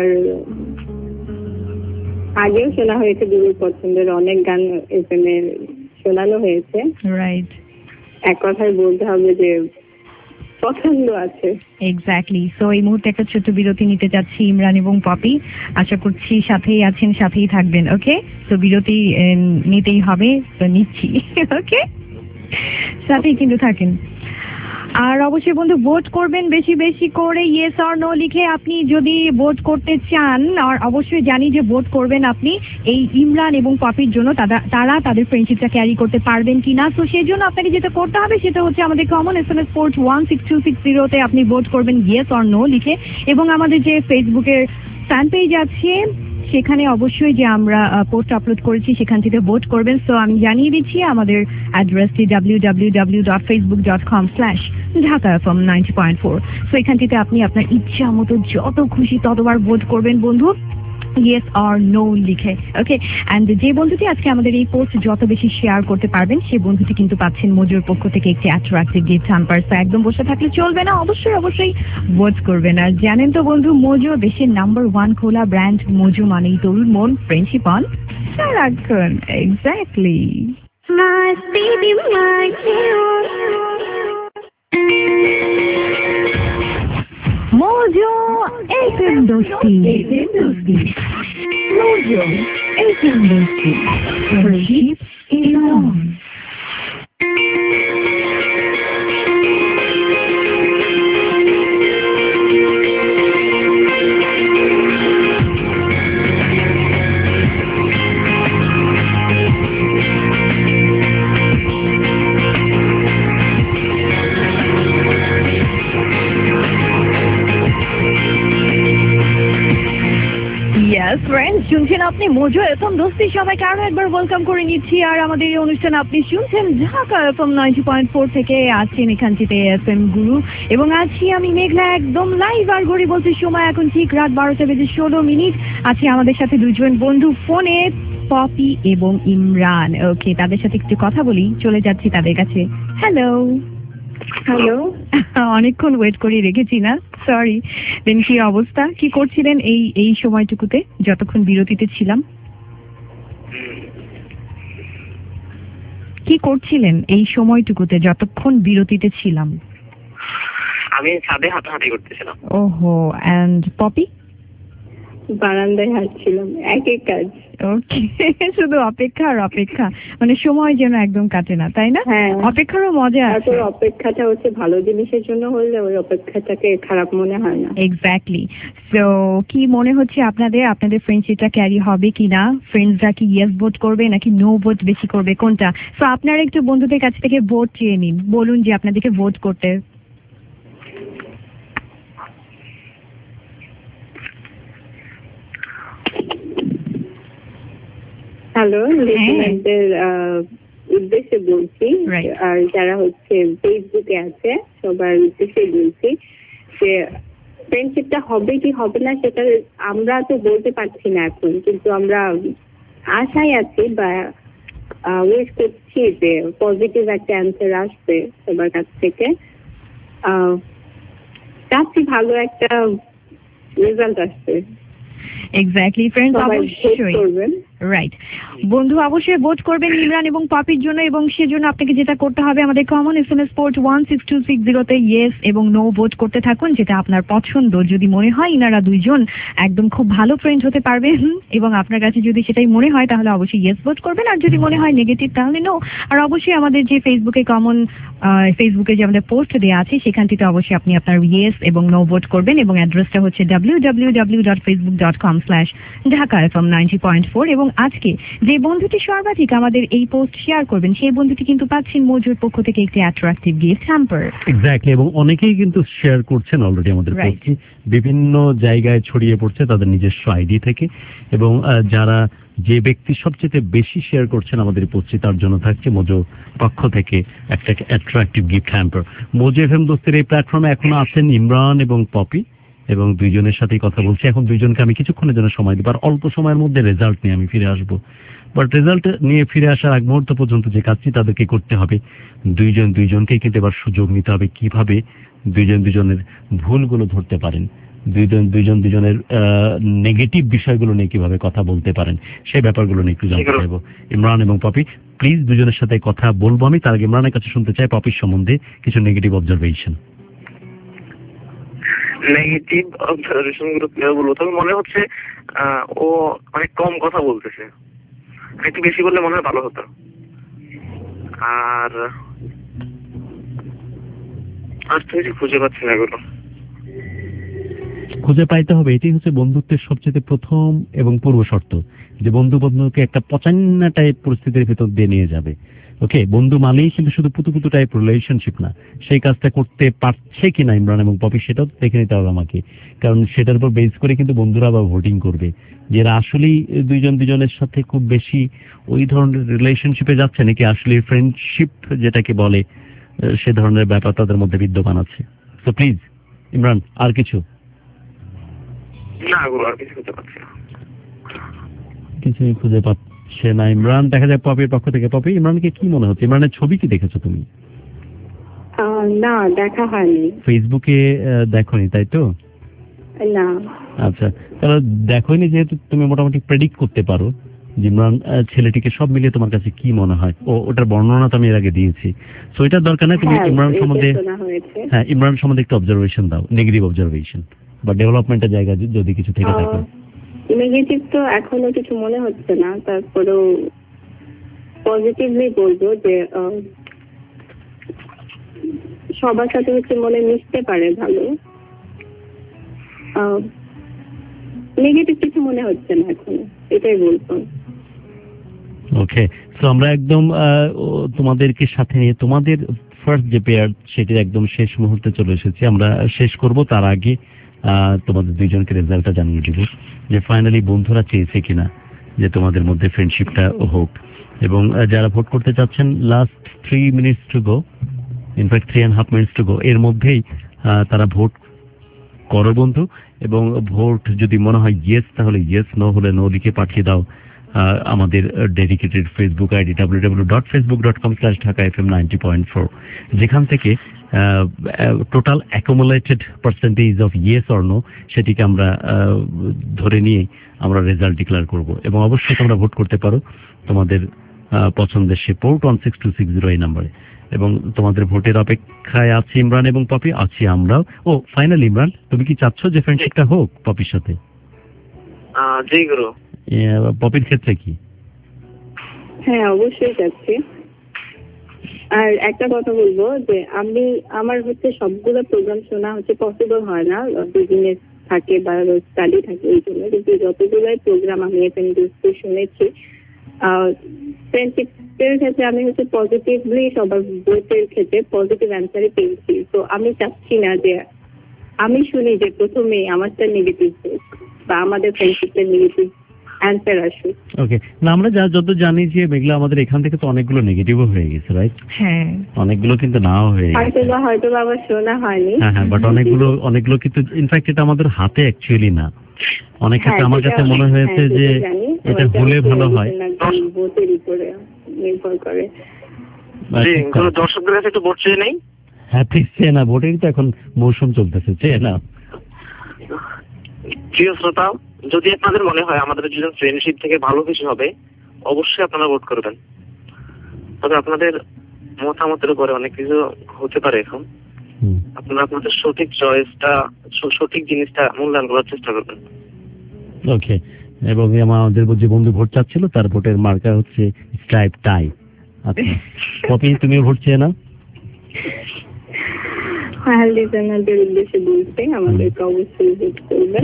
আগেও শোনা হয়েছে গুরুর পছন্দের অনেক গান এখানে শোনানো হয়েছে, রাইট? এক কথায় বলতে হবে যে পছন্দ আছে। এক্স্যাক্টলি। সো এই মুহূর্তে একটা ছোট্ট বিরতি নিতে যাচ্ছি ইমরান এবং পপি। আশা করছি সাথেই আছেন, সাথেই থাকবেন। ওকে, তো বিরতি আহ, নিতেই হবে, তো নিচ্ছি। ওকে, সাথেই কিন্তু থাকেন। আর অবশ্যই বন্ধু ভোট করবেন বেশি বেশি করে, ইয়েস অর নো লিখে। আপনি যদি ভোট করতে চান, আর অবশ্যই জানি যে ভোট করবেন আপনি এই ইমরান এবং পপির জন্য, তারা তাদের ফ্রেন্ডশিপটা ক্যারি করতে পারবেন কিনা। তো সেই জন্য আপনাকে যেটা করতে হবে সেটা হচ্ছে আমাদের common S M S sport one six two six জিরোতে আপনি ভোট করবেন ইয়েস অর নো লিখে, এবং আমাদের যে ফেসবুকের ফ্যান পেজ আছে সেখানে অবশ্যই যে আমরা পোস্ট আপলোড করেছি সেখান থেকে ভোট করবেন। সো আমি জানিয়ে দিচ্ছি আমাদের অ্যাড্রেসটি W W W dot Facebook dot com slash Dhaka FM ninety point four. So এখান থেকে আপনি আপনার ইচ্ছা মতো যত খুশি ততবার ভোট করবেন বন্ধু, ইয়েস অর নো লিখে। ওকে, অ্যান্ড যে বন্ধুটি আজকে আমাদের এই পোস্ট যত বেশি শেয়ার করতে পারবেন সেই বন্ধুটি কিন্তু পাচ্ছেন মোজোর পক্ষ থেকে একটি অ্যাট্রাক্টিভ গিফট হ্যাম্পার। তো একদম বসে থাকলে চলবে না, অবশ্যই অবশ্যই ভোট করবেন। আর জানেন তো বন্ধু, মোজো দেশের নাম্বার ওয়ান খোলা ব্র্যান্ড। মোজো মানেই তরুণ মন, ফ্রেন্ডশিপ অন সারাক্ষণ। Exactly. My baby, my Mojo F M Dosti. Mojo F M Dosti. Friendship is on. Friends, শুনছেন আপনি মোজো এফএম দোস্তি। সবাইকে আরো একবার ওয়েলকাম করে নিচ্ছি। আর আমাদের এই অনুষ্ঠান আপনি শুনছেন Dhaka FM ninety point four থেকে। আছেন এখানটিতে এফ এম গুরু এবং আছি আমি মেঘলা, একদম লাইভ। আর ঘড়ি বলছে সময় এখন ঠিক রাত বারোটা বেজে ষোলো মিনিট। আছে আমাদের সাথে দুজন বন্ধু ফোনে, পপি এবং ইমরান। ওকে, তাদের সাথে একটু কথা বলি, চলে যাচ্ছি তাদের কাছে। হ্যালো। হ্যালো। অনেকক্ষণ ওয়েট করে রেখেছি না, সরি। দেন কি অবস্থা, কি করছিলেন এই এই সময়টুকুতে যতক্ষণ বিরতিতে ছিলাম? কি করছিলেন এই সময়টুকুতে যতক্ষণ বিরতিতে ছিলাম? আমি ছাদে হাঁটাহাঁটি করতেছিলাম। ওহো, এন্ড পপি? বারান্দায় হাঁটছিলাম, একই কাজ। ওকে, শুধু অপেক্ষা আর অপেক্ষা, মানে সময় যেন একদম কাটে না, তাই না? হ্যাঁ, অপেক্ষারও মজা আছে। অপেক্ষাটা হচ্ছে ভালো জিনিসের জন্য হলে ওই অপেক্ষাটাকে খারাপ মনে হয় না। এক্স্যাক্টলি। সো কি মনে হচ্ছে আপনাদের, আপনাদের ফ্রেন্ডশিপটা ক্যারি হবে কিনা? ফ্রেন্ডসরা কি ইয়েস ভোট করবে নাকি নো ভোট বেশি করবে, কোনটা? সো আপনারা একটু বন্ধুদের কাছ থেকে ভোট চেয়ে নিন, বলুন যে আপনাদেরকে ভোট করতে। হ্যালো, লিসেনারদের উদ্দেশ্যে বলছি, আর যারা হচ্ছে ফেসবুকে আছে সবার উদ্দেশ্যে বলছি যে ফ্রেন্ডশিপটা হবে কি হবে না সেটা আমরা তো বলতে পারছি না এখন, কিন্তু আমরা আশায় আছি বা ওয়েট করছি যে পজিটিভ একটা অ্যান্সার আসবে সবার কাছ থেকে। চাচ্ছি ভালো একটা রেজাল্ট আসবে। এক্স্যাক্টলি ফ্রেন্ডস, অবশ্যই রাইট বন্ধু, অবশ্যই ভোট করবেন ইমরান এবং পপির জন্য। এবং সেজন্য আপনাকে যেটা করতে হবে, আমাদের common S M S sport one six two six জিরোতে ইয়েস এবং নো ভোট করতে থাকুন, যেটা আপনার পছন্দ। যদি মনে হয় ইনারা দুইজন একদম খুব ভালো ফ্রেন্ড হতে পারবেন এবং আপনার কাছে যদি সেটাই মনে হয় তাহলে অবশ্যই ইয়েস ভোট করবেন, আর যদি মনে হয় নেগেটিভ তাহলে নো। আর অবশ্যই আমাদের যে ফেসবুকে কমন ফেসবুকে যে আমাদের পোস্ট দেওয়া আছে সেখানটিতে অবশ্যই আপনি আপনার ইয়েস এবং নো ভোট করবেন, এবং অ্যাড্রেসটা হচ্ছে W W W dot Facebook dot com slash Dhaka FM ninety point four. এবং আজকে যে বন্ধুটি সর্বাধিক আমাদের এই পোস্ট শেয়ার করবেন সেই বন্ধুটি কিন্তু পাচ্ছেন মোজোর পক্ষ থেকে একটি অ্যাট্রাক্টিভ গিফট হ্যাম্পার। এক্স্যাক্টলি, এবং অনেকেই কিন্তু শেয়ার করছেন অলরেডি আমাদের পোস্টটি, বিভিন্ন জায়গায় ছড়িয়ে পড়ছে তাদের নিজস্ব আইডি থেকে। এবং যারা যে ব্যক্তি সবচেয়ে বেশি শেয়ার করছেন আমাদের পোস্টটি, তার জন্য থাকছে মোজো পক্ষ থেকে একটা attractive gift hamper. Mojo FM দোস্তের এই প্ল্যাটফর্মে এখনো আছেন ইমরান এবং পপি, এবং দুইজনের সাথেই কথা বলছি। এখন দুইজনকে আমি কিছুক্ষণের জন্য সময় দেব, আর অল্প সময়ের মধ্যে রেজাল্ট নিয়ে আমি ফিরে আসবো। বাট রেজাল্ট নিয়ে ফিরে আসার আগ মুহূর্ত পর্যন্ত যে কাজটি তাদেরকে করতে হবে, দুইজন দুইজনকেই কিন্তু এবার সুযোগ নিতে হবে কিভাবে দুইজন দুজনের ভুলগুলো ধরতে পারেন, দুইজন দুইজন দুজনের নেগেটিভ বিষয়গুলো নিয়ে কিভাবে কথা বলতে পারেন, সেই ব্যাপারগুলো নিয়ে একটু জানতে চাইবো। ইমরান এবং পপি, প্লিজ দুজনের সাথে কথা বলবো আমি। তার আগে ইমরানের কাছে শুনতে চাই পপির সম্বন্ধে কিছু নেগেটিভ অবজারভেশন। নেগেটিভ অবজারভেশন গুলো কিভাবে বলবো, তবে মনে হচ্ছে আহ, ও অনেক কম কথা বলতেছে, একটু বেশি বললে মনে হয় ভালো হতো। আর আর তো কিছু খুঁজে পাচ্ছি না এগুলো। খুঁজে পাইতে হবে, এটাই হচ্ছে বন্ধুত্বের সবচেয়ে প্রথম এবং পূর্ব শর্ত, যে বন্ধু বন্ধুকে একটা পচান্না টাইপ পরিস্থিতির ভিতর দিয়ে নিয়ে যাবে। ওকে, বন্ধু মানেই কিন্তু শুধু পুতু পুতু টাইপ রিলেশনশিপ না, সেই কাজটা করতে পারছে কিনা ইমরান এবং পপি সেটাও দেখে নিতে হবে আমাকে, কারণ সেটার উপর বেস করে কিন্তু বন্ধুরা আবার ভোটিং করবে যে এরা আসলেই দুইজন দুজনের সাথে খুব বেশি ওই ধরনের রিলেশনশিপে যাচ্ছে নাকি আসলে ফ্রেন্ডশিপ যেটাকে বলে সে ধরনের ব্যাপার তাদের মধ্যে বিদ্যমান আছে। তো প্লিজ ইমরান, আর কিছু না, এগুলো আর কিছু খুঁজে পাচ্ছি না, কিছুই খুঁজে পাচ্ছে না ইমরান। দেখা যায় পপির পক্ষ থেকে। পপি, ইমরানকে কি মনে হচ্ছে? ইমরানের ছবি কি দেখেছো তুমি? না, দেখা হয়নি। ফেসবুকে দেখোনি তাই তো? না। আচ্ছা, তাহলে দেখোনি যেহেতু তুমি মোটামুটি প্রেডিক্ট করতে পারো যে ইমরান ছেলেটিকে সব মিলিয়ে তোমার কাছে কি মনে হয়। ও ওটার বর্ণনা তো আমি এর আগে দিয়েছি, সো এটার দরকার নেই। তুমি ইমরান সম্বন্ধে হ্যাঁ ইমরান সম্বন্ধে একটু অবজারভেশন দাও, নেগেটিভ অবজারভেশন বা ডেভেলপমেন্টের জায়গা যদি কিছু থেকে থাকে। নেগেটিভ তো এখনো কিছু মনে হচ্ছে না, তারপরেও পজিটিভলি বলবো যে সবার সাথে হচ্ছে মনে মিশতে পারে ভালো। নেগেটিভ কিছু মনে হচ্ছে না এখনো, এটাই বলবো। ওকে, তো আমরা একদম তোমাদেরকে সাথে নিয়ে তোমাদের ফার্স্ট যে পেয়ার সেটির একদম শেষ মুহূর্তে চলে এসেছি। আমরা শেষ করব, তার আগে তোমাদের দুইজনকে রেজাল্টটা জানিয়ে দিব যে ফাইনালি বন্ধুরা চেয়েছে কিনা যে তোমাদের মধ্যে ফ্রেন্ডশিপটা হোক। এবং যারা ভোট করতে চাচ্ছেন, last three minutes to go, in fact three and half minutes to go, এর মধ্যেই তারা ভোট করো বন্ধু। এবং ভোট যদি মনে হয় ইয়েস তাহলে ইয়েস, নো হলে নো লিখে পাঠিয়ে দাও আমাদের dedicated Facebook ID W W W dot Facebook dot com slash Dhaka F M ninety point four, যেখান থেকে total accumulated percentage of yes or no সেটিকে আমরা ধরে নিয়ে আমরা রেজাল্ট ডিক্লেয়ার করব। এবং অবশ্যই তোমরা ভোট করতে পারো তোমাদের পছন্দের sport one six two six zero এই নাম্বারে। এবং তোমাদের ভোটের অপেক্ষায় আছি ইমরান এবং পপি, আছি আমরাও। ও ফাইনাল ইমরান, তুমি কি চাচ্ছ যে ফ্রেন্ডশিপটা হোক পপির সাথে? জি গুরু। পপির ক্ষেত্রে কি? হ্যাঁ, অবশ্যই চাচ্ছি। আর একটা কথা বলবো যে আমি আমার হচ্ছে সবগুলো প্রোগ্রাম শোনা হচ্ছে পসিবল হয় না, বিজনেস থাকে বা স্টাডি থাকে এই জন্য, কিন্তু যতগুলোই প্রোগ্রাম আমি এখানে শুনেছি ফ্রেন্ডশিপের ক্ষেত্রে আমি হচ্ছে পজিটিভলি সবার ভোটের ক্ষেত্রে পজিটিভ অ্যান্সারই পেয়েছি। তো আমি চাচ্ছি না যে আমি শুনি যে প্রথমে আমারটা নেগেটিভ হোক বা আমাদের ফ্রেন্ডশিপের নেগেটিভ অ্যান্সার আসুক। ওকে, না আমরা যা যত জানি যে মেঘলা আমাদের এখান থেকে তো অনেকগুলো নেগেটিভও হয়ে গেছে, রাইট? হ্যাঁ, অনেকগুলো কিন্তু নাও হয়ে গেছে, হয়তো বা হয়তো বা আবার শোনা হয়নি। হ্যাঁ হ্যাঁ, বাট অনেকগুলো অনেকগুলো কিন্তু ইনফ্যাক্ট এটা আমাদের হাতে অ্যাকচুয়ালি না। অনেক ক্ষেত্রে আমার কাছে মনে হয়েছে যে এটা হলে ভালো হয়, ভোটের উপরে নির্ভর করে। দর্শকদের কাছে একটু ভোট চেয়ে নেই। হ্যাঁ প্লিজ, চেয়ে না, ভোটেরই তো এখন মৌসুম চলতেছে, চেয়ে না। প্রিয় শ্রোতা, যদি আপনাদের মনে হয় আমাদের দুজন ফ্রেন্ডশিপ থেকে ভালো কিছু হবে, অবশ্যই আপনারা ভোট করবেন। তবে আপনাদের মতামতের উপরে অনেক কিছু হতে পারে। এখন আপনারা আপনাদের সঠিক চয়েসটা, সঠিক জিনিসটা মূল্যায়ন করার চেষ্টা করবেন। ওকে, এবং আমাদের যে বন্ধু ভোট চাচ্ছিল তার ভোটের মার্কা হচ্ছে স্ট্রাইপ টাই। আচ্ছা পপি, তুমি ভোট চেয়ে নাও। হ্যাঁ, লিজেন্ডারদের উদ্দেশ্যে বলতে আমাদেরকে অবশ্যই ভোট করবেন।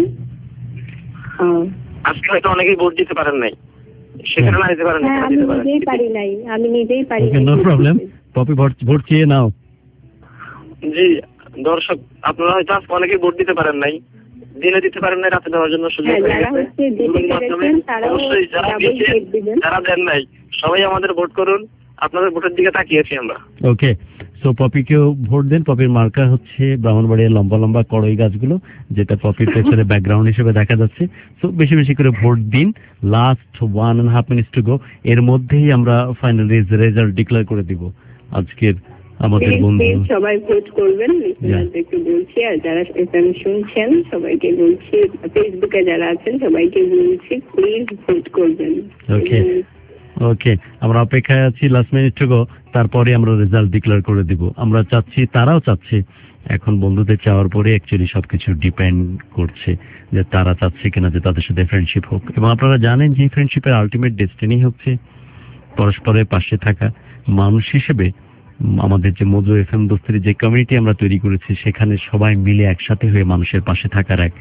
আজকে হয়তো অনেকেই ভোট দিতে পারেন নাই, সেখানে না দিতে পারেন। আমি নিজেই পারি নাই, আমি নিজেই পারি নাই। No problem, Popy vote vote চেয়ে নাও। জি দর্শক, আপনারা হয়তো আজকে অনেকেই ভোট দিতে পারেন নাই, দিনে দিতে পারেন নাই, রাতে দেওয়ার জন্য সুযোগ হয়ে গেছে। অবশ্যই যারা দিয়েছেন, যারা দেন নাই, সবাই আমাদের ভোট করুন। আপনাদের ভোটের দিকে তাকিয়েছি আমরা। ওকে, সো পপিকেও ভোট দেন। পপির মার্কা হচ্ছে ব্রাহ্মণবাড়িয়ার লম্বা লম্বা কড়ই গাছগুলো, যেটা পপির পেছনে ব্যাকগ্রাউন্ড হিসেবে দেখা যাচ্ছে। সো বেশি বেশি করে ভোট দিন। Last one and half minutes to go, এর মধ্যেই আমরা ফাইনালি রেজাল্ট ডিক্লেয়ার করে দিব আজকের আমাদের বন্ধু। সবাই ভোট করবেন, লিসেনারদেরকে বলছি, আর যারা এফএম শুনছেন সবাইকে বলছি, ফেসবুকে যারা আছেন সবাইকে বলছি প্লিজ ভোট করবেন। ওকে, ওকে, আমরা অপেক্ষায় আছি লাস্ট মিনিট টু গো, তারপরে আমরা রেজাল্ট ডিক্লেয়ার করে দিব। আমরা চাচ্ছি, তারাও চাচ্ছে, এখন বন্ধুদের চাওয়ার পরে অ্যাকচুয়ালি সবকিছু ডিপেন্ড করছে যে তারা চাচ্ছে কিনা যে তাদের সাথে ফ্রেন্ডশিপ হোক। এবং আপনারা জানেন যে ফ্রেন্ডশিপের আলটিমেট ডেস্টিনি হচ্ছে পরস্পরের পাশে থাকা। মানুষ হিসেবে আমাদের যে মজু এফএম দোস্তির যে কমিউনিটি আমরা তৈরি করেছি, সেখানে সবাই মিলে একসাথে হয়ে মানুষের পাশে থাকার এক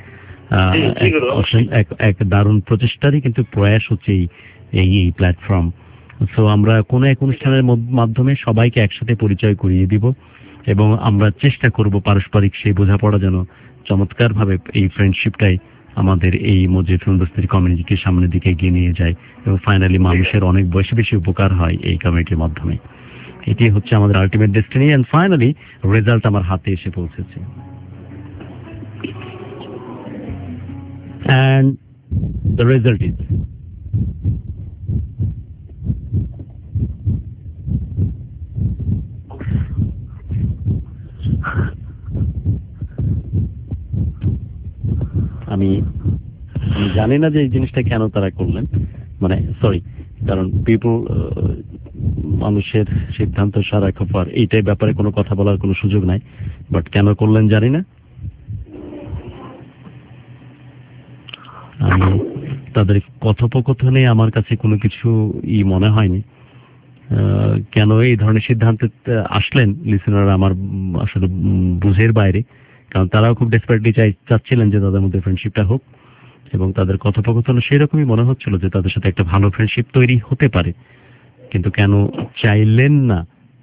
এক দারুণ প্রচেষ্টারই কিন্তু প্রয়াস হচ্ছে এই এই প্ল্যাটফর্ম। সো আমরা কোনো এক অনুষ্ঠানের মাধ্যমে সবাইকে একসাথে পরিচয় করিয়ে দিব এবং আমরা চেষ্টা করব পারস্পরিক সেই বোঝাপড়া যেন চমৎকার ভাবে এই ফ্রেন্ডশিপটাই আমাদের এই মজু এফএম দোস্তির কমিউনিটিকে সামনের দিকে এগিয়ে নিয়ে যায় এবং ফাইনালি মানুষের অনেক বেশি বেশি উপকার হয় এই কমিউনিটির মাধ্যমে। এটি হচ্ছে আমাদের ultimate destiny and finally result আমার হাতে এসে পৌঁছেছে। And the result is আমি জানি না যে এই জিনিসটা কেন তারা করলেন, মানে সরি, কারণ পিপল মানুষের সিদ্ধান্ত সারা খবর এইটাই ব্যাপারে কোনো কথা বলার কোনো সুযোগ নাই, বাট কেন করলেন জানি না। আমি তাদের কথোপকথনে আমার কাছে কোনো কিছু ই মনে হয়নি কেন এই ধরনের সিদ্ধান্তে আসলেন লিসেনাররা আমার আসলে বুঝের বাইরে, কারণ তারাও খুব ডেসপারেটলি চাই চাচ্ছিলেন যে তাদের মধ্যে ফ্রেন্ডশিপটা হোক এবং তাদের কথোপকথন সেই রকমই মনে হচ্ছিল যে তাদের সাথে একটা ভালো ফ্রেন্ডশিপ তৈরি হতে পারে, কিন্তু কেন চাইলেন না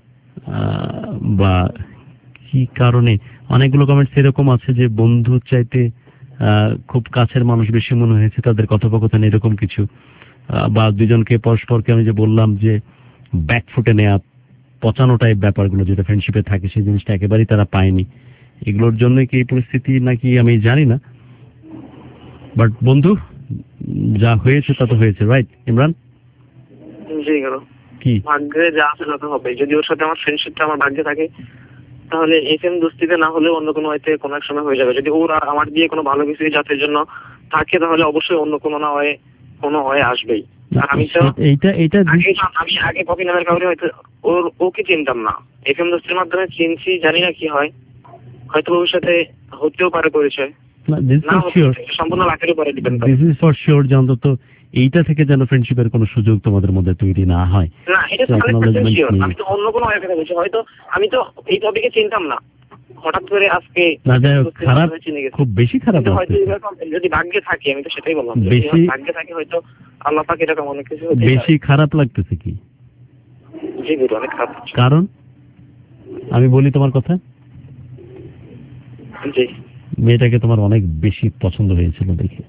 বা কি কারণে। অনেকগুলো কমেন্টস এরকম আছে যে বন্ধু চাইতে খুব কাছের মানুষ বেশি মনে হয়েছে তাদের কথোপকথন, এরকম কিছু, বা দুজনকে পরস্পরকে আমি যে বললাম যে ব্যাকফুটে নেওয়া পচানো টাইপ ব্যাপারগুলো যেটা ফ্রেন্ডশিপে থাকে সেই জিনিসটা একেবারেই তারা পায়নি। এগুলোর জন্যই কি এই পরিস্থিতি নাকি আমি জানি না, বাট বন্ধু যা হয়েছে তা তো হয়েছে, রাইট ইমরান? জি কি ভাগ্যে যা আছে তা তো হবে। যদি ওর সাথে আমার ফ্রেন্ডশিপটা আমার ভাগ্যে থাকে তাহলে এফএম দোস্তিতে না হলেও অন্য কোনো হয়তো কোনো এক সময় হয়ে যাবে। যদি ওর আর আমার দিয়ে কোনো ভালো কিছু জাতের জন্য থাকে তাহলে অবশ্যই অন্য কোনো না হয় কোনো হয়ে আসবেই। আমি তো এইটা এইটা আমি আগে কপি নামের কাউরে হয়তো ওর ওকে চিনতাম না, এফএম দোস্তির মাধ্যমে চিনছি, জানি না কি হয়, হয়তো ভবিষ্যতে হতেও পারে পরিচয়, সম্পূর্ণ লাখের উপরে ডিপেন্ড করে। দিস ইজ ফর শিওর যে অন্তত এইটা থেকে যেন ফ্রেন্ডশিপের কোনো সুযোগ তোমাদের মধ্যে তৈরি না হয়। না এটা আমি তো অন্য কোনো হয়ে বলছি, হয়তো আমি তো এই টপিকে চিনতাম না, হঠাৎ করে আজকে খারাপ, খুব বেশি খারাপ হয়তো যদি ভাগ্যে থাকে, আমি তো সেটাই বললাম, বেশি ভাগ্যে থাকে হয়তো আল্লাহ পাক এরকম অনেক কিছু হতে পারে। বেশি খারাপ লাগতেছে কি? জি গুরু অনেক খারাপ। কারণ আমি বলি তোমার কথা, জি মেয়েটাকে তোমার অনেক বেশি পছন্দ হয়েছিল দেখে,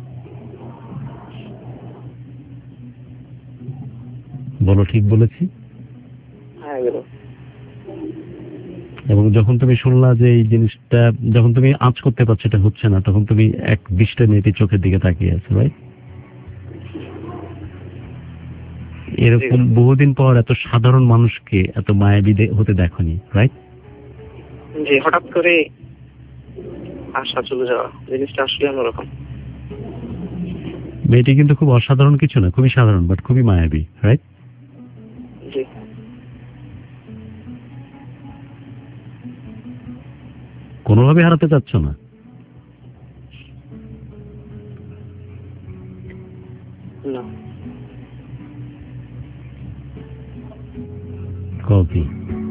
বলো ঠিক বলেছি? হ্যাঁ। এবং যখন তুমি শুনলা যে এই জিনিসটা যখন তুমি আঁচ করতে পারছো এটা হচ্ছে না, তখন তুমি এক দৃষ্টি মেয়েটির চোখের দিকে তাকিয়ে আছো, রাইট? এরকম বহুদিন পর এত সাধারণ মানুষকে এত মায়াবী হতে দেখোনি, রাইট? জি হঠাৎ করে আশা চলে যাওয়া জিনিসটা আসলে অন্যরকম। মেয়েটি কিন্তু খুব অসাধারণ কিছু না, খুবই সাধারণ, বাট খুবই মায়াবী, রাইট? জি কোনোভাবে হারাতে চাচ্ছ না? না। কপি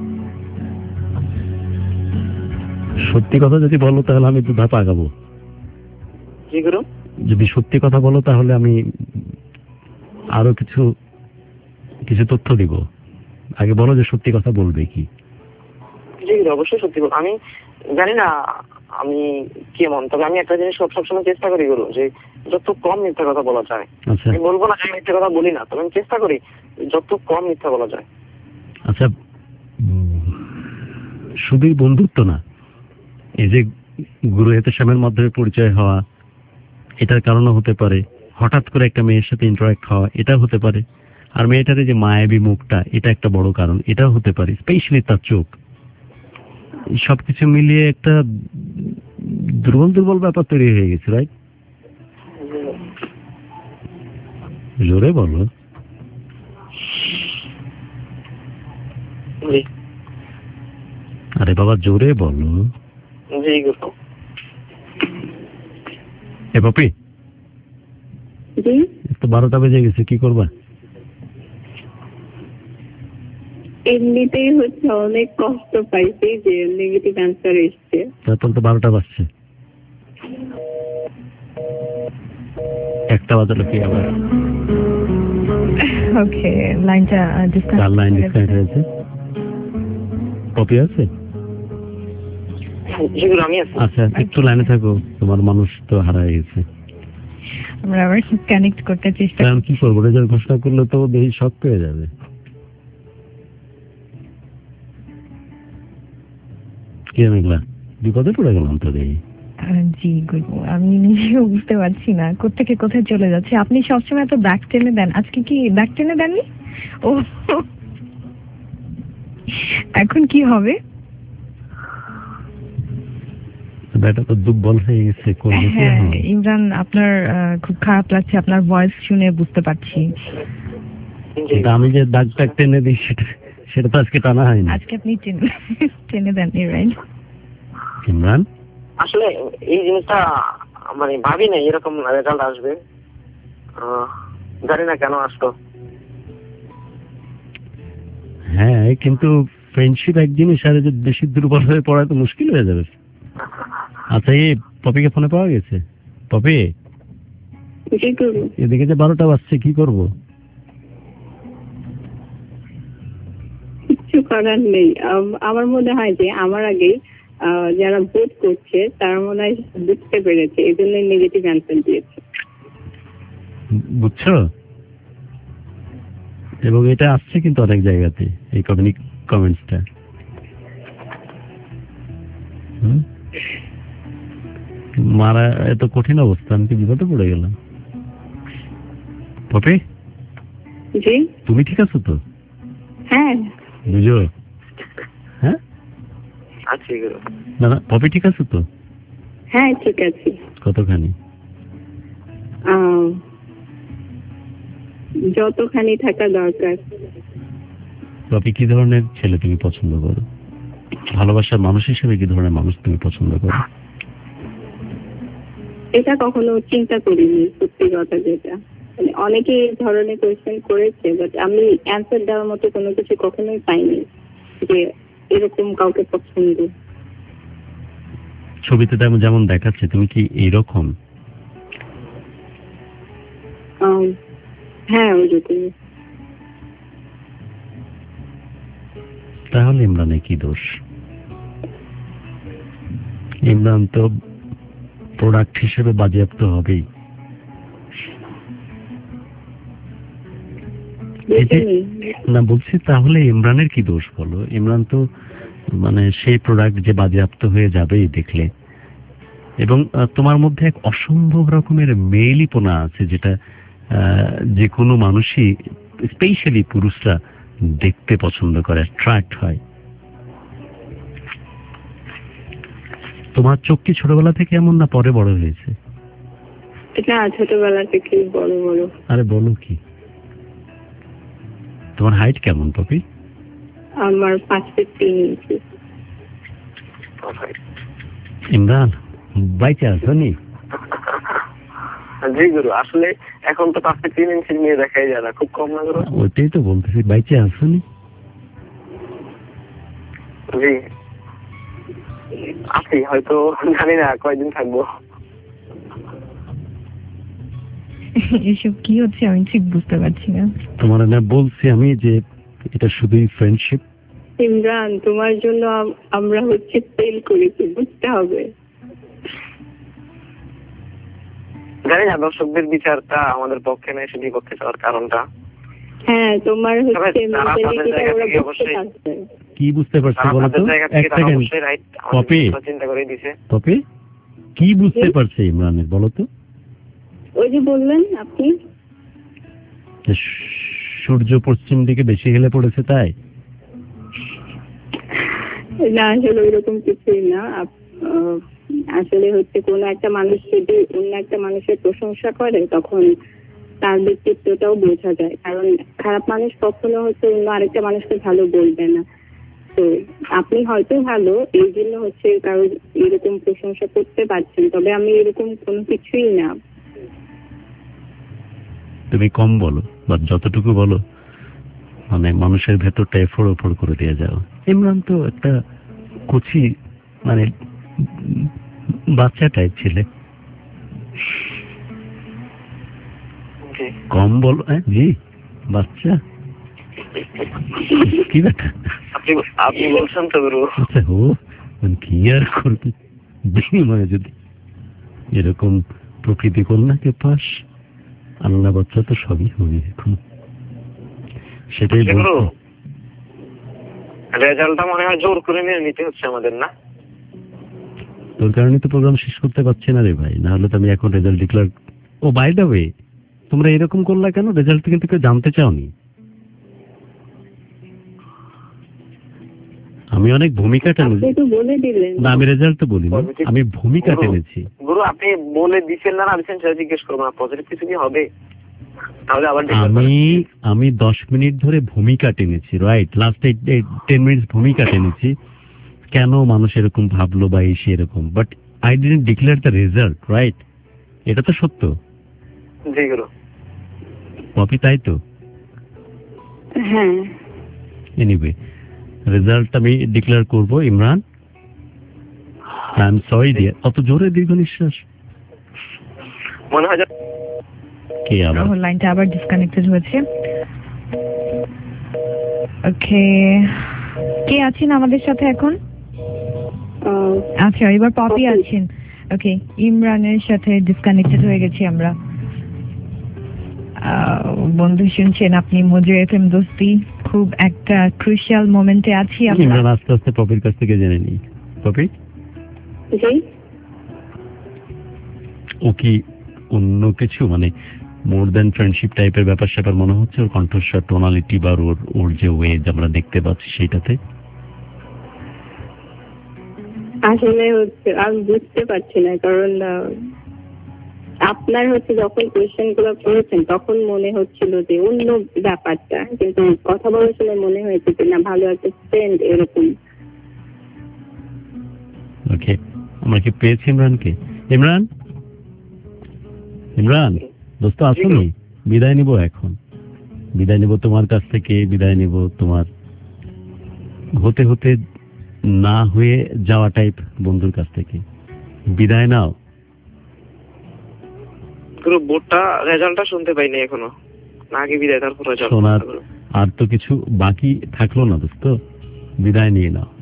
সত্যি কথা যদি বলো তাহলে আমি দু ধাপ আগাবো। কি করো? যদি সত্যি কথা বলো তাহলে আমি আরো কিছু কিছু তথ্য দিব। আগে বলো যে সত্যি কথা বলবে কি? জি অবশ্যই সত্যি বল। আমি জানি না আমি কেমন, তবে আমি একটা জিনিস সব সবসময় চেষ্টা করি গুরু, যে যত কম মিথ্যা কথা বলা যায়। আমি বলবো না আমি মিথ্যা কথা বলি না, তবে আমি চেষ্টা করি যত কম মিথ্যা বলা যায়। আচ্ছা শুধুই বন্ধুত্ব না, এই যে গুরু হেতেশামের মাধ্যমে পরিচয় হওয়া, এটার কারণও হতে পারে হঠাৎ করে একটা মেয়ের সাথে ইন্টারাক্ট হওয়া, এটা হতে পারে। আর মেয়েটার যে মায়াবী মুখটা, এটা একটা বড় কারণ, এটাও হতে পারে, স্পেশালি তার চোখ। সবকিছু মিলিয়ে একটা দুর্বল দুর্বল ব্যাপার তৈরি হয়ে গেছে, রাইট? জোরে বলো। জি। আরে বাবা জোরে বলো। জি গুরু। এ পপি, জি তো বারোটা বেজে গেছে, কি করবা? এমনিতেই হচ্ছে অনেক কষ্ট পাইছি যে নেগেটিভ অ্যান্সার এসছে। তারপর তো বারোটা বাজছে, একটা বাজালো কি আবার? ওকে, লাইনটা ডিসকানেক্ট। চার লাইন ডিসকানেক্ট হয়েছে। পপি আছে? আচ্ছা একটু লাইনে থাকো, তোমার মানুষ তো হারায় গেছে। আমরা আবার কানেক্ট করতে চেষ্টা করি। কি করবো, রেজাল্ট ঘোষণা করলে তো দেখি শক পেয়ে যাবে। কি মেঘলা, বিপদে পড়ে গেলাম তো দেখি। জি গুরু, আমি নিজেও বুঝতে পারছি না কোথেকে কোথায় চলে যাচ্ছে। আপনি সবসময় তো ব্যাক টেনে দেন, আজকে কি ব্যাক টেনে দেননি? ও এখন কি হবে? ব্যাটা তো দুর্বল হয়ে গেছে। হ্যাঁ ইমরান, আপনার খুব খারাপ লাগছে, আপনার ভয়েস শুনে বুঝতে পারছি। আমি যে দাগ টাগ টেনে দিই সেটা সেটা তো আজকে টানা হয়নি। আজকে আপনি টেনে টেনে দেন রাইট ইমরান? আসলে এই জিনিসটা মানে ভাবি না এরকম রেজাল্ট আসবে, জানি না কেন আসতো। হ্যাঁ কিন্তু ফ্রেন্ডশিপ এক জিনিস, আর যদি বেশি দুর্বল হয়ে পড়া তো মুশকিল হয়ে যাবে। আচ্ছা এই পপিকে ফোনে পাওয়া গেছে? পপি এদিকে যে বারোটা বাজছে, কি করবো? কিছু করার নেই। আমার মনে হয় যে আমার আগে যারা ভোট করছে তারা মনে হয় বুঝতে পেরেছে, এই জন্য নেগেটিভ অ্যান্সার দিয়েছে। বুঝছো? এবং এটা আসছে কিন্তু অনেক জায়গাতে, এই কমেন্টসটা। মারা এত কঠিন অবস্থা, আমি কি বিপদে পড়ে গেলাম। পপি জি তুমি ঠিক আছো তো? হ্যাঁ বুঝো। হ্যাঁ আছি গুরু। না না পপি ঠিক আছো তো? হ্যাঁ ঠিক আছে। কতখানি? যতখানি থাকা দরকার। পপি কি ধরনের ছেলে তুমি পছন্দ করো? ভালোবাসার মানুষ হিসেবে কি ধরনের মানুষ তুমি পছন্দ করো? এটা কখনো চিন্তা করিনি, সত্যি কথা যেটা। মানে অনেকে এই ধরনের কোয়েশ্চেন করেছে, বাট আমি অ্যান্সার দেওয়ার মতো কোনো কিছু কখনোই পাইনি যে এরকম কাউকে পছন্দ। ছবিতে যেমন দেখাচ্ছে তুমি কি এইরকম? হ্যাঁ ওইরকম। তাহলে ইমরানে কি দোষ? ইমরান তো প্রোডাক্ট হিসেবে বাজেয়াপ্ত হবেই। না বলছি তাহলে ইমরানের কি দোষ বলো? ইমরান তো মানে সেই প্রোডাক্ট যে বাজেয়াপ্ত হয়ে যাবেই দেখলে। এবং তোমার মধ্যে এক অসম্ভব রকমের মেয়েলিপনা আছে, যেটা যে কোনো মানুষই, স্পেশালি পুরুষরা দেখতে পছন্দ করে, অ্যাট্রাক্ট হয়। তোমার চোখ কি ছোটবেলা থেকে এমন, না পরে বড় হয়েছে? এটা ছোটবেলা থেকে বড় বড়। আরে বলো কি? তোমার হাইট কেমন পপি? আমার পাঁচ ফিট তিন ইঞ্চি। ইমরান বাইচে আছো নি? জি গুরু, আসলে এখন তো পাঁচ ফিট তিন ইঞ্চি নিয়ে দেখাই যায় না, খুব কম না গুরু? ওইটাই তো বলতেছি, বাইচে আছো নি? জি আছি, হয়তো জানি না কয়দিন থাকবো। এসব কি হচ্ছে আমি ঠিক বুঝতে পারছি না। তোমার না বলছি আমি যে এটা শুধুই ফ্রেন্ডশিপ। ইমরান তোমার জন্য আমরা হচ্ছে ফেল করেছি, বুঝতে হবে। জানি না দর্শকদের বিচারটা আমাদের পক্ষে নয়, শুধু পক্ষে যাওয়ার কারণটা। হ্যাঁ তোমার হচ্ছে কি বুঝতে পারছো বলো তো? এক সেকেন্ড পপি, চিন্তা করে দিছে। পপি কি বুঝতে পারছে ইমরানের বলো তো? ওই যে বললেন আপনি সূর্য পশ্চিম দিকে বেশি হেলে পড়েছে তাই? না আসলে ওইরকম কিছুই না। আসলে হচ্ছে কোন একটা মানুষ যদি অন্য একটা মানুষের প্রশংসা করে তখন তার ব্যক্তিত্বটাও বোঝা যায়, কারণ খারাপ মানুষ কখনো হচ্ছে অন্য আরেকটা মানুষকে ভালো বলবে না। তো আপনি হয়তো ভালো এই জন্য হচ্ছে কারো এরকম প্রশংসা করতে পারছেন, তবে আমি এরকম কোনো কিছুই না। তুমি কম বলো বা যতটুকু বলো মানে মানুষের ভেতরটা এফোড় ওপর করে দিয়ে যাও। ইমরান তো একটা কুচি মানে বাচ্চা টাইপ ছেলে, কম বলো। জি বাচ্চা কি ব্যাটা আপনি আপনি বলছেন তো গুরু। আচ্ছা ও কি আর করবে বিনিময়ে যদি এরকম প্রকৃতি কন্যাকে পাস, আল্লাহ বাচ্চা তো সবই হবে এখন, সেটাই বলবো। রেজাল্টটা মনে হয় জোর করে নিয়ে নিতে হচ্ছে আমাদের, না? তোর কারণে তো প্রোগ্রাম শেষ করতে পারছি না রে ভাই, না হলে তো আমি এখন result declare. Oh by the way, তোমরা এরকম করলা কেন? রেজাল্ট কিন্তু কেউ জানতে চাওনি। আমি অনেক ভূমিকা টেনেছি। না আমি রেজাল্ট তো বলিনি, আমি ভূমিকা টেনেছি। গুরু আপনি বলে দিচ্ছেন না দিচ্ছেন সেটা জিজ্ঞেস করবো না, পজিটিভ কিছু কি হবে? তাহলে আবার আমি আমি দশ মিনিট ধরে ভূমিকা টেনেছি, রাইট? লাস্ট টেন মিনিটস ভূমিকা টেনেছি কেন মানুষ এরকম ভাবলো বা এসে এরকম, but I didn't declare the result, right? এটা তো সত্য। জি গুরু। কপি তাই তো? হ্যাঁ। এনিওয়ে রেজাল্ট আমি ডিক্লেয়ার করব। Imran I am sorry dear. অত জোরে দীর্ঘ নিঃশ্বাস মনে হয় কে আবার লাইনটা আবার ডিসকানেক্টেড হয়েছে। ওকে, কে আছেন আমাদের সাথে এখন? আচ্ছা এবার পপি আছেন। ওকে, ইমরানের সাথে ডিসকানেক্টেড হয়ে গেছি আমরা। বন্ধু শুনছেন আপনি মজু এফএম দোস্তি, খুব একটা ক্রুশিয়াল মোমেন্টে আছি আমরা। ইমরান আস্তে আস্তে পপির কাছ থেকে জেনে নিই। পপি জি, ও কি অন্য কিছু মানে মোর দ্যান ফ্রেন্ডশিপ টাইপের ব্যাপার স্যাপার মনে হচ্ছে ওর কণ্ঠস্বর, টোনালিটি বা ওর ওর যে ওয়ে আমরা দেখতে পাচ্ছি সেইটাতে? আসলে হচ্ছে আমি বুঝতে পারছি না, কারণ আপনার হচ্ছে যখন কোয়েশ্চেন গুলো করেছেন তখন মনে হচ্ছিল যে অন্য ব্যাপারটা, কিন্তু কথা বলার সময় মনে হয়েছে যে না ভালো একটা ফ্রেন্ড এরকম। ওকে, আমরা কি পেয়েছি ইমরানকে? ইমরান ইমরান দোস্ত আসুনি, বিদায় নিব এখন। বিদায় নিব তোমার কাছ থেকে, বিদায় নিব তোমার হতে হতে না হয়ে যাওয়া টাইপ বন্ধুর কাছ থেকে। বিদায় নাও। পুরো বোর্ডটা রেজাল্টটা শুনতে পাইনি এখনো, না আগে বিদায় তারপর রেজাল্ট শোনার আর তো কিছু বাকি থাকলো না দোস্ত, বিদায় নিয়ে নাও।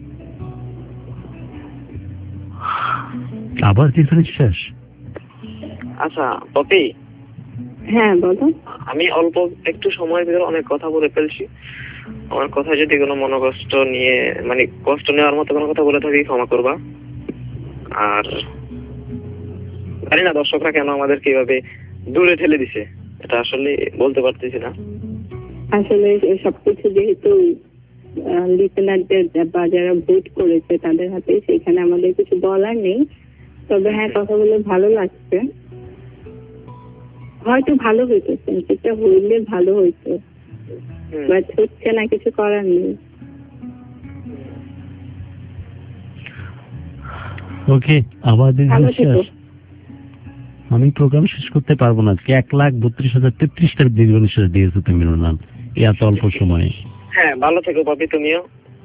আবার দীর্ঘ নিঃশ্বাস। আচ্ছা পপি। হ্যাঁ বলো। আমি অল্প একটু সময়ের ভিতরে অনেক কথা বলে ফেলছি, আমার কথা যদি কোনো মনোকষ্ট নিয়ে মানে কষ্ট নেওয়ার মতো কোনো কথা বলে থাকি ক্ষমা করবা। আর জানি না দর্শকরা কেন আমাদেরকে এইভাবে দূরে ঠেলে দিছে, এটা আসলে বলতে পারতেছি না। আসলে সবকিছু যেহেতু লিসেনারদের বা যারা ভোট করেছে তাদের হাতে, সেখানে আমাদের কিছু বলার নেই। তবে হ্যাঁ কথা বলে ভালো লাগছে, হয়তো ভালো হইতো, সেটা হইলে ভালো হইতো, বাট হচ্ছে না, কিছু করার নেই। ওকে, আবার নিঃশ্বাস। আমি প্রোগ্রাম শেষ করতে পারবো না আজকে। এক লাখ বত্রিশ হাজার তেত্রিশটা দীর্ঘ নিঃশ্বাস দিয়েছো তুমি নাম এত অল্প সময়ে। হ্যাঁ ভালো থেকো পাপি তুমিও।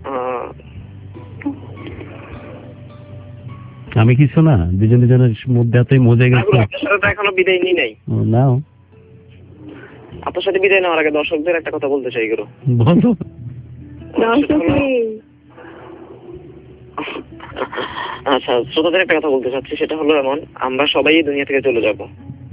আমি কিছু না, দুজন দুজনের মধ্যে এতই মজা গেছে। আপনার সাথে তো এখনো বিদায় নিই নাই। নাও, আপনার সাথে বিদায় নেওয়ার আগে দর্শকদের একটা কথা বলতে চাই। গুরু বলো। আচ্ছা শ্রোতাদের একটা কথা বলতে চাচ্ছি, সেটা হলো এমন, আমরা সবাই এই দুনিয়া থেকে চলে যাব,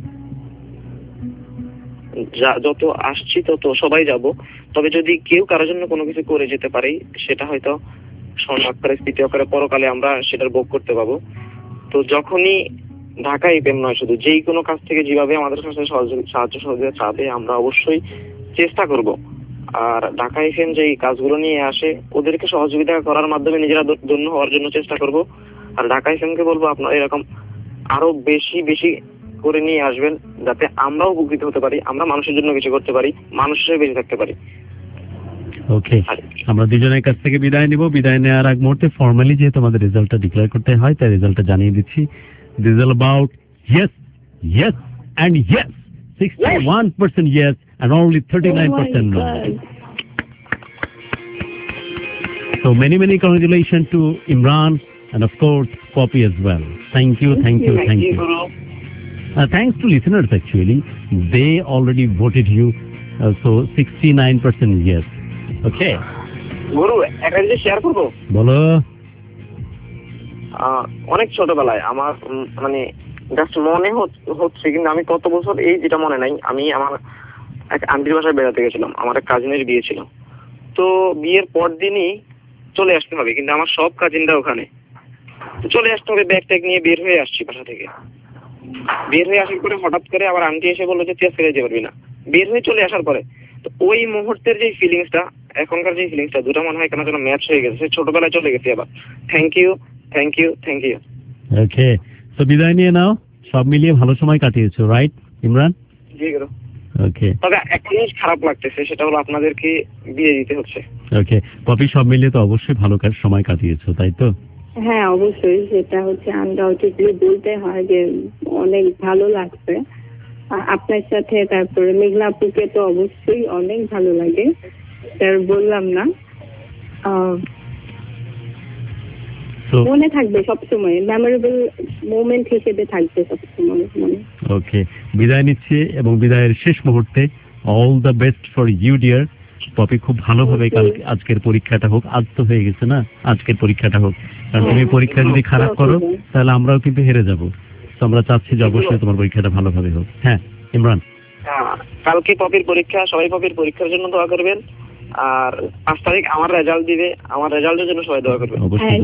যত আসছি তত সবাই যাব। তবে যদি কেউ কারোর জন্য কোনো কিছু করে যেতে পারে, সেটা হয়তো স্বর্ণাক্ষরে স্মৃতি আকারে পরকালে আমরা সেটার ভোগ করতে পাবো। তো যখনই ঢাকায় প্রেম নয়, শুধু যেই কোনো কাজ থেকে যেভাবে আমাদের কাছে সাহায্য সহযোগিতা চাবে আমরা অবশ্যই চেষ্টা করব। আর ঢাকা এফএম যে কাজগুলো নিয়ে আসে ওদেরকে সহযোগিতা করার মাধ্যমে নিজেরা ধন্য হওয়ার জন্য চেষ্টা করব। আর ঢাকা এফএমকে বলবো আপনারা এরকম আরো বেশি বেশি করে নিয়ে আসবেন, যাতে আমরাও উপকৃত হতে পারি, আমরা মানুষের জন্য কিছু করতে পারি, মানুষ হিসেবে বেঁচে থাকতে পারি। ওকে, আমরা দুজনের কাছ থেকে বিদায় নিব। বিদায় নেওয়ার আগ মুহূর্তে ফর্মালি যেহেতু আমাদের রেজাল্টটা ডিক্লেয়ার করতে হয়, তাই রেজাল্টটা জানিয়ে দিচ্ছি। This is all about yes, yes and yes. sixty-one percent yes and only thirty-nine percent no. So many many congratulations to Imran and of course Poppy as well. Thank you, thank you, thank you. Uh, thanks to listeners actually, they already voted you. Uh, so sixty-nine percent yes. Okay. গুরু একটা জিনিস শেয়ার করব। বলো। অনেক ছোটবেলায় আমার মানে জাস্ট মনে হচ্ছে, কিন্তু আমি কত বছর এই যেটা মনে নাই। আমি আমার এক আন্টির বাসায় বেড়াতে গেছিলাম, আমার এক কাজিনের বিয়ে ছিল। তো বিয়ের পর দিনই চলে আসতে হবে, কিন্তু আমার সব কাজিনরা ওখানে। চলে আসতে হবে, ব্যাগ ট্যাগ নিয়ে বের হয়ে আসছি বাসা থেকে। বের হয়ে আসার পরে হঠাৎ করে আবার আন্টি এসে বললো যে তুই ফিরে যেতে পারবি না। বের হয়ে চলে আসার পরে তো ওই মুহূর্তের যে ফিলিংসটা, এখনকার যে ফিলিংসটা, দুটো মনে হয় কেন যেন ম্যাচ হয়ে গেছে। সে ছোটবেলায় চলে গেছে আবার। Thank you, thank you, thank you. Okay, তো বিদায় নিয়ে নাও। সব মিলিয়ে ভালো সময় কাটিয়েছো, রাইট ইমরান? জি গুরু। ওকে, তবে একটা জিনিস খারাপ লাগতেছে, সেটা হলো আপনাদেরকে বিয়ে দিতে হচ্ছে। ওকে পপি, সব মিলিয়ে তো অবশ্যই ভালো সময় কাটিয়েছো, তাই তো? হ্যাঁ অবশ্যই, সেটা হচ্ছে আনডাউটেডলি বলতে হয় যে অনেক ভালো লাগছে আপনার সাথে। তারপরে মেঘলা আপুকে তো অবশ্যই অনেক ভালো লাগে, তার বললাম না। মনে থাকবে সবসময়, মেমোরেবল মোমেন্ট হিসেবে থাকবে সবসময় মনে। ওকে, বিদায় নিচ্ছি এবং বিদায়ের শেষ মুহূর্তে all the best for you dear Popy. খুব ভালোভাবে কাল আজকের পরীক্ষাটা হোক। আজ তো হয়ে গেছে না, আজকের পরীক্ষাটা হোক। কারণ তুমি পরীক্ষা যদি খারাপ করো তাহলে আমরাও কিন্তু হেরে যাবো। তো আমরা চাচ্ছি যে অবশ্যই তোমার পরীক্ষাটা ভালোভাবে হোক। হ্যাঁ ইমরান, কালকে পপির পরীক্ষা, সবাই পপির পরীক্ষার জন্য দোয়া করবেন। আর পাঁচ তারিখ আমার রেজাল্ট দিবে, আমার রেজাল্টের জন্য সবাই দোয়া করবেন। অবশ্যই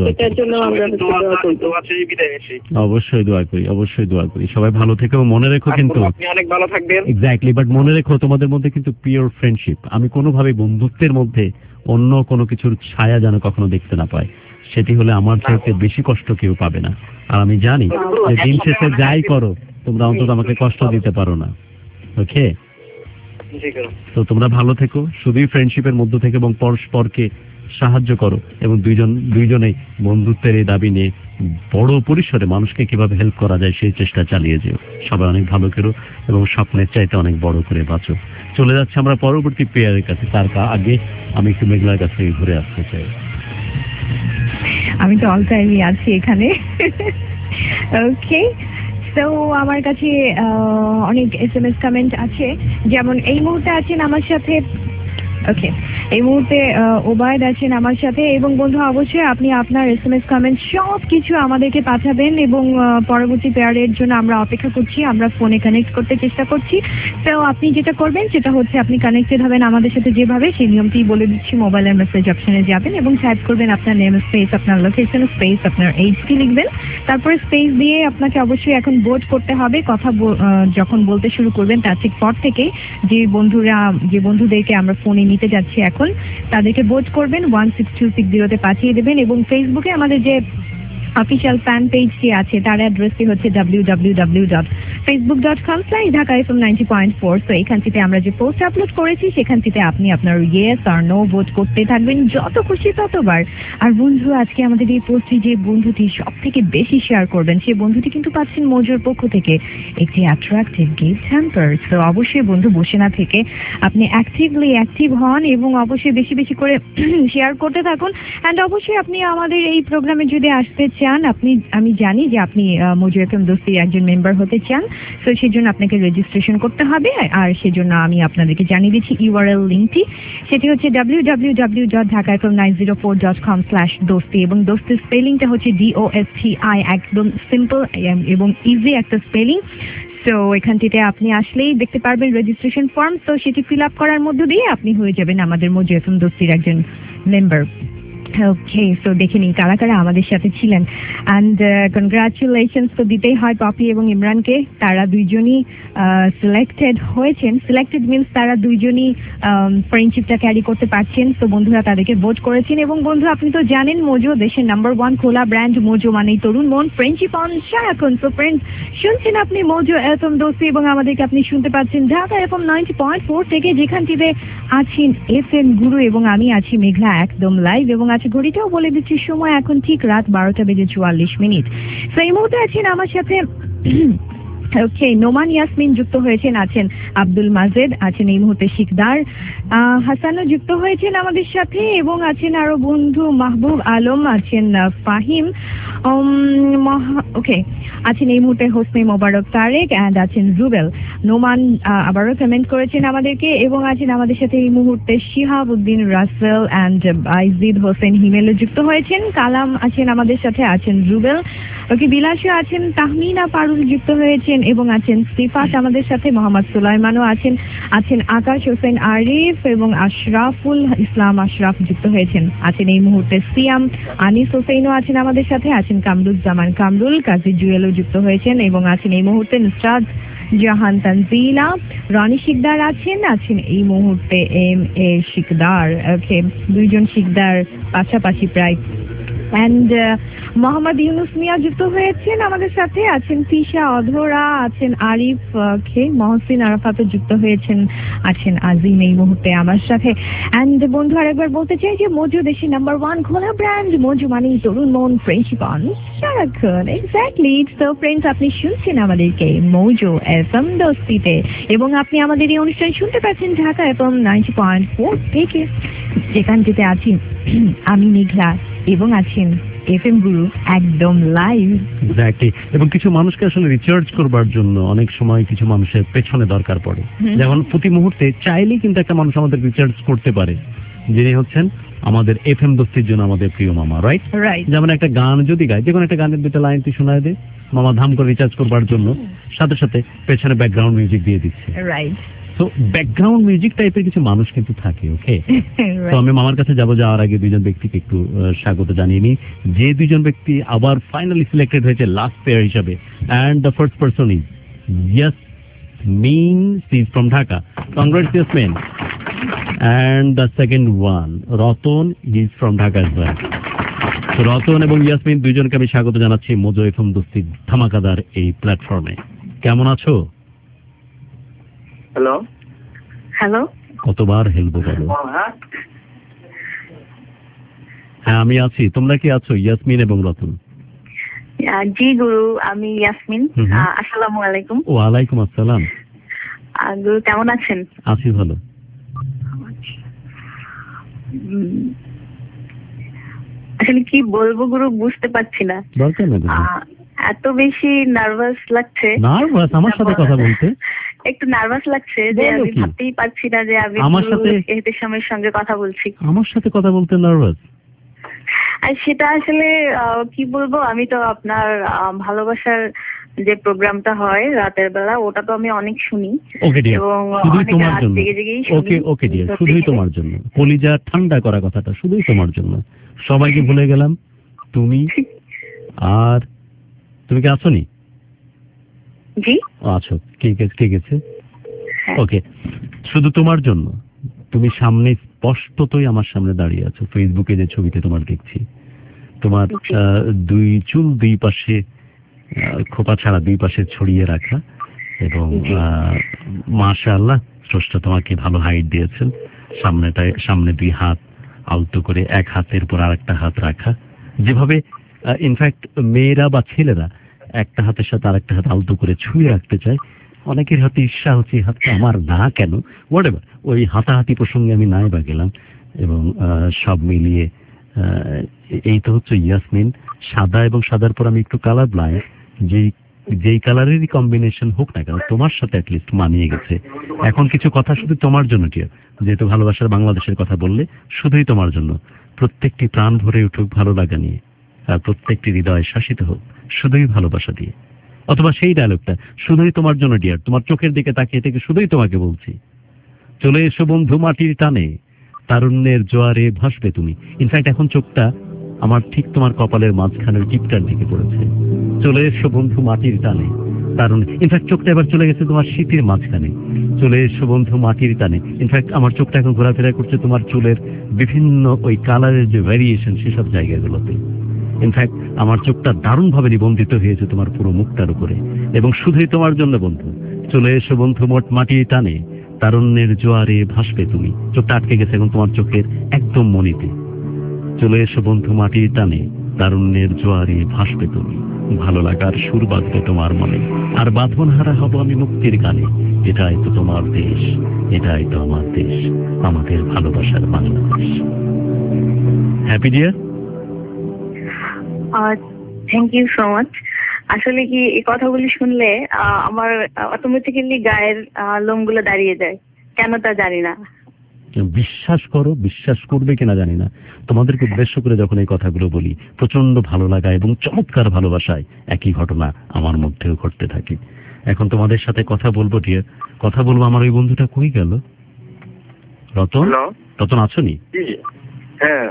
দোয়া করি, অবশ্যই দোয়া করি। সবাই ভালো থেকো, মনে রেখো কিন্তু আপনি অনেক ভালো থাকবেন। এক্স্যাক্টলি, বাট মনে রেখো তোমাদের মধ্যে কিন্তু পিওর ফ্রেন্ডশিপ। আমি কোনোভাবে বন্ধুত্বের মধ্যে অন্য কোনো কিছুর ছায়া যেন কখনো দেখতে না পাই। সেটি হলে আমার চাইতে বেশি কষ্ট কেউ পাবে না। আর আমি জানি যে দিন শেষে যাই করো তোমরা অন্তত আমাকে কষ্ট দিতে পারো না। ওকে, তো তোমরা ভালো থেকো, শুধুই ফ্রেন্ডশিপের মধ্য থেকে এবং পরস্পরকে সাহায্য করো এবং দুইজন দুইজনেই বন্ধুত্বের এই দাবি নিয়ে বড় পরিসরে মানুষকে কিভাবে হেল্প করা যায় সেই চেষ্টা চালিয়ে যেও। সবাই অনেক ভালো করো এবং স্বপ্নের চাইতে অনেক বড় করে বাঁচো। চলে যাচ্ছে আমরা পরবর্তী পেয়ারের কাছে। তার আগে আমি একটু মেঘলার কাছ থেকে ঘুরে আসতে চাই। আমি তো অল টাইমই আছি এখানে। ওকে, তো আমার কাছে অনেক এস এম এস কমেন্ট আছে, যেমন এই মুহূর্তে আছেন আমার সাথে। ওকে, এই মুহূর্তে ওবায়দ আছেন আমার সাথে। এবং বন্ধু অবশ্যই আপনি আপনার এস এম এস কমেন্ট সব কিছু আমাদেরকে পাঠাবেন এবং পরবর্তী পেয়ারের জন্য আমরা অপেক্ষা করছি। আমরা ফোনে কানেক্ট করতে চেষ্টা করছি। তো আপনি যেটা করবেন সেটা হচ্ছে আপনি কানেক্টেড হবেন আমাদের সাথে যেভাবে, সেই নিয়মটি বলে দিচ্ছি। মোবাইলের মেসেজ অপশনে যাবেন এবং টাইপ করবেন আপনার নেম স্পেস, আপনার লোকেশন স্পেস, আপনার এইচটি লিখবেন। তারপরে স্পেস দিয়ে আপনাকে অবশ্যই এখন ভোট করতে হবে। কথা যখন বলতে শুরু করবেন তার ঠিক পর থেকেই যে বন্ধুরা যে বন্ধুদেরকে আমরা ফোনে নিতে যাচ্ছি এখন, তাদেরকে ভোট করবেন, ওয়ান সিক্স টু সিক্স জিরোতে পাঠিয়ে দেবেন। এবং ফেসবুকে আমাদের যে অফিসিয়াল ফ্যান পেজটি আছে তার অ্যাড্রেসটি হচ্ছে W W W dot Facebook dot com slash Dhaka FM ninety point four. তো এখানটিতে আমরা যে পোস্ট আপলোড করেছি সেখানটিতে আপনি আপনার ইয়েস আর নো ভোট করতে থাকবেন, যত খুশি ততবার। আর বন্ধু, আজকে আমাদের এই পোস্টটি যে বন্ধুটি সব থেকে বেশি শেয়ার করবেন সেই বন্ধুটি কিন্তু পাচ্ছেন মোজোর পক্ষ থেকে একটি অ্যাট্রাক্টিভ গিফট হ্যাম্পার। তো অবশ্যই বন্ধু বসে না থেকে আপনি অ্যাক্টিভলি অ্যাক্টিভ হন এবং অবশ্যই বেশি বেশি করে শেয়ার করতে থাকুন। অ্যান্ড অবশ্যই আপনি আমাদের এই প্রোগ্রামে যদি আসতে চান, আপনি আমি জানি যে আপনি মোজো এফএম দোস্তির একজন মেম্বার হতে চান, তো সেই জন্য আপনাকে রেজিস্ট্রেশন করতে হবে। আর সেজন্য আমি আপনাদেরকে জানিয়ে দিচ্ছি ইউআরএল লিঙ্কটি, সেটি হচ্ছে W W W dot Dhaka FM nine zero four dot com slash Dosti. এবং দোস্তির স্পেলিংটা হচ্ছে D O S T I, একদম সিম্পল এবং ইজি একটা স্পেলিং। তো এখানটিতে আপনি আসলেই দেখতে পারবেন রেজিস্ট্রেশন ফর্ম। তো সেটি ফিল আপ করার মধ্য দিয়ে আপনি হয়ে যাবেন আমাদের মোজো এফএম দোস্তির একজন মেম্বার। ওকে, সো দেখে নিন কারা কারা আমাদের সাথে ছিলেন। অ্যান্ড কনগ্রাচুলেশনস তো দিতেই হয় পপি এবং ইমরানকে, তারা দুইজনই সিলেক্টেড হয়েছেন। সিলেক্টেড মিনস তারা দুইজনই ফ্রেন্ডশিপটা ক্যারি করতে পারছেন। তো বন্ধুরা তাদেরকে ভোট করেছেন। এবং বন্ধু আপনি তো জানেন মোজো দেশের নাম্বার ওয়ান খোলা ব্র্যান্ড, মোজো মানেই তরুণ মন, ফ্রেন্ডশিপ অন সারাক্ষণ। তো ফ্রেন্ডস শুনছেন আপনি মোজো এফএম দোস্তি এবং আমাদেরকে আপনি শুনতে পাচ্ছেন Dhaka FM ninety point four থেকে, যেখানটিতে আছেন এফ এম গুরু এবং আমি আছি মেঘলা একদম লাইভ। এবং আছে ঘড়িটাও বলে দিচ্ছি সময় এখন ঠিক রাত বারোটা বেজে চুয়াল্লিশ মিনিট। তো এই মুহূর্তে আছেন আমার সাথে ওকে নোমান ইয়াসমিন যুক্ত হয়েছেন, আছেন আব্দুল মাজেদ, আছেন এই মুহূর্তে শিকদার হাসানও যুক্ত হয়েছেন আমাদের সাথে, এবং আছেন আরো বন্ধু মাহবুব আলম, আছেন ফাহিম, ওকে আছেন এই মুহূর্তে হোসনে মোবারক তারেক অ্যান্ড আছেন জুবেল। নোমান আবারও কমেন্ট করেছেন আমাদেরকে, এবং আছেন আমাদের সাথে এই মুহূর্তে শিহাব উদ্দিন রাসেল অ্যান্ড আইজিদ হোসেন হিমেলও যুক্ত হয়েছেন। কালাম আছেন আমাদের সাথে, আছেন জুবেল, ওকে বিলাসও আছেন, তাহমিনা পারুল যুক্ত হয়েছেন, এবং আছেন সিফাত আমাদের সাথে, মোহাম্মদ সুলাইমানও আছেন, আছেন আকাশ হোসেন আরিফ এবং আশরাফুল ইসলাম আশরাফ যুক্ত হয়েছেন। আছেন এই মুহূর্তে সিয়াম, আনিস হোসেনও আছেন আমাদের সাথে, আছেন কামরুজ্জামান কামরুল, কাজী জুয়েলও যুক্ত হয়েছেন, এবং আছেন এই মুহূর্তে নুসরাত জাহান তানজিলা, রনি শিকদার আছেন, আছেন এই মুহূর্তে এম এ শিকদার, ওকে দুইজন শিকদার পাশাপাশি প্রায়। অ্যান্ড মোহাম্মদ ইউনুস মিয়া যুক্ত হয়েছেন আমাদের সাথে, আছেন তিশা অধরা, আছেন আরিফ খে, মহসিন আরাফাতও যুক্ত হয়েছেন, আছেন আজিম এই মুহূর্তে আমার সাথে। অ্যান্ড বন্ধু আরেকবার বলতে চাই যে মোজো দেশের নাম্বার ওয়ান খোলা ব্র্যান্ড, মোজো মানেই তরুণ মন, ফ্রেন্ডশিপ অন সারাক্ষণ। এক্স্যাক্টলি। তো ফ্রেন্ডস আপনি শুনছেন আমাদেরকে মোজো এফএম দোস্তিতে, এবং আপনি আমাদের এই অনুষ্ঠান শুনতে পাচ্ছেন Dhaka FM ninety point four থেকে, যেখানটিতে আছি আমি মেঘলা এবং আছেন এফ এম গুরু একদম লাইভ। এক্স্যাক্টলি। এবং কিছু মানুষকে আসলে রিচার্জ করবার জন্য অনেক সময় কিছু মানুষের পেছনে দরকার পড়ে, যেমন প্রতি মুহূর্তে চাইলেই কিন্তু একটা মানুষ আমাদের রিচার্জ করতে পারে, যিনি হচ্ছেন আমাদের এফ এম দোস্তির জন্য আমাদের প্রিয় মামা, রাইট? রাইট। যেমন একটা গান যদি গায়, যে কোনো একটা গানের দুটো লাইন তুই শোনায় দে, মামা ধাম করে রিচার্জ করবার জন্য সাথে সাথে পেছনে ব্যাকগ্রাউন্ড মিউজিক দিয়ে দিচ্ছে, রাইট? তো ব্যাকগ্রাউন্ড মিউজিক টাইপের কিছু মানুষ কিন্তু থাকে, ওকে? তো আমি মামার কাছে যাবো, যাওয়ার আগে দুইজন ব্যক্তিকে একটু স্বাগত জানিয়ে নিই, যে দুইজন ব্যক্তি আবার ফাইনালি সিলেক্টেড হয়েছে লাস্ট পেয়ার হিসাবে। And the first person is Yasmin, she is from Dhaka, congrats Yasmin. And the second one Ratan, he is from Dhaka as well. তো রতন এবং ইয়াসমিন দুইজনকে আমি স্বাগত জানাচ্ছি মোজো এফএম দোস্তির ধামাকাদার এই প্ল্যাটফর্মে। কেমন আছো? হ্যালো হ্যালো, কতবার হেলবো বলো? হ্যাঁ আমি আছি, তোমরা কি আছো ইয়াসমিন এবং রতন? জি গুরু, আমি ইয়াসমিন। আসসালামু আলাইকুম। ওয়ালাইকুম আসসালাম। গুরু কেমন আছেন? আছি ভালো। আসলে কি বলবো গুরু বুঝতে পারছি না, দরকার নেই, এত বেশি নার্ভাস লাগছে। নার্ভাস আমার সাথে কথা বলতে? একটু নার্ভাস লাগছে যে আমি ভাবতেই পারছি না যে আমি আমার সাথে এহতেশামের সঙ্গে কথা বলছি। আমার সাথে কথা বলতে নার্ভাস? আর সেটা আসলে কি বলবো, আমি তো আপনার ভালোবাসার যে প্রোগ্রামটা হয় রাতের বেলা, ওটা তো আমি অনেক শুনি। ওকে ডিয়ার, শুধুই তোমার জন্য। ওকে ওকে ডিয়ার, শুধুই তোমার জন্য। কলিজা ঠান্ডা করা কথাটা শুধুই তোমার জন্য। সবাইকে ভুলে গেলাম, তুমি আর তুমি কি আসোনি? জি আছো। কে কে গেছে? ওকে, শুধু তোমার জন্য। তুমি সামনে স্পষ্টতই আমার সামনে দাঁড়িয়ে আছো, ফেসবুকে যে ছবিতে তোমার দেখছি, তোমার দুই চুল দুই পাশে খোপা ছাড়া দুই পাশে ছড়িয়ে রাখা, এবং মাশাআল্লাহ স্রষ্টা তোমাকে ভালো হাইট দিয়েছেন। সামনেটায় সামনে দুই হাত আলতো করে এক হাতের উপর আর একটা হাত রাখা, যেভাবে ইনফ্যাক্ট মেয়েরা বা ছেলেরা একটা হাতের সাথে আর একটা হাত আলতো করে ছুঁয়ে রাখতে চায়, অনেকের হাতে ঈর্ষা হচ্ছে হাতটা আমার না কেন, হোয়াটএভার, ওই হাতাহাতি প্রসঙ্গে আমি নাই বা গেলাম। এবং সব মিলিয়ে এই তো হচ্ছে ইয়াসমিন। সাদা এবং সাদার পর আমি একটু কালার ব্লাইন্ড, যেই যেই কালারেরই কম্বিনেশন হোক না কেন তোমার সাথে অ্যাটলিস্ট মানিয়ে গেছে। এখন কিছু কথা শুধু তোমার জন্য টিয়ার, যেহেতু ভালোবাসার বাংলাদেশের কথা বললে, শুধুই তোমার জন্য। প্রত্যেকটি প্রাণ ভরে উঠুক ভালো লাগা নিয়ে, আর প্রত্যেকটি হৃদয় শাসিত হোক শুধুই ভালোবাসা দিয়ে। অথবা সেই ডায়লগটা, শুধুই তোমার জন্য ডিয়ার, তোমার চোখের দিকে তাকিয়ে থেকে শুধুই তোমাকে বলছি, চলে এসো বন্ধু মাটির টানে, তারুণ্যের জোয়ারে ভাসবে তুমি। ইনফ্যাক্ট এখন চোখটা আমার ঠিক তোমার কপালের মাঝখানের টিপটার দিকে পড়েছে। চলে এসো বন্ধু মাটির টানে তারুণ। ইনফ্যাক্ট চোখটা এবার চলে গেছে তোমার শীতের মাঝখানে। চলে এসো বন্ধু মাটির টানে। ইনফ্যাক্ট আমার চোখটা এখন ঘোরাফেরা করছে তোমার চুলের বিভিন্ন ওই কালারের যে ভ্যারিয়েশন সেসব জায়গাগুলোতে। ইনফ্যাক্ট আমার চোখটা দারুণভাবে নিবন্ধিত হয়েছে তোমার পুরো মুখটার উপরে, এবং শুধুই তোমার জন্য বন্ধু। চলে এসো বন্ধু মোট মাটির টানে তারুণ্যের জোয়ারে ভাসবে তুমি। চোখটা আটকে গেছে এখন তোমার চোখের একদম মনিতে। চলে এসো বন্ধু মাটির টানে তারুণ্যের জোয়ারে ভাসবে তুমি। ভালো লাগার সুর বাঁধবে তোমার মনে, আর বাঁধন হারা হব আমি মুক্তির গানে। এটাই তো তোমার দেশ, এটাই তো আমার দেশ, আমাদের ভালোবাসার Bangladesh. Happy dear. Thank you so much. আসলে কি এই কথাগুলি শুনলে আহ, আমার অটোমেটিক্যালি গায়ের আহ, লোমগুলো দাঁড়িয়ে যায়, কেন তা জানি না। বিশ্বাস করো, বিশ্বাস করবে কিনা জানি না, তোমাদেরকে উদ্দেশ্য করে যখন এই কথাগুলো বলি প্রচন্ড ভালো লাগা এবং চমৎকার ভালোবাসায় একই ঘটনা আমার মধ্যেও ঘটতে থাকে। এখন তোমাদের সাথে কথা বলবো ডিয়ার, কথা বলবো। আমার ওই বন্ধুটা কই গেল? রতন, রতন আছো নি? হ্যাঁ,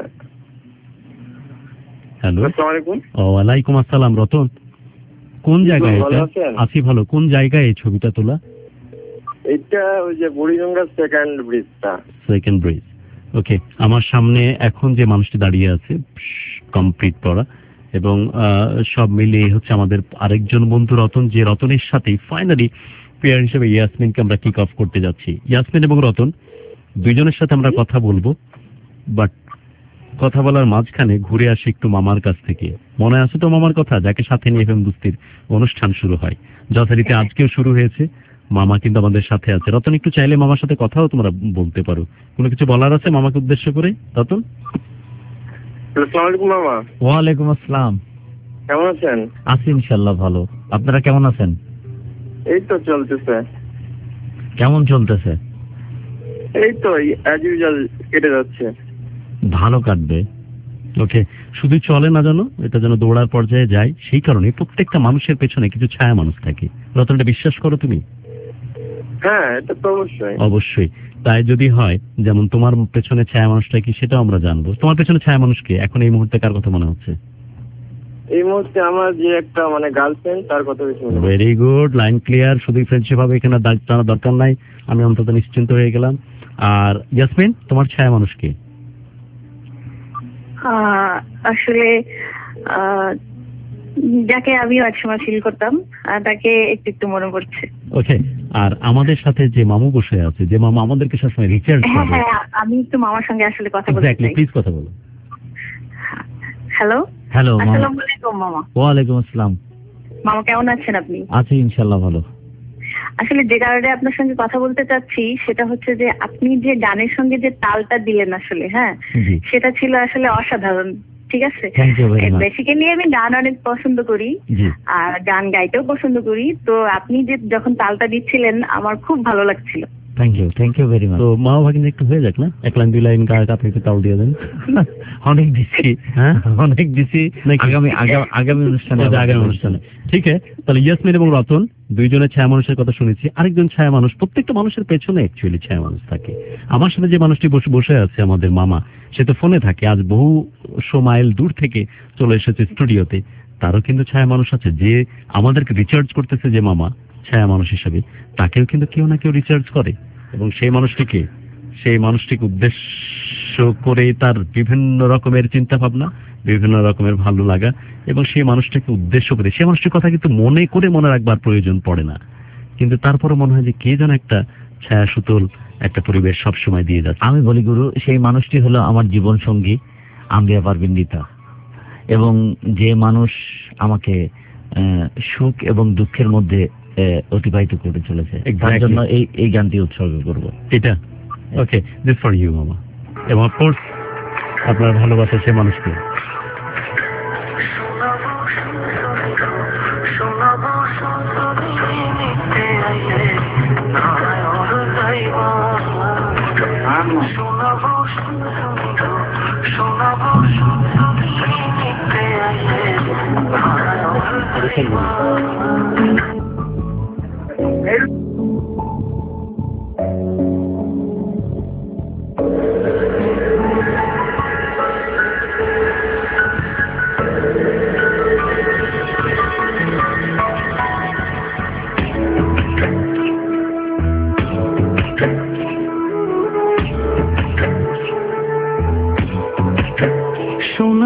হ্যালো, আসসালামু আলাইকুম। ওয়ালাইকুম আসসালাম। রতন, কোন জায়গায় এটা? আছি ভালো। কোন জায়গায় এই ছবিটা তোলা? এটা ওই যে বুড়িগঙ্গা সেকেন্ড ব্রিজটা। Second bridge, okay. আমার সামনে এখন যে মানুষটি দাঁড়িয়ে আছে কমপ্লিট পড়া, এবং সব মিলিয়ে হচ্ছে আমাদের আরেকজন বন্ধু রতন, যে রতনের সাথেই ফাইনালি পেয়ার হিসেবে ইয়াসমিনকে আমরা কিক অফ করতে যাচ্ছি। ইয়াসমিন এবং রতন দুইজনের সাথে আমরা কথা বলবো, বাট কথা বলার মাঝখানে ঘুরে আসি একটু মামার কাছ থেকে। মনে আছে তো মামার কথা, যাকে সাথে নিয়ে এফএম দুস্তির অনুষ্ঠান শুরু হয়, যথারীতি আজকেও শুরু হয়েছে। মামা কিন্তু আমাদের সাথে আছে। রতন, একটু চাইলে মামার সাথে কথাও তোমরা বলতে পারো। কোনো কিছু বলার আছে মামাকে উদ্দেশ্য করে? রতন। আসসালামু আলাইকুম মামা। ওয়ালাইকুম আসসালাম। কেমন আছেন? আছি ইনশাআল্লাহ ভালো। আপনারা কেমন আছেন? এই তো চলতেছে। কেমন চলতেছে? এই তো অ্যাজ ইউজুয়াল কেটে যাচ্ছে। ভালো কাটবে। ওকে, শুধু চলে না যেন, এটা যেন দৌড়ার পর্যায়ে যায়। সেই কারণে প্রত্যেকটা মানুষের পেছনে কিছু ছায়া মানুষ থাকে। রতনটা বিশ্বাস করো তুমি? হ্যাঁ, এটা তো অবশ্যই। অবশ্যই। তাই যদি হয় যেমন তোমার পেছনে ছায়া মানুষটা কি সেটাও আমরা জানবো। তোমার পেছনে ছায়া মানুষকে এখন এই মুহূর্তে কার কথা মনে হচ্ছে? এই মুহূর্তে আমার যে একটা মানে গার্লফ্রেন্ড, তার কথা বেশি মনে হচ্ছে। Very good, line clear. শুধুই ফ্রেন্ডশিপ হবে, এখানে দায়িত্ব জানার দরকার নাই। আমি অন্তত নিশ্চিন্ত হয়ে গেলাম। আর ইয়াসমিন, তোমার ছায়া মানুষকে? আসলে যাকে আমিও একসময় ফিল করতাম, তাকে একটু একটু মনে পড়ছে। ওকে, আর আমাদের সাথে যে মামু বসে আছে, যে মামা আমাদেরকে সবসময় রিচার্জ করে। হ্যাঁ, আমি একটু মামার সঙ্গে আসলে কথা বলতে চাই। প্লিজ কথা বলো। হ্যালো। হ্যালো, আসসালামু আলাইকুম মামা। ওয়ালাইকুম আসসালাম। মামা কেমন আছেন আপনি? আছি ইনশাআল্লাহ ভালো। আসলে যে কারণে আপনার সঙ্গে কথা বলতে চাচ্ছি সেটা হচ্ছে যে আপনি যে গানের সঙ্গে যে তালটা দিলেন আসলে, হ্যাঁ, সেটা ছিল আসলে অসাধারণ। ঠিক আছে, বেসিক্যালি আমি গান অনেক পছন্দ করি আর গান গাইতেও পছন্দ করি। তো আপনি যে যখন তালটা দিচ্ছিলেন আমার খুব ভালো লাগছিল। Thank you, thank you very much. তো মা ভাগিন একটু হয়ে যাক না, এক লাইন দুই লাইন গায়ে কাপে একটু তাল দিয়ে দেন। অনেক দিছি, হ্যাঁ অনেক দিছি। আগামী আগামী অনুষ্ঠানে আগামী অনুষ্ঠানে ঠিক আছে। তাহলে ইয়াসমিন এবং রতন দুইজনের ছায়া মানুষের কথা শুনেছি। আরেকজন ছায়া মানুষ, প্রত্যেকটা মানুষের পেছনে অ্যাকচুয়ালি ছায়া মানুষ থাকে। আমার সাথে যে মানুষটি বসে বসে আছে আমাদের মামা, সে তো ফোনে থাকে, আজ বহুশো মাইল দূর থেকে চলে এসেছে স্টুডিওতে। তারও কিন্তু ছায়া মানুষ আছে, যে আমাদেরকে রিচার্জ করতেছে। যে মামা ছায়া মানুষ হিসেবে, তাকেও কিন্তু কেউ না কেউ রিচার্জ করে। এবং সেই মানুষটিকে সেই মানুষটিকে উদ্দেশ্য করে তার বিভিন্ন রকমের চিন্তা ভাবনা, বিভিন্ন রকমের ভালো লাগা, এবং সেই মানুষটাকে উদ্দেশ্য করে সেই মানুষটির কথা কিন্তু মনে করে মনে রাখবার প্রয়োজন পড়ে না, কিন্তু তারপরে মনে হয় যে কে যেন একটা ছায়া সুতল একটা পরিবেশ সবসময় দিয়ে যাচ্ছে। আমি বলি গুরু, সেই মানুষটি হলো আমার জীবন সঙ্গী আম্বিয়া পারভিন রিতা, এবং যে মানুষ আমাকে সুখ এবং দুঃখের মধ্যে অতিবাহিত করে চলেছে, তার জন্য এই এই গানটি উৎসর্গ করব। এটা ওকে, দিস ফর ইউ মামা, এবং অফকোর্স আপনার ভালোবাসা সে মানুষকে।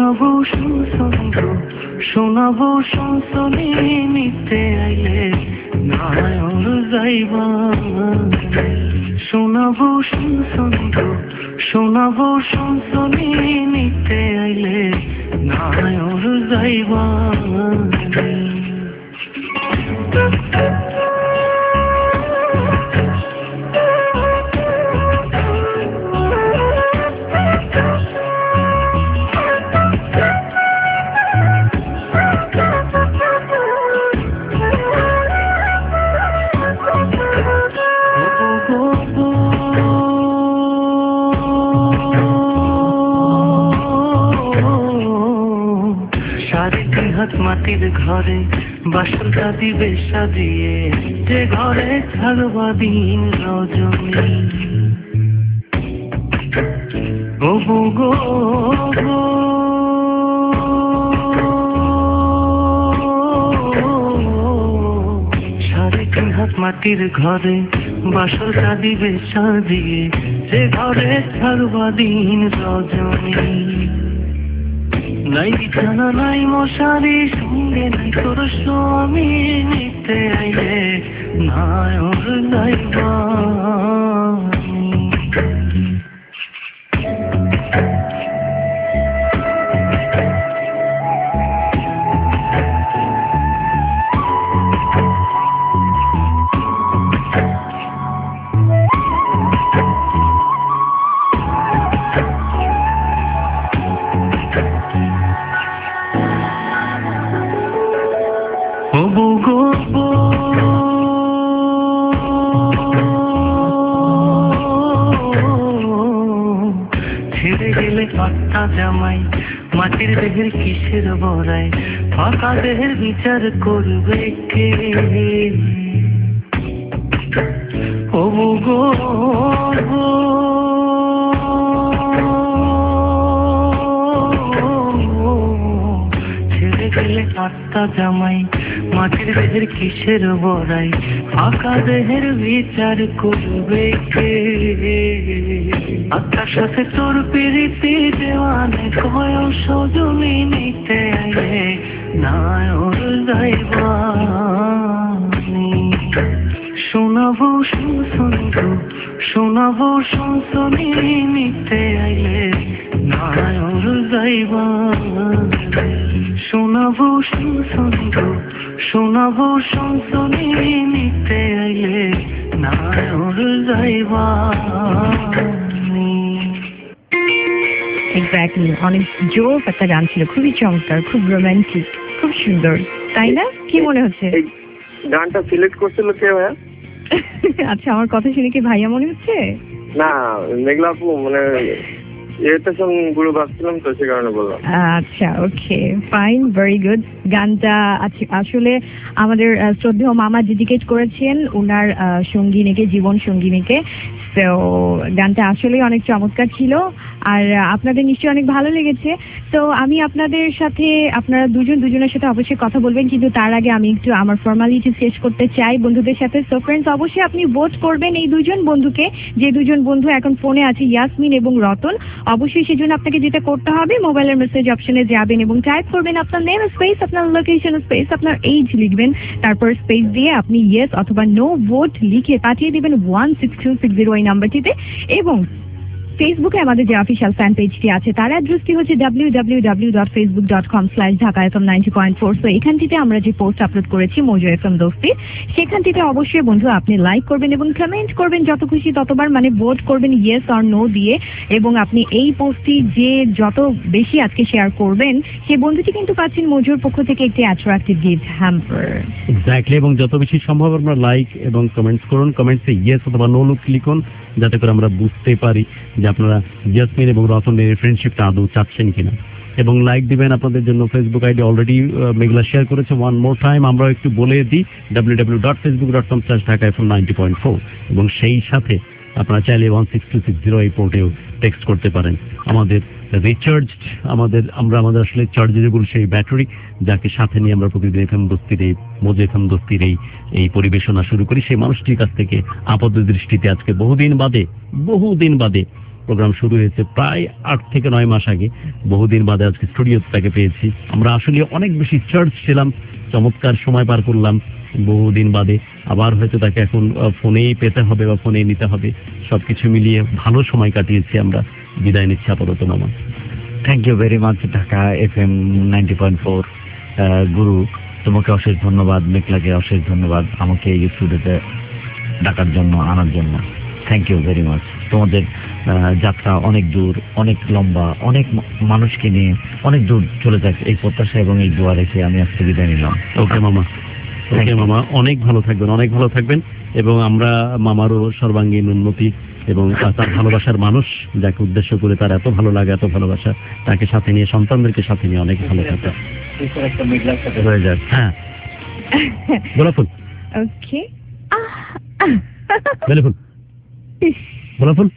শোনাবো সুসন্ধ শোনাবো সংসনে নিতে আইলে নায়র যাইবা শোনাবো সুসন্ধ শোনাবো সংসনে নিতে আইলে নায়র যাইবা মাটির ঘরে বাসরটা দিবে সাজিয়ে যে ঘরে থাকবা দিন রজনী ও গো গো সাড়ে তিন হাত মাটির ঘরে বাসরটা দিবে সাজিয়ে যে ঘরে থাকবা দিন রজনী নাই বিছানা নাই মশারি সঙ্গে নাই তোর স্বামী নিতে আইলে নায়র যাইবা জামাই মাটির দেহের কিসের বড়াই ফাঁকা দেহের বিচার করবে কে ও গো গো ছেড়ে গেলে আত্মা জামাই মাটির দেহের কিসের বড়াই ফাঁকা দেহের বিচার করবে কে আত্মার সাথে তোর পিরিতি দেওয়ানে কয় সজনী নিতে আইলে নায়র যাইবা শোনাবো সুসন্ধ শোনাবো সংসনে নিতে আইলে নায়র যাইবা শোনাবো সুসন্ধ শোনাবো সংসনে নিতে আইলে নায়র যাইবা এক্স্যাক্টলি অনেক জোর একটা গান ছিল, খুবই চমৎকার, খুব রোমান্টিক, খুব সুন্দর, তাই না? কি মনে হচ্ছে? গানটা সিলেক্ট করছিল কে ভাইয়া? আচ্ছা, আমার কথা শুনে কি ভাইয়া মনে হচ্ছে? না, মেঘলা আপু মানে ইরিটেশন গুলো ভাবছিলাম তো সে কারণে বললাম। আচ্ছা, ওকে, ফাইন, ভেরি গুড। গানটা আসলে আমাদের শ্রদ্ধেয় মামা ডেডিকেট করেছেন ওনার সঙ্গিনীকে, জীবন সঙ্গিনীকে। তো গানটা আসলে অনেক চমৎকার ছিল, আর আপনাদের নিশ্চয়ই অনেক ভালো লেগেছে। তো আমি আপনাদের সাথে, আপনারা দুজন দুজনের সাথে অবশ্যই কথা বলবেন, কিন্তু তার আগে আমি একটু আমার ফর্মালিটি শেষ করতে চাই বন্ধুদের সাথে। সো ফ্রেন্ডস, অবশ্যই আপনি ভোট করবেন এই দুজন বন্ধুকে, যে দুজন বন্ধু এখন ফোনে আছে, ইয়াসমিন এবং রতন। অবশ্যই সেজন্য আপনাকে যেটা করতে হবে, মোবাইলের মেসেজ অপশনে যাবেন এবং টাইপ করবেন আপনার নেম স্পেস, আপনার লোকেশন স্পেস, আপনার এইজ লিখবেন, তারপর স্পেস দিয়ে আপনি ইয়েস অথবা নো ভোট লিখে পাঠিয়ে দিবেন one six two six zero এই নাম্বারটিতে। এবং ফেসবুকে আমাদের যে অফিসিয়াল ফ্যান পেজটি আছে তার অ্যাড্রেসটি হচ্ছে W W W dot Facebook dot com slash Dhaka FM ninety point four. তো এখানটিতে আমরা যে পোস্ট আপলোড করেছি মোজো এফএম দোস্তি, সেখানটিতে অবশ্যই বন্ধু আপনি লাইক করবেন এবং কমেন্ট করবেন যত খুশি ততবার, মানে ভোট করবেন ইয়েস অর নো দিয়ে। এবং আপনি এই পোস্টটি যে যত বেশি আজকে শেয়ার করবেন, সেই বন্ধুটি কিন্তু পাচ্ছেন মোজোর পক্ষ থেকে একটি অ্যাট্রাক্টিভ গিফট হ্যাম্পার। এক্স্যাক্টলি, এবং যত বেশি সম্ভব আমরা লাইক এবং কমেন্টস করুন, কমেন্টসে ইয়েস অথবা নো লিখুন, যাতে করে আমরা বুঝতে পারি যে আপনারা ইয়াসমিন এবং রতনের ফ্রেন্ডশিপটা আদৌ চাচ্ছেন কিনা। এবং লাইক দিবেন। আপনাদের জন্য Facebook ID already Meghla share করেছে, ওয়ান মোর টাইম আমরা একটু বলে দিই, W W W dot Facebook dot com slash Dhaka FM ninety point four. এবং সেই সাথে আপনারা চাইলে one six two six zero এই পোর্টেও টেক্সট করতে পারেন। আমাদের রিচার্জ, আমাদের আমরা আমাদের আসলে চার্জেবল সেই ব্যাটারি, যাকে সাথে নিয়ে আমরা প্রতিদিন এফএম দোস্তির এই মোজো এফএম দোস্তির এই এই পরিবেশনা শুরু করি, সেই মানুষটির কাছ থেকে আপাত দৃষ্টিতে আজকে বহুদিন বাদে বহুদিন বাদে প্রোগ্রাম শুরু হয়েছে প্রায় আট থেকে নয় মাস আগে, বহুদিন বাদে আজকে স্টুডিওতে তাকে পেয়েছি। আমরা আসলে অনেক বেশি চার্জ ছিলাম, চমৎকার সময় পার করলাম বহুদিন বাদে। আবার হয়তো তাকে এখন ফোনেই পেতে হবে বা ফোনেই নিতে হবে, সবকিছু মিলিয়ে ভালো সময় কাটিয়েছি আমরা। বিদায় নিচ্ছি আপাতত মামা। Thank you very much Dhaka F M ninety point four guru, তোমাকে অশেষ ধন্যবাদ। মেঘলাকে অশেষ ধন্যবাদ আমাকে এই স্টুডিওতে ডাকার জন্য, আনার জন্য। Thank you very much. তোমাদের যাত্রা অনেক দূর, অনেক লম্বা, অনেক মানুষকে নিয়ে অনেক দূর চলে যাচ্ছে এই প্রত্যাশা এবং এই দোয়া রেখে আমি আজকে বিদায় নিলাম। ওকে মামা, ওকে মামা, অনেক ভালো থাকবেন, অনেক ভালো থাকবেন। এবং আমরা মামারও সর্বাঙ্গীন উন্নতি এবং তার ভালোবাসার মানুষ যাকে উদ্দেশ্য করে তার এত ভালো লাগে, এত ভালোবাসা, তাকে সাথে নিয়ে, সন্তানদেরকে সাথে নিয়ে অনেক ভালো থাকে হয়ে যায়। হ্যাঁ, গোলাপ ফুল, ওকে, বেলি ফুল, গোলাপ ফুল,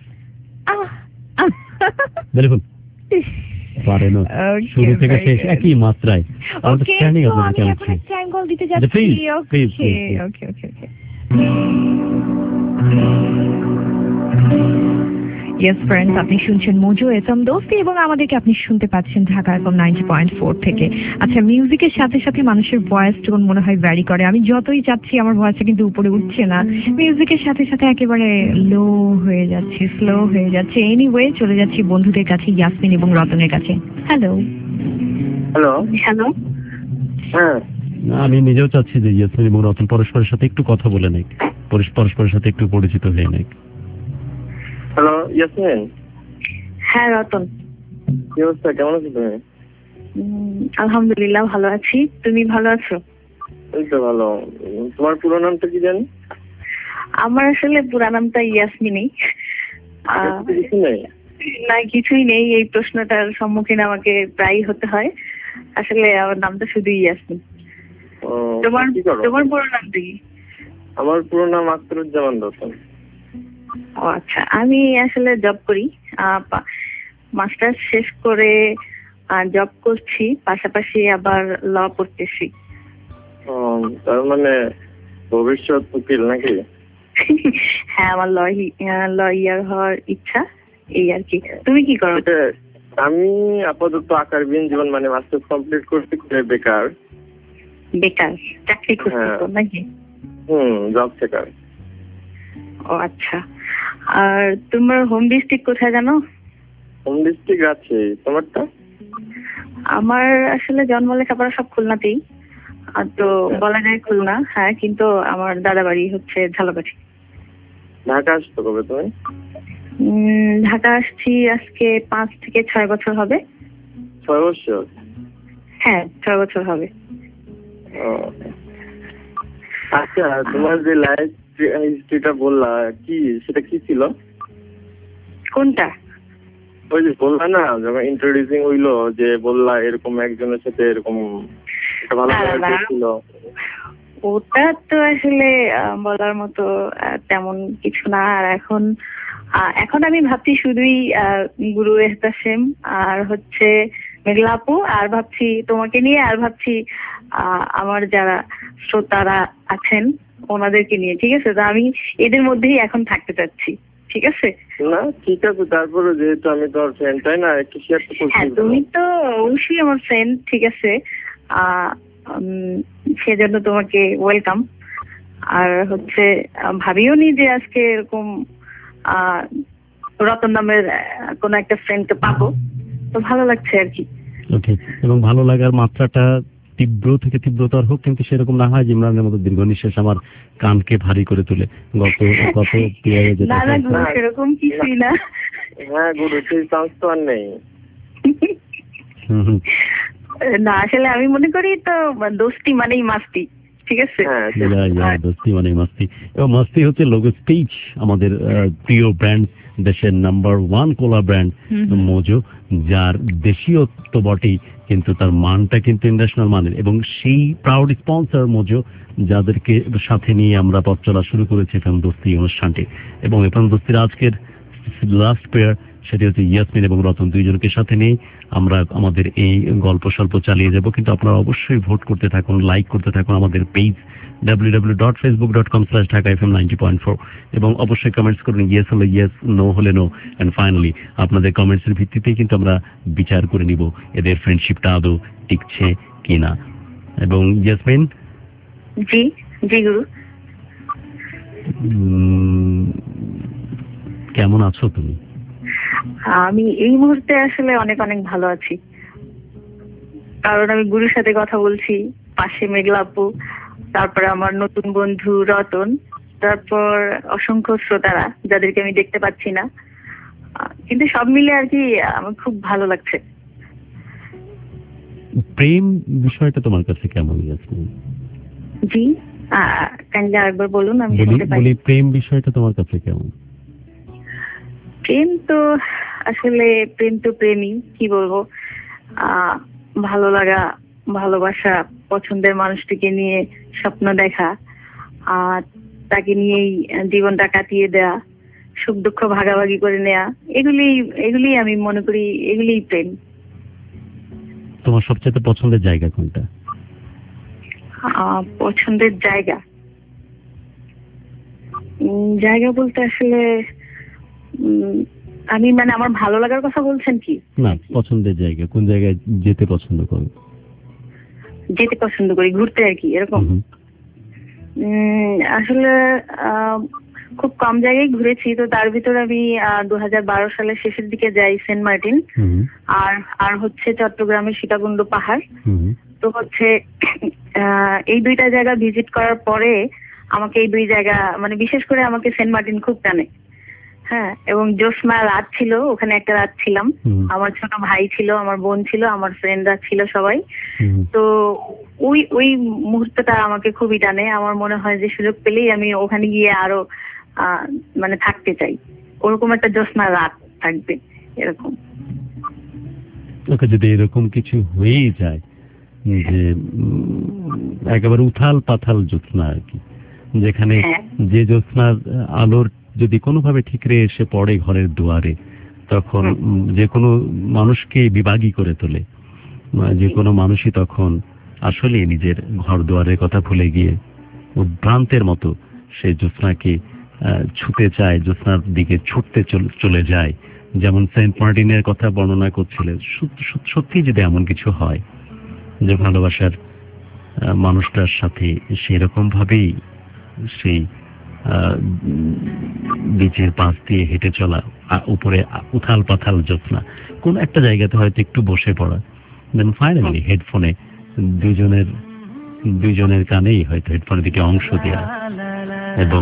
বেলি ফুল পারে না, শুরু থেকে শেষ একই মাত্রায়। আন্ডারস্ট্যান্ডিং আপনাদের কেমন ছিল? টাইম কল দিতে যাচ্ছি। Please okay okay okay okay yes friends, আপনি শুনছেন মোজো এফএম দোস্তি এবং আমাদেরকে আপনি শুনতে পাচ্ছেন Dhaka FM ninety point four থেকে। আচ্ছা, মিউজিকের সাথে সাথে মানুষের ভয়েস যখন মনে হয় ভ্যারি করে, আমি যতই চাচ্ছি আমার ভয়েসটা কিন্তু উপরে উঠছে না, মিউজিকের সাথে সাথে একেবারে লো হয়ে যাচ্ছে, স্লো হয়ে যাচ্ছে। এনিওয়ে, চলে যাচ্ছি বন্ধুদের কাছে, ইয়াসমিন এবং রতনের কাছে। হ্যালো হ্যালো হ্যালো হ্যাঁ, আমি নিজেও চাচ্ছি যে ইয়াসমিন এবং রতন পরস্পরের সাথে একটু কথা বলে নেই, পরস্পরের সাথে একটু পরিচিত হয়ে নেই। হ্যালো ইয়াসমিন। হ্যাঁ রতন, কি অবস্থা, কেমন আছো তুমি? আলহামদুলিল্লাহ ভালো আছি, তুমি ভালো আছো? এই তো ভালো। তোমার পুরো নামটা কি জানি? আমার আসলে পুরো নামটা ইয়াসমিনই। কিছু নেই? না, কিছুই নেই। এই প্রশ্নটার সম্মুখীন আমাকে প্রায়ই হতে হয়। আসলে আমার নামটা শুধু ইয়াসমিন। তোমার তোমার পুরো নামটা কি? আমার পুরো নাম আখতারুজ্জামান রতন। ও আচ্ছা, আমি আসলে জব করি, মাস্টার্স শেষ করে জব করছি, পাশাপাশি আবার ল পড়তেছি। তার মানে ভবিষ্যৎ উকিল নাকি? হ্যাঁ, আমার ল লয়ার হওয়ার ইচ্ছা, এই আর কি। তুমি কি করো? আমি আপাতত আকারবিহীন জীবন, মানে মাস্টার্স কমপ্লিট করতে করে বেকার। বেকার চাকরি করছো নাকি? হুম, জব সেকার। ও আচ্ছা, আর তোমার হোম ডিস্ট্রিক্ট কোথায় জানো? হোম ডিস্ট্রিক্ট আছে, তোমারটা? আমার আসলে জন্ম লেখাপড়া সব খুলনাতেই, আর তো বলা যায় খুলনা, হ্যাঁ, কিন্তু আমার দাদা বাড়ি হচ্ছে ঝালকাঠি। ঢাকা আসছো কবে তুমি? ঢাকা আসছি আজকে পাঁচ থেকে ছয় বছর হবে। ছয় বছর? হ্যাঁ, ছয় বছর হবে। আচ্ছা, তোমার যে লাইফ হিস্ট্রিটা বললা, কি সেটা কি ছিল? কোনটা? ওই যে বললা না, যখন ইন্ট্রোডিউসিং হইলো, যে বললা এরকম একজনের সাথে এরকম ভালো ছিল। ওটা তো আসলে বলার মতো তেমন কিছু না। আর এখন এখন আমি ভাবছি শুধুই গুরু এহতাসেম আর হচ্ছে মেঘলা আপু, আর ভাবছি তোমাকে নিয়ে, আর ভাবছি আমার যারা শ্রোতারা আছেন ওনাদেরকে নিয়ে। ঠিক আছে, তো আমি এদের মধ্যেই এখন থাকতে চাচ্ছি। ঠিক আছে? না ঠিক আছে, তারপরে যেহেতু আমি তোমার ফ্রেন্ড, তাই না, একটু শেয়ার তো করছি। হ্যাঁ, তুমি তো অবশ্যই আমার ফ্রেন্ড। ঠিক আছে, আহ সেজন্য তোমাকে ওয়েলকাম। আর হচ্ছে ভাবিও নি যে আজকে এরকম আহ রতন নামের কোন একটা ফ্রেন্ডকে পাবো, তো ভালো লাগছে আর কি। ওকে, এবং ভালো লাগার মাত্রাটা তীব্র থেকে তীব্রতর হোক, কিন্তু সেরকম না হয় যে ইমরানের মতো দীর্ঘ নিঃশ্বাস আমার কানকে ভারী করে তোলে। গত গত না না গুরু, সেরকম কিছুই না। হ্যাঁ গুরু, সেই চান্স তো আর নেই। না, আসলে আমি মনে করি তো দোস্তি মানেই মাস্তি। ঠিক আছে, দোস্তি মানেই মাস্তি। এবং মাস্তি হচ্ছে লোগো স্পিচ, আমাদের প্রিয় ব্র্যান্ড, দেশের number one cola brand Mojo, যার দেশীয় তো বটেই, কিন্তু তার মানটা কিন্তু ইন্টারন্যাশনাল মানের। এবং সেই প্রাউড স্পন্সর মোজো, যাদেরকে সাথে নিয়ে আমরা পথ চলা শুরু করেছি এফএম দোস্তি অনুষ্ঠানটি। এবং এফএম দোস্তির আজকের লাস্ট পেয়ার সেটি হচ্ছে ইয়াসমিন এবং রতন দুইজনকে সাথে নিয়ে আমরা আমাদের এই গল্প স্বল্প চালিয়ে যাব। কিন্তু আপনারা অবশ্যই ভোট করতে থাকুন, লাইক করতে থাকুন আমাদের page W W W dot Facebook dot com slash Dhaka F M ninety point four, এবং অবশ্যই কমেন্টস করুন, ইয়েস হলে ইয়েস, নো হলে নো। অ্যান্ড ফাইনালি আপনাদের কমেন্টসের ভিত্তিতেই কিন্তু আমরা বিচার করে নিব এদের ফ্রেন্ডশিপটা আদৌ টিকছে কিনা। এবং ইয়াসমিন, জি জি গুরু, কেমন আছো তুমি? আমি এই মুহূর্তে আসলে অনেক অনেক ভালো আছি, কারণ আমি গুরুর সাথে কথা বলছি, পাশে মেঘলা আপু, তারপরে আমার নতুন বন্ধু রতন, তারপর অসংখ্য শ্রোতারা যাদেরকে আমি দেখতে পাচ্ছি না, কিন্তু সব মিলে আর কি আমার খুব ভালো লাগছে। প্রেম বিষয়টা তোমার কাছে কেমন গেছে? জি কাইন্ডলি আরেকবার বলুন, আমি শুনতে পাই। বলি প্রেম বিষয়টা তোমার কাছে কেমন? প্রেম তো আসলে প্রেম তো প্রেমই, কি বলবো, আহ ভালো লাগা, ভালোবাসা, পছন্দের মানুষটিকে নিয়ে স্বপ্ন দেখা, আর তাকে নিয়েই জীবনটা কাটিয়ে দেয়া, সুখ দুঃখ ভাগাভাগি করে নেয়া, এগুলি এগুলি আমি মনে করি এগুলিই প্রেম। তোমার সবচেয়ে পছন্দের জায়গা কোনটা? পছন্দের জায়গা জায়গা বলতে আসলে আমি মানে আমার ভালো লাগার কথা বলছেন কি? না, পছন্দের জায়গা, কোন জায়গায় যেতে পছন্দ করো? যেতে পছন্দ করি, ঘুরতে আর কি, এরকম। আসলে খুব কম জায়গায় ঘুরেছি, তো তার ভিতরে আমি দু হাজার বারো সালের শেষের দিকে যাই সেন্ট মার্টিন, আর আর হচ্ছে চট্টগ্রামের সীতাকুণ্ড পাহাড়। তো হচ্ছে এই দুইটা জায়গা ভিজিট করার পরে আমাকে এই দুই জায়গা মানে বিশেষ করে আমাকে সেন্ট মার্টিন খুব টানে। হ্যাঁ, এবং জ্যোৎস্না রাত ছিল, ওখানে একটা রাত ছিলাম, আমার ছোট ভাই ছিল, আমার বোন ছিল, আমার ফ্রেন্ডরা ছিল সবাই। তো ওই ওই মুহূর্তটা আমাকে খুবই টানে। আমার মনে হয় যে সুযোগ পেলেই আমি ওখানে গিয়ে আরো আহ মানে থাকতে চাই, ওরকম একটা জ্যোৎস্না রাত থাকবে এরকম। ওকে, যদি এরকম কিছু হয়েই যায় যে একেবারে উথাল পাথাল জ্যোৎস্না আর কি, যেখানে যে জ্যোৎস্নার আলোর যদি কোনোভাবে ঠিকরে এসে পড়ে ঘরের দুয়ারে, তখন যে কোনো মানুষকে বিভাগী করে তোলে, যে কোনো মানুষই তখন আসলে নিজের ঘর দুয়ারের কথা ভুলে গিয়ে উদ্ভ্রান্তের মতো সেই জ্যোৎস্নাকে ছুতে চায়, জ্যোৎস্নার দিকে ছুটতে চলে যায়। যেমন সেন্ট মার্টিনের কথা বর্ণনা করছিলে, সত্যি যদি এমন কিছু হয় যে ভালোবাসার মানুষটার সাথে সেরকম ভাবেই সেই বিচের পাশ দিয়ে হেঁটে চলা, উপরে উথাল পাথাল জ্যোৎস্না, কোন একটা জায়গাতে হয়তো একটু বসে পড়া, দেন ফাইনালি হেডফোনে দুইজনের দুইজনের কানেই হয়তো হেডফোনের দিকে অংশ দেওয়া, এবং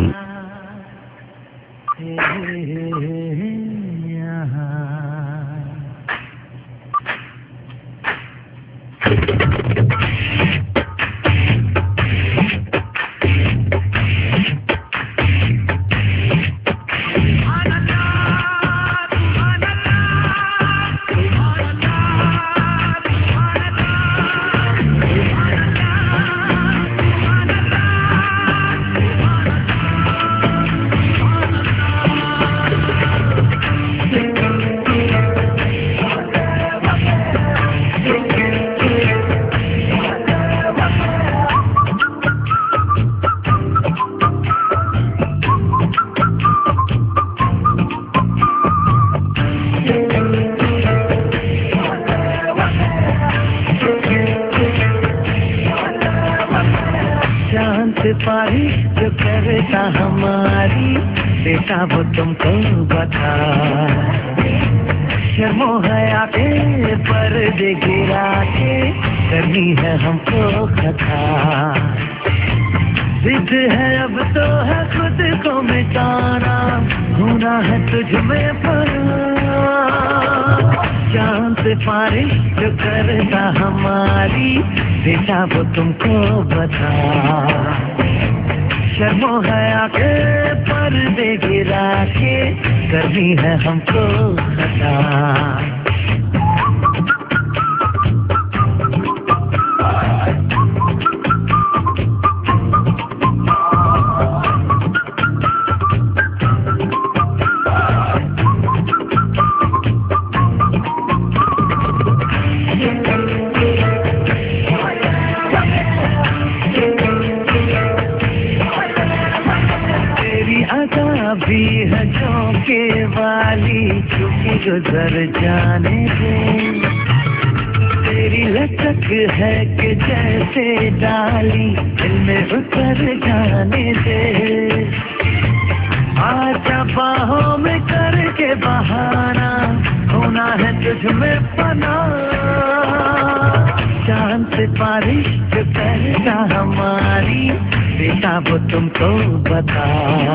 जो करता हमारी बेटा वो तुमको बता, शर्मो हया के पर्दे गिरा के करनी है हमको कथा, जिद है अब तो है खुद को मिटाना, होना है तुझ में पना, चांद पारे जो करता हमारी बेटा वो तुमको बता, शर्मो हया के पर्दे गिरा के करनी है हमको खता। डाली चुकी गुजर जाने दे तेरी लचक है कि जैसे डाली दिल में उतर जाने दे आजा बाहों में करके बहाना होना है तुझ में पना चांद से बारिश जो करना हमारी बेटा वो तुमको बता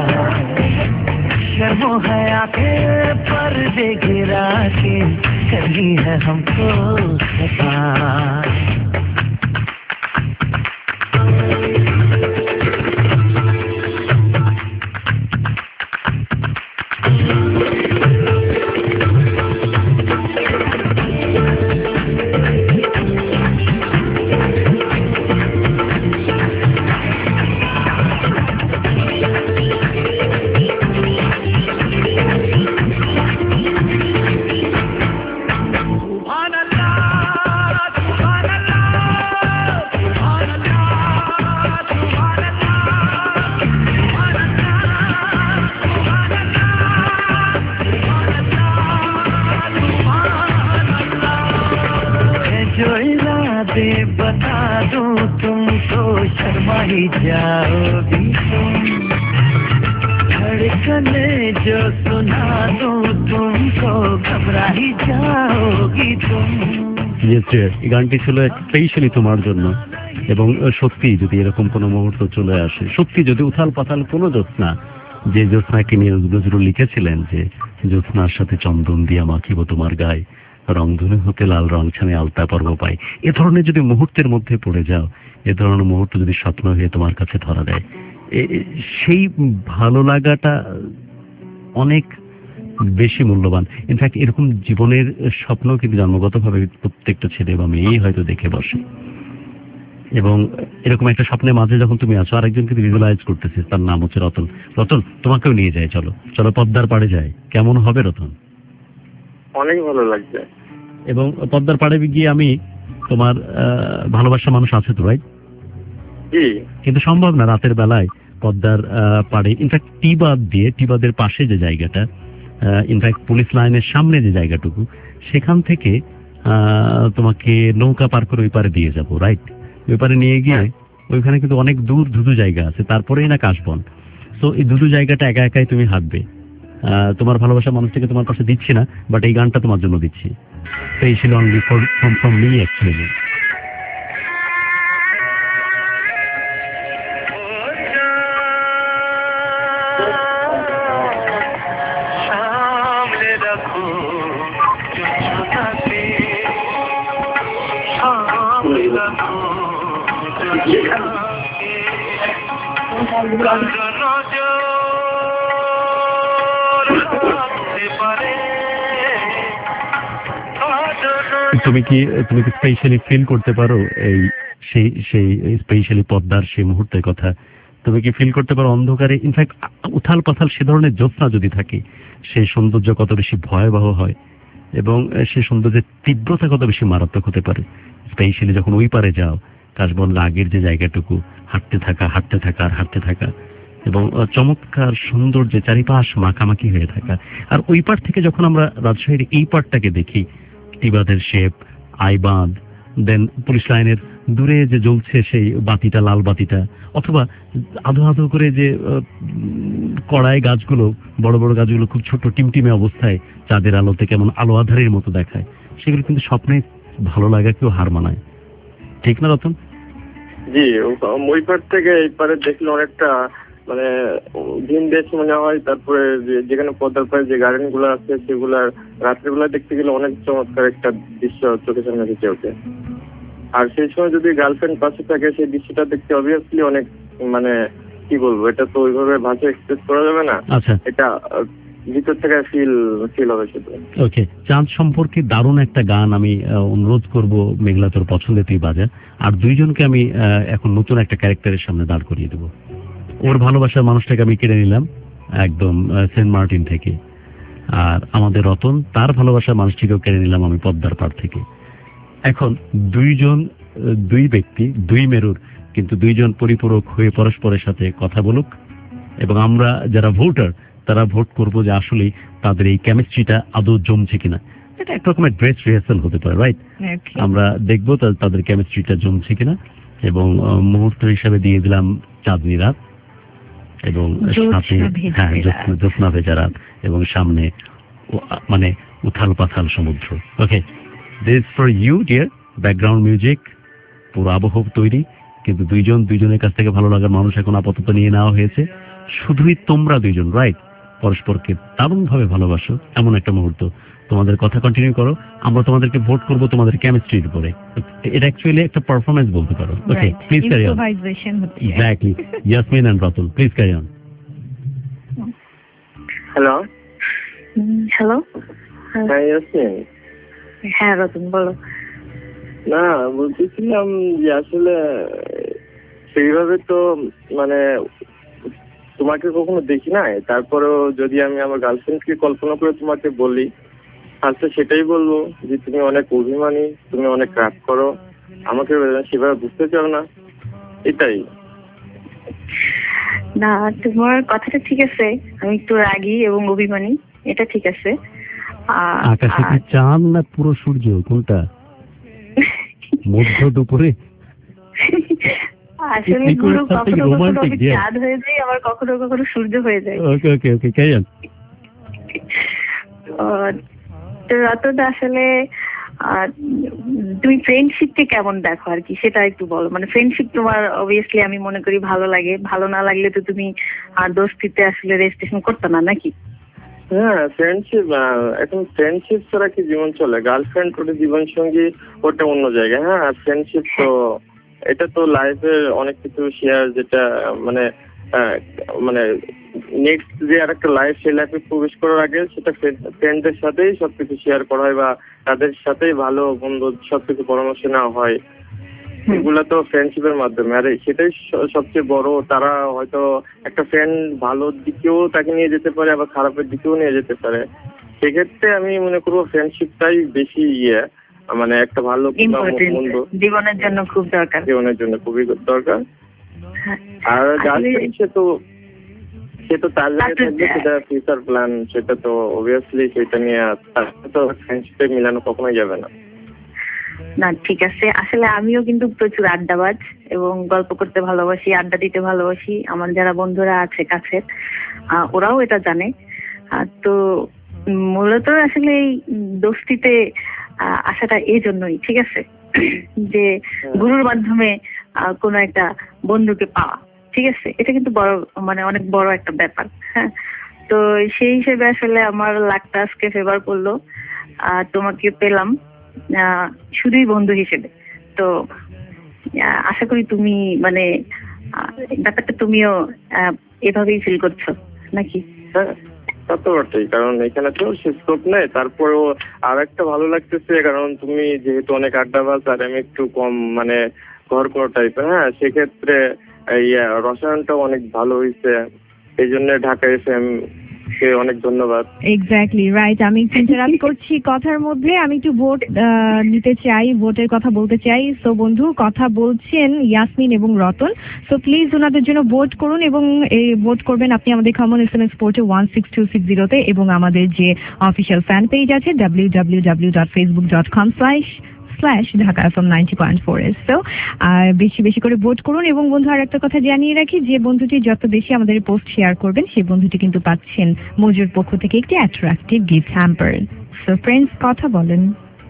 शर्मो है आके पर्दे गिरा के करनी है हमको सफा बता दूं तुमको शर्मा ही जाओगी तुम धड़कने जो सुना दूं तुमको घबरा ही जाओगी तुम। এই গানটি ছিল স্পেশালি তোমার জন্য এবং সত্যি যদি এরকম কোনো মুহূর্ত চলে আসে সত্যি যদি উথাল পাতাল কোনো জ্যোৎস্না যে জ্যোৎস্নাকে নিয়ে নজরুল লিখেছিলেন যে জ্যোৎস্নার সাথে চন্দন দিয়া মাখিব তোমার গায়ে রংধনু হতে লাল রং ছানে আলতা পর্ব পাই এ ধরনের যদি মুহূর্তের মধ্যে পড়ে যাও এ ধরনের মুহূর্ত যদি স্বপ্ন হয়ে তোমার কাছে ধরা দেয় সেই ভালো লাগাটা অনেক বেশি মূল্যবান। ইনফ্যাক্ট এরকম জীবনের স্বপ্ন কিন্তু জন্মগতভাবে প্রত্যেকটা ছেলে বা মেয়েই হয়তো দেখে বসে এবং এরকম একটা স্বপ্নের মাঝে যখন তুমি আছো আরেকজনকে ভিজুয়ালাইজ করতেছিস তার নাম হচ্ছে রতন। রতন তোমাকেও নিয়ে যায় চলো চলো পদ্মার পাড়ে যায় কেমন হবে রতন? অনেক ভালো লাগছে। এবং পদ্মার পাড়ে গিয়ে আমি তোমার ভালোবাসা মানুষ আছে তো রাইট? জি। কিন্তু সম্ভব না রাতের বেলায় পদ্মার পাড়ে ইনফ্যাক্ট টিবাদ দিয়ে টিবাদের পাশে যে জায়গাটা ইনফ্যাক্ট পুলিশ লাইনের সামনে যে জায়গাটুকু সেখান থেকে তোমাকে নৌকা পার করে ওই পারে দিয়ে যাবো রাইট? ওই পারে নিয়ে গিয়ে ওইখানে কিন্তু অনেক দূর ধুধু জায়গা আছে তারপরেই না কাশবন। তো এই ধুধু জায়গাটা একা একাই তুমি হাঁটবে তোমার ভালোবাসা মানুষটাকে তোমার পাশে দিচ্ছি না বাট এই গানটা তোমার জন্য দিচ্ছি specially only for from from me actually. তুমি কি তুমি কি স্পেশালি ফিল করতে পারো এই সেই সেই স্পেশালি পদ্মার সেই মুহূর্তের কথা? তুমি কি ফিল করতে পারো অন্ধকারে ইনফ্যাক্ট উথাল পাথাল সে ধরনের জ্যোৎস্না যদি থাকে সেই সৌন্দর্য কত বেশি ভয়াবহ হয় এবং সেই সৌন্দর্যের তীব্রতা কত বেশি মারাত্মক হতে পারে স্পেশালি যখন ওই পারে যাও কাশবন আগের যে জায়গাটুকু হাঁটতে থাকা হাঁটতে থাকা আর হাঁটতে থাকা এবং চমৎকার সৌন্দর্যে চারিপাশ মাখামাখি হয়ে থাকা। আর ওই পার থেকে যখন আমরা রাজশাহীর এই পারটাকে দেখি টিবাদের শেপ আইবাঁধ দেন পুলিশ লাইনের দূরে যে জ্বলছে সেই বাতিটা লাল বাতিটা অথবা আধো আধো করে যে কড়াই গাছগুলো বড় বড় গাছগুলো খুব ছোট টিমটিমে অবস্থায় চাঁদের আলোতে কেমন আলো আধারের মতো দেখায় সেগুলো কিন্তু স্বপ্নে ভালো লাগাকেও হার মানায় ঠিক না রতন? জি ওই পার থেকে এই পারে দেখলে অনেকটা মানে দিন দেশ মনে হয়। তারপরে যেখানে পদ্মার পাড়ে যে গার্ডেন গুলো আছে সেগুলার রাত্রের বেলা দেখতে গেলে অনেক চমৎকার একটা দৃশ্য চোখের সামনে ভেসে ওঠে। আর সেই সময় যদি গার্লফ্রেন্ড পাশে থাকে সেই দৃশ্যটা দেখতে অবভিয়াসলি অনেক মানে কি বলবো এটা তো ওইভাবে ভাষায় এক্সপ্রেস করা যাবে না। আচ্ছা এটা ভিতর থেকে ফিল ফিল হবে শুধু। ওকে চাঁদ সম্পর্কে দারুণ একটা গান আমি অনুরোধ করব মেঘলা তোর পছন্দের তুই বাজা। আর দুইজনকে আমি এখন নতুন একটা ক্যারেক্টারের সামনে দাঁড় করিয়ে দেবো। ওর ভালোবাসার মানুষটাকে আমি কেড়ে নিলাম একদম সেন্ট মার্টিন থেকে আর আমাদের রতন তার ভালোবাসার মানুষটিকেও কেড়ে নিলাম আমি পদ্মার পাড় থেকে। এখন দুইজন দুই ব্যক্তি দুই মেরুর কিন্তু দুইজন পরিপূরক হয়ে পরস্পরের সাথে কথা বলুক এবং আমরা যারা ভোটার তারা ভোট করব যে আসলে তাদের এই কেমিস্ট্রিটা আদৌ জমছে কিনা। এটা এক রকমের ড্রেস রিহার্সাল হতে পারে, রাইট? আমরা দেখবো তাদের কেমিস্ট্রিটা জমছে কিনা। এবং মুহূর্ত হিসাবে দিয়ে দিলাম চাঁদনি রাত এবং সাথে হ্যাঁ জ্যোৎস্না ভেজা রাত এবং সামনে মানে উথাল পাথাল সমুদ্র। Okay, this for you dear, background music, পুরো আবহ তৈরি, কিন্তু দুইজন দুইজনের কাছ থেকে ভালো লাগার মানুষ এখন আপাতত নিয়ে নেওয়া হয়েছে। শুধুই তোমরা দুইজন, রাইট, পরস্পরকে দারুণ ভাবে ভালোবাসো, এমন একটা মুহূর্ত। তোমাদের কথা কন্টিনিউ করো, আমরা তোমাদেরকে ভোট করব তোমাদের কেমিস্ট্রির উপরে। এটা অ্যাকচুয়ালি একটা পারফরম্যান্স বলতে পারো। Okay, please carry on. Exactly, Yasmin and Ratul, please carry on. Hello hello হ্যাঁ ইয়াসমিন। হ্যাঁ রতন বলো। না বলতেছিলাম যে আসলে সেইভাবে তো মানে তোমাকে কখনো দেখি নাই, তারপরেও যদি আমি আমার গার্লফ্রেন্ডকে কল্পনা করে তোমাকে বলি, আচ্ছা সেটাই বলবো যে তুমি অনেক অভিমানী, তুমি অনেক রাগ করো, আমাকে সেভাবে বুঝতে চাও না, এটাই। না তোমার কথাটা ঠিক আছে, আমি একটু রাগী এবং অভিমানী, এটা ঠিক আছে। আকাশে কি চাঁদ না পুরো সূর্য, কোনটা? মধ্য দুপুরে আসলে পুরো কখনো কখনো চাঁদ হয়ে যায়, আবার কখনো কখনো সূর্য হয়ে যায়। Okay okay okay carry on. তো রতন আসলে তুমি ফ্রেন্ডশিপকে কেমন দেখো আর কি, সেটা একটু বলো। মানে ফ্রেন্ডশিপ তোমার অবভিয়াসলি আমি মনে করি ভালো লাগে, ভালো না লাগলে তো তুমি দোস্তিতে আসলে রেজিস্ট্রেশন করতে না নাকি? হ্যাঁ ফ্রেন্ডশিপ, এখন ফ্রেন্ডশিপ ছাড়া কি জীবন চলে? গার্লফ্রেন্ড ওটা জীবন সঙ্গী, ওটা অন্য জায়গায়। হ্যাঁ আর ফ্রেন্ডশিপ তো এটা তো লাইফের অনেক কিছু শেয়ার, যেটা মানে মানে নেক্সট যে আর একটা লাইফ, সেই লাইফে প্রবেশ করার আগে সেটা ফ্রেন্ডদের সাথেই সবকিছু শেয়ার করা হয় বা তাদের সাথেই ভালো বন্ধু সবকিছু পরামর্শ নেওয়া হয়, এগুলা তো ফ্রেন্ডশিপের মাধ্যমে। আর সেটাই সবচেয়ে বড়। তারা হয়তো একটা ফ্রেন্ড ভালোর দিকেও তাকে নিয়ে যেতে পারে, আবার খারাপের দিকেও নিয়ে যেতে পারে। সেক্ষেত্রে আমি মনে করবো ফ্রেন্ডশিপটাই বেশি ইয়ে, মানে একটা ভালো বন্ধু জীবনের জন্য খুব দরকার, জীবনের জন্য খুবই দরকার। আর গার্লফ্রেন্ড সে তো সে তো তার জায়গায় থাকবে, সেটা ফিউচার প্ল্যান, সেটা তো অবভিয়াসলি সেটা নিয়ে তো ফ্রেন্ডশিপে মিলানো কখনোই যাবে না। না ঠিক আছে, আসলে আমিও কিন্তু প্রচুর আড্ডাবাজ এবং গল্প করতে ভালোবাসি, আড্ডা দিতে ভালোবাসি। আমার যারা বন্ধুরা আছে কাছের ওরাও এটা জানে। তো মূলত আসলে এই দোস্তিতে আসাটা এই জন্যই, ঠিক আছে, যে গুরুর মাধ্যমে কোনো একটা বন্ধুকে পাওয়া, ঠিক আছে, এটা কিন্তু বড় মানে অনেক বড় একটা ব্যাপার। হ্যাঁ, তো সেই হিসেবে আসলে আমার লাকটা আজকে ফেভার করলো, তোমাকে পেলাম শুধুই বন্ধু হিসেবে। তো আশা করি তুমি মানে ব্যাপারটা তুমিও এভাবেই ফিল করছো নাকি? হ্যাঁ তা তো বটেই, কারণ এখানে তো সে স্কোপ নেই। তারপরেও আর একটা ভালো লাগতেছে, কারণ তুমি যেহেতু অনেক আড্ডাবাজ আর আমি একটু কম মানে ঘর করা টাইপের। হ্যাঁ সেক্ষেত্রে ইয়া রসায়নটাও অনেক ভালো হয়েছে, এই জন্য ঢাকা এফএম কে অনেক ধন্যবাদ। Exactly right. আমি একটু ইন্টারাপ্ট করছি কথার মধ্যে, আমি একটু ভোট নিতে চাই, ভোটের কথা বলতে চাই। সো বন্ধু কথা বলছেন ইয়াসমিন এবং রতন, সো প্লিজ ওনাদের জন্য ভোট করুন এবং এই ভোট করবেন আপনি আমাদের কমন এস এম এস পোর্টে ওয়ান সিক্স টু সিক্স জিরোতে এবং আমাদের যে অফিসিয়াল ফ্যান পেজ আছে W W W dot Facebook dot com slash slash Dhaka FM ninety point four S. তো বেশি বেশি করে ভোট করুন। এবং বন্ধু আর একটা কথা জানিয়ে রাখি, যে বন্ধুটি যত বেশি আমাদের পোস্ট শেয়ার করবেন সেই বন্ধুটি কিন্তু পাচ্ছেন মজুর পক্ষ থেকে একটি attractive gift hamper. So friends কথা বলেন।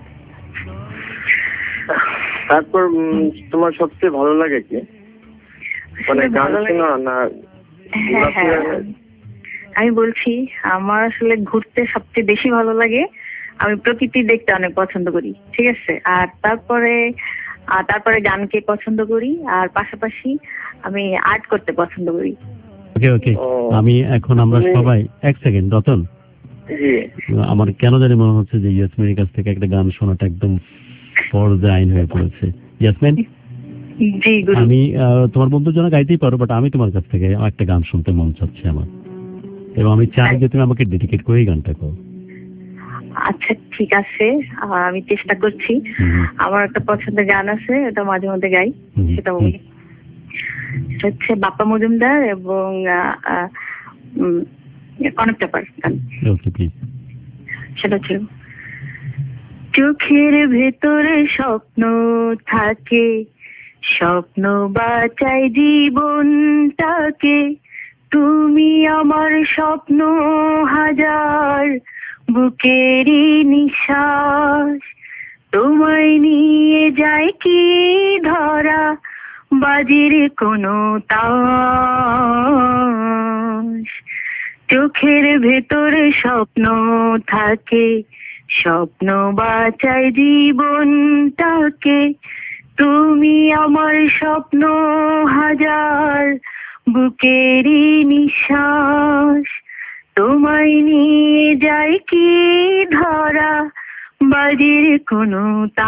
তারপর তোমার সবচেয়ে ভালো লাগে কি, মানে গান শোনা না? আমি বলছি আমার আসলে ঘুরতে সবচেয়ে বেশি ভালো লাগে, আমি প্রকৃতি দেখতে অনেক পছন্দ করি, ঠিক আছে, আর তারপরে আর তারপরে গানকে পছন্দ করি, আর পাশাপাশি আমি আর্ট করতে পছন্দ করি। ওকে ওকে আমি এখন আমরা সবাই এক সেকেন্ড রতন, আমার কেন জানি মনে হচ্ছে যে ইয়াসমিনের কাছ থেকে একটা গান শোনাটা একদম ফরজ আইন হয়ে পড়েছে। ইয়াসমিন জি গুরু, আমি তোমার বন্ধুর জন্য গাইতেই পারো, বাট আমি তোমার কাছ থেকে একটা গান শুনতে মন চাচ্ছে আমার, এবং আমি চাই যে তুমি আমাকে ডেডিকেট করে এই গানটা করো। আচ্ছা ঠিক আছে, আমি চেষ্টা করছি। আমার একটা পছন্দের গান আছে, এটা মাঝে মধ্যে গাই, সেটা বলি। সেটা হচ্ছে বাপ্পা মজুমদার এবং অনেকটা পার গান। Okay please. সেটা ছিল চোখের ভেতরে স্বপ্ন থাকে, স্বপ্ন বাঁচায় জীবনটাকে, তুমি আমার স্বপ্ন হাজার, বুকেরই নিঃশ্বাস, তোমায় নিয়ে যায় কি ধরা, বাজির কোনো তাস। চোখের ভেতরে স্বপ্ন থাকে, স্বপ্ন বাঁচায় জীবনটাকে, তুমি আমার স্বপ্ন হাজার, বুকেরই নিঃশ্বাস, তোমায় নিয়ে যায় কি ধরা, বাজির কোনো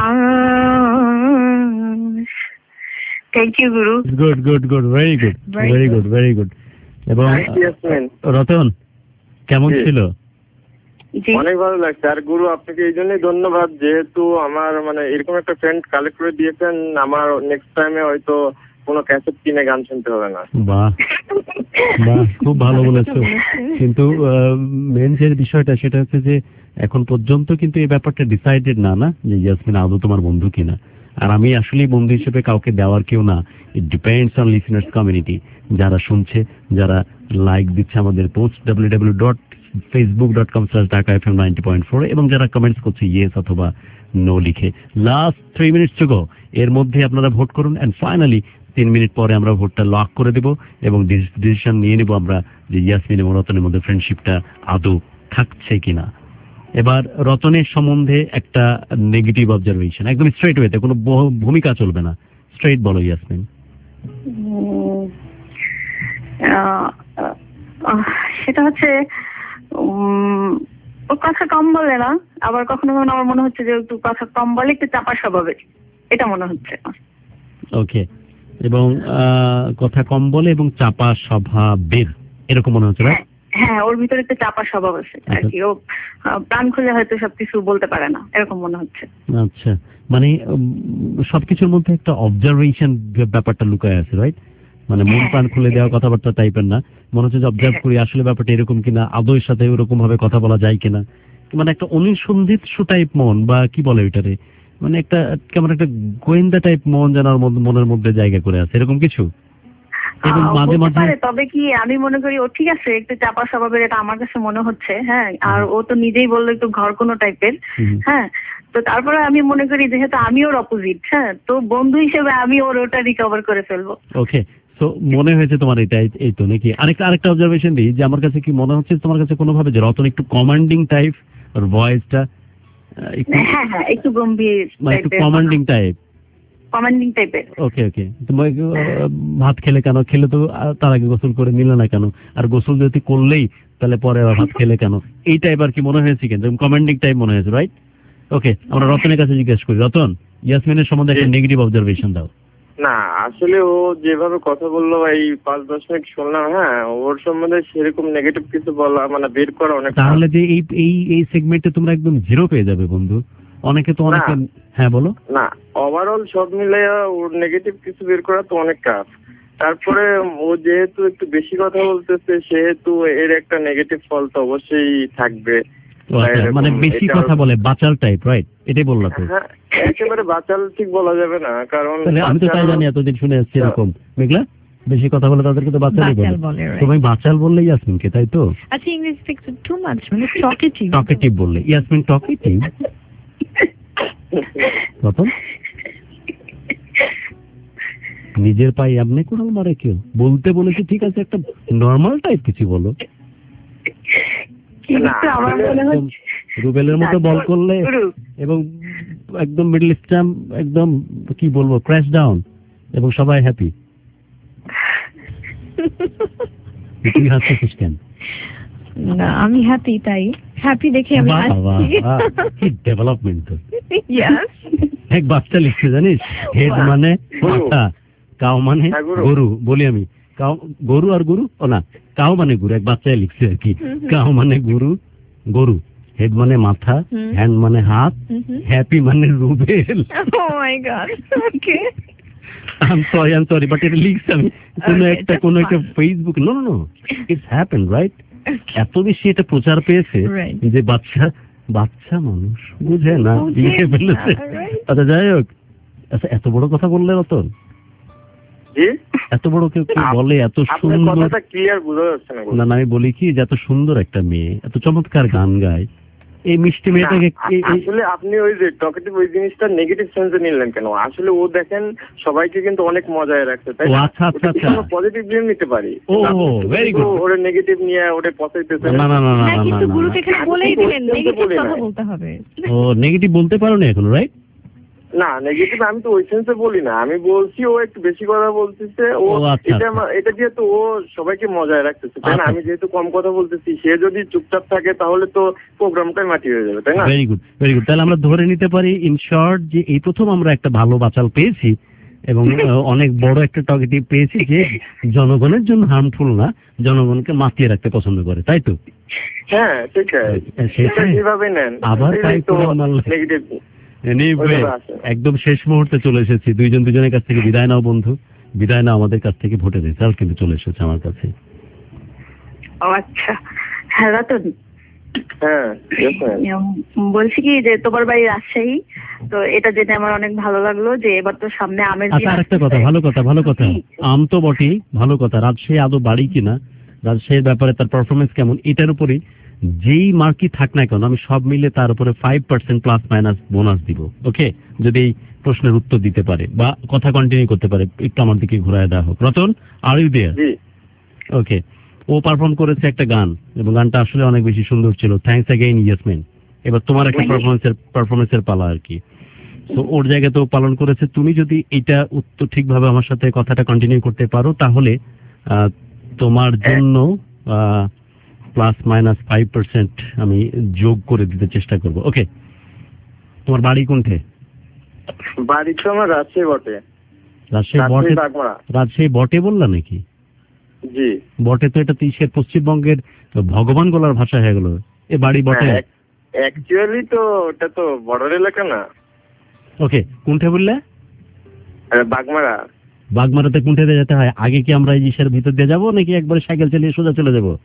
তাস। Thank you guru. Good good good, very good, very good, very good. এবং রতন কেমন ছিল? অনেক ভালো লাগছে। আর গুরু আপনাকে এই জন্যই ধন্যবাদ, যেহেতু আমার মানে এরকম একটা ফ্রেন্ড কালেক্ট করে দিয়েছেন, আমার নেক্সট টাইমে হয়তো কোনো ক্যাসেট কিনে গান শুনতে হবে না। বাহ বাহ, খুব ভালো বলেছো। কিন্তু মেন যে বিষয়টা সেটা হচ্ছে যে এখন পর্যন্ত কিন্তু এই ব্যাপারটা ডিসাইডেড না না যে ইয়াসমিন আদৌ তোমার বন্ধু কিনা। আর আমি আসলে বন্ধু হিসেবে কাউকে দেওয়ার কেউ না। It depends on listeners community, যারা শুনছে, যারা লাইক দিচ্ছে আমাদের post W W dot Facebook dot com slash Dhaka F M ninety point four, এবং যারা কমেন্টস করছে ইয়েস অথবা নো লিখে। Last three minutes to go, এর মধ্যে আপনারা ভোট করুন অ্যান্ড ফাইনালি তিন মিনিট পরে আমরা ভোটটা লক করে দেব এবং ডিসিশন নিয়ে নেব আমরা যে ইয়াসমিন এবং রতনের মধ্যে ফ্রেন্ডশিপটা আদৌ থাকছে কিনা। এবার রতনের সম্বন্ধে একটা নেগেটিভ অবজারভেশন, একদম স্ট্রেট ওয়েতে, কোনো ভূমিকা চলবে না, স্ট্রেট বলো ইয়াসমিন। সেটা হচ্ছে ও কথা কম বলে না, আবার কখনো কখনো আমার মনে হচ্ছে যে একটু কথা কম বলে, একটু চাপা স্বভাবের, এটা মনে হচ্ছে। ওকে, এবং কথা কম বলে এবং চাপা স্বভাবের, এরকম মনে হচ্ছে? হ্যাঁ, ওর ভিতরে একটা চাপা স্বভাব আছে আর কি, ও প্রাণ খুলে হয়তো সবকিছু বলতে পারে না, এরকম মনে হচ্ছে। আচ্ছা, মানে সবকিছুর মধ্যে একটা অবজারভেশন ব্যাপারটা লুকায় আছে, রাইট? মানে মন প্রাণ খুলে দেওয়া কথাবার্তা টাইপের না, মনে হচ্ছে যে অবজার্ভ করি আসলে ব্যাপারটা এরকম কিনা, আদৌর সাথে ওরকম ভাবে কথা বলা যায় কিনা, মানে একটা অনুসন্ধিৎসু টাইপ মন, বা কি বলে ওইটারে, মানে একটা কেমন একটা গোয়েন্দা টাইপ মন যেন মনের মধ্যে জায়গা করে আছে, এরকম কিছু। মাঝে মাঝে তবে কি আমি মনে করি ও ঠিক আছে, একটু চাপা স্বভাবের, এটা আমার কাছে মনে হচ্ছে। হ্যাঁ, আর ও তো নিজেই বললো একটু ঘর কোনো টাইপের। হ্যাঁ, তো তারপরে আমি মনে করি যেহেতু আমি ওর অপোজিট, হ্যাঁ, তো বন্ধু হিসেবে আমি ওর ওটা রিকভার করে ফেলবো। ওকে, তো মনে হয়েছে তোমার এটা, এই তো নাকি? আরেকটা আরেকটা অবজারভেশন দিই, যে আমার কাছে কি মনে হচ্ছে তোমার কাছে কোনোভাবে যে রতন একটু কমান্ডিং টাইপ, ওর ভয়েসটা হ্যাঁ হ্যাঁ একটু গম্ভীর, একটু কমান্ডিং টাইপ, কমান্ডিং টাইপের। ওকে ওকে, তোমার ভাত খেলে কেন, খেলে তো তার আগে গোসল করে নিলে না কেন, আর গোসল যদি করলেই তাহলে পরে ভাত খেলে কেন, এই টাইপ আর কি মনে হয়েছে, কিন্তু কমান্ডিং টাইপ মনে হয়েছে, রাইট? ওকে, আমরা রতনের কাছে জিজ্ঞেস করি, রতন ইয়াসমিনের সম্বন্ধে একটা নেগেটিভ অবজারভেশন দাও। না, আসলে ও যেভাবে কথা বললো এই পাঁচ দশ মিনিট শুনলাম, হ্যাঁ, ওর সম্বন্ধে সেরকম নেগেটিভ কিছু বলা মানে বের করা অনেক। তাহলে যে এই এই এই সেগমেন্টে তোমরা একদম জিরো পেয়ে যাবে বন্ধু। অনেকে তো অনেকে, হ্যাঁ বলো। না, ওভারঅল সব মিলে ওর নেগেটিভ কিছু বের করা তো অনেক কাজ। তারপরে ও যেহেতু একটু বেশি কথা বলতেছে, সেহেতু এর একটা নেগেটিভ ফল তো অবশ্যই থাকবে। মানে বেশি কথা বলে, বাচাল টাইপ, রাইট? এটাই বললা তো? হ্যাঁ, একেবারে বাচাল ঠিক বলা যাবে না, কারণ আমি তো তাই জানি, এতদিন শুনে আসছি এরকম। মেঘলা বেশি কথা বলে তাদেরকে তো বাচালই বলে। তুমি বাচাল বললে ইয়াসমিনকে, তাই তো? আচ্ছা, ইংলিশ একটু টু মাচ, মানে টকেটিভ টকেটিভ বললে ইয়াসমিন টকেটিভ। প্রথম নিজের পায়ে আপনি কোন মারে কেউ বলতে বলেছে, ঠিক আছে, একটা নর্মাল টাইপ কিছু বলো। রুবেলের মতো বল করলে এবং একদম মিডল স্ট্যাম্প, একদম কি বলবো, ক্র্যাশ ডাউন, এবং সবাই হ্যাপি। তুই হাসছিস কেন? না, আমি হ্যাপি, তাই হ্যাপি দেখে আমি হাসছি। কি ডেভেলপমেন্ট তো। ইয়েস, এক বাচ্চা লিখছে জানিস, হেড মানে মাথা, কাউ মানে গরু, বলি আমি কাউ, গরু আর গরু, ও না, কাউ মানে গরু, এক বাচ্চায় লিখছে আর কি, কাউ মানে গরু, গরু, হেড মানে মাথা, হ্যান্ড মানে হাত, হ্যাপি মানে Rubel. Oh my God, okay, I am sorry, I am sorry, but এটা লিখছি আমি কোনো একটা কোনো একটা Facebook, no no no, it's happen, right? এত বেশি এটা প্রচার পেয়েছে যে বাচ্চা বাচ্চা মানুষ বুঝে না লিখে ফেলেছে। আচ্ছা যাই হোক, আচ্ছা এত বড় কথা বললে রতন, এত বড় কেউ কেউ বলে এত সুন্দর, না না আমি বলি কি যে এত সুন্দর একটা মেয়ে এত চমৎকার গান গায়, এই মিষ্টি মেয়েটাকে আসলে আপনি ওই যে টকেটিভ ওই জিনিসটা নেগেটিভ সেন্সে নিলেন কেন? আসলে ও দেখেন সবাইকে কিন্তু অনেক মজায় রাখছে, তাই না? আচ্ছা আচ্ছা আচ্ছা পজিটিভ ভিউ নিতে পারি। Oh very good. ওরে নেগেটিভ নিয়ে ওরে পচাইতেছে না না না না না কিন্তু গুরুকে এখানে বলেই দিলেন নেগেটিভ কথা বলতে হবে। ও নেগেটিভ বলতে পারো না এখন, রাইট? না নেগেটিভ আমি তো ওই সেন্সে বলি না, আমি বলছি ও একটু বেশি কথা বলতেছে, ও এটা এটা দিয়ে তো ও সবাইকে মজায় রাখতেছে, তাই না? আমি যেহেতু কম কথা বলতেছি, সে যদি চুপচাপ থাকে তাহলে তো প্রোগ্রামটাই মাটি হয়ে যাবে, তাই না? Very good very good. তাহলে আমরা ধরে নিতে পারি ইন শর্ট যে এই প্রথম আমরা একটা ভালো বাচাল পেয়েছি এবং অনেক বড় একটা টকেটিভ পেয়েছি যে জনগণের জন্য হার্মফুল না, জনগণকে মাতিয়ে রাখতে পছন্দ করে, তাই তো? হ্যাঁ ঠিক আছে, সেটা কিভাবে নেন আবার তাই তো নেগেটিভ। একদম শেষ মুহূর্তে চলে এসেছি, দুইজন দুজনের কাছ থেকে বিদায় নাও বন্ধু, বিদায় নাও। আমাদের কাছ থেকে ভোটের রেজাল্ট কিন্তু চলে এসেছে আমার কাছে। আচ্ছা হ্যাঁ রতন, হ্যাঁ বলছি কি যে তোমার বাড়ি রাজশাহী, তো এটা জেনে আমার অনেক ভালো লাগলো যে এবার তো সামনে আমের। আচ্ছা আরেকটা কথা, ভালো কথা ভালো কথা, আম তো বটেই, ভালো কথা রাজশাহী আদৌ বাড়ি কিনা, রাজশাহীর ব্যাপারে তার পারফরমেন্স কেমন, এটার উপরেই যেই মার্কই থাক না কেন আমি সব মিলে তার উপরে five percent plus minus bonus দিব, ওকে? যদি এই প্রশ্নের উত্তর দিতে পারে বা কথা কন্টিনিউ করতে পারে, একটু আমার দিকে ঘুরায় দেওয়া হোক। Ratan are you there? Okay, ও পারফর্ম করেছে একটা গান এবং গানটা আসলে অনেক বেশি সুন্দর ছিল। Thanks again Yasmin. এবার তোমার একটা পারফরমেন্সের পারফরমেন্সের পালা আর কি। তো ওর জায়গায় তো পালন করেছে, তুমি যদি এটা উত্তর ঠিকভাবে আমার সাথে কথাটা কন্টিনিউ করতে পারো তাহলে তোমার জন্য প্লাস মাইনাস ফাইভ পার্সেন্ট আমি যোগ করে দিতে চেষ্টা করব, ওকে? তোমার বাড়ি কোনঠে? বাড়ি তো আমার রাজশাহী বটে। রাজশাহী বটে? রাজশাহী বটে বললা নাকি? জি বটে তো এটা তিরিশের পশ্চিমবঙ্গের ভগবান গোলার ভাষা হয়ে গেল, এ বাড়ি বটে। অ্যাকচুয়ালি তো ওটা তো বর্ডার এলাকা না। ওকে, কোনঠে বললে? বাগমারা। বাগমারাতে কোনঠে যেতে হয়? আগে কি আমরা এই ইসের ভিতর দিয়ে যাবো নাকি একবারে সাইকেল চালিয়ে সোজা চলে যাবো?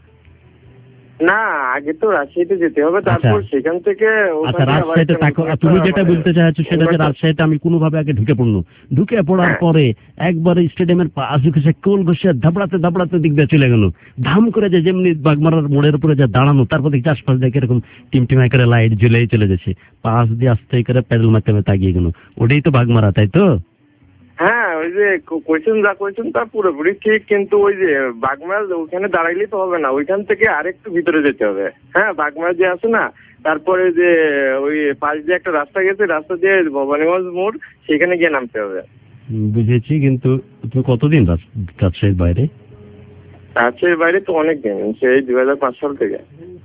না আগে তো রাজশাহীতে যেতে হবে, তারপর সেখান থেকে। আচ্ছা রাজশাহীতে তুমি যেটা বলতে চাইছো সেটা যে রাজশাহীতে আমি কোনোভাবে আগে ঢুকে পড়লো, ঢুকে পড়ার পরে একবারে স্টেডিয়ামের পাশ ঘুষে কোল ঘুষে ধাপড়াতে ধাপড়াতে দিক দিয়ে চলে গেল, ধাম করে যে যেমনি বাগমারার মোড়ের উপরে যা দাঁড়ানো, তারপর দেখি চাষপাশ দেখে এরকম টিমটিমাই করে লাইট জ্বলেই চলে যাচ্ছে, পাশ দিয়ে আস্তে করে প্যাডেল মারতে মারতে এগিয়ে গেল। ওটাই তো বাগমারা, তাই তো? হ্যাঁ ওই যে কোয়েশ্চেন যা কোয়েশ্চেন তা পুরোপুরি ঠিক, কিন্তু ওই যে বাগমারা ওখানে দাঁড়াইলেই তো হবে না, ওইখান থেকে আরেকটু ভিতরে যেতে হবে। হ্যাঁ বাগমারা যে আছে না, তারপরে যে ওই পাশ দিয়ে একটা রাস্তা গেছে, রাস্তা দিয়ে ভবানীগঞ্জ মোড়, সেখানে গিয়ে নামতে হবে। বুঝেছি, কিন্তু তুমি কতদিন রাজশাহীর বাইরে? রাজশাহীর বাইরে তো অনেক দিন, সেই দুই হাজার পাঁচ সাল থেকে।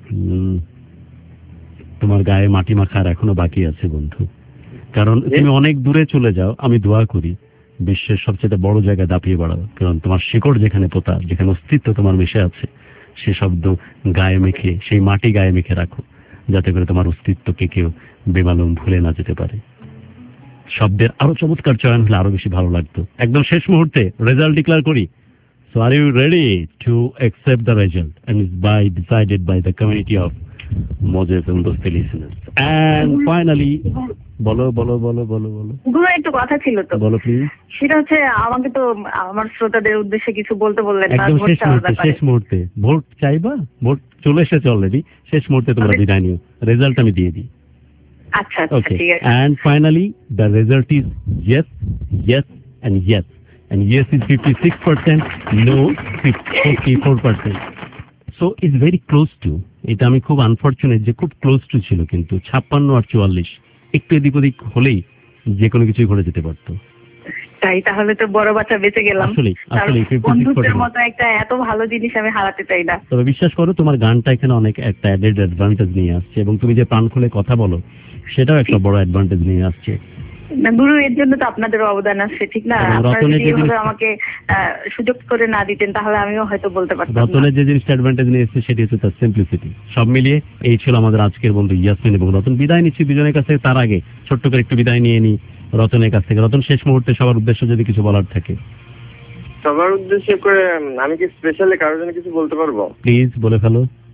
তোমার গায়ে মাটি মাখার এখনো বাকি আছে বন্ধু, কারণ তুমি অনেক দূরে চলে যাও। আমি দোয়া করি বিশ্বের সবচেয়ে বড় জায়গায় দাপিয়ে বাড়াও, কারণ তোমার শিকড় যেখানে পোতা, যেখানে অস্তিত্ব তোমার মিশে আছে, সে শব্দ গায়ে মেখে, সেই মাটি গায়ে মেখে রাখো, যাতে করে তোমার অস্তিত্বকে কেউ বেমালুম ভুলে না যেতে পারে। শব্দের আরো চমৎকার চয়ন হলে আরো বেশি ভালো লাগতো। একদম শেষ মুহূর্তে রেজাল্ট ডিক্লেয়ার করি। So are you ready to accept the result? And it's by decided by the community of Moses and those listeners. And finally, বলো বলো বলো বলো বলো গুরু একটু কথা ছিল তো, বলো প্লিজ। সেটা হচ্ছে আমাকে তো আমার শ্রোতাদের উদ্দেশ্যে কিছু বলতে বললেন না। একদম শেষ মুহূর্তে, শেষ মুহূর্তে ভোট চাইবা? ভোট চলে এসেছে অলরেডি, শেষ মুহূর্তে তোমরা বিদায় নিও, রেজাল্ট আমি দিয়ে দিই। আচ্ছা আচ্ছা ঠিক আছে। And finally the result is yes, yes and yes. And yes is fifty-six percent, no fifty-four percent. So it's very close to, এটা আমি খুব আনফরচুনেট যে খুব ক্লোজ টু ছিল, কিন্তু ছাপ্পান্ন আর চুয়াল্লিশ একটু এদিক ওদিক হলেই যে কোনো কিছুই ঘটে যেতে পারতো। তাই তাহলে তো বড় বাচ্চা বেঁচে গেলাম। আসলে আসলে বন্ধুদের মতো একটা এত ভালো জিনিস আমি হারাতে চাই না। তবে বিশ্বাস করো তোমার গানটা এখানে অনেক একটা অ্যাডেড অ্যাডভান্টেজ নিয়ে আসছে, এবং তুমি যে প্রাণ খুলে কথা বলো সেটাও একটা বড় অ্যাডভান্টেজ নিয়ে আসছে। না গুরু, এর জন্য তো আপনাদের অবদান আছে, ঠিক না? আপনারা যদি এইভাবে আমাকে সুযোগ করে না দিতেন তাহলে আমিও হয়তো বলতে পারতাম না। রতনের যে জিনিসটা অ্যাডভান্টেজ নিয়ে এসেছে সেটি হচ্ছে তার সিম্পলিসিটি। সব মিলিয়ে এই ছিল আমাদের আজকের বন্ধু ইয়াসমিন এবং রতন। বিদায় নিচ্ছি দুজনের কাছ থেকে, তার আগে ছোট্ট করে একটু বিদায় নিয়ে নিই রতনের কাছ থেকে। রতন, শেষ মুহূর্তে সবার উদ্দেশ্যে যদি কিছু বলার থাকে। সবার উদ্দেশ্যে করে আমি কি স্পেশালি কারোর জন্য কিছু বলতে পারবো? প্লিজ বলে ফেলো।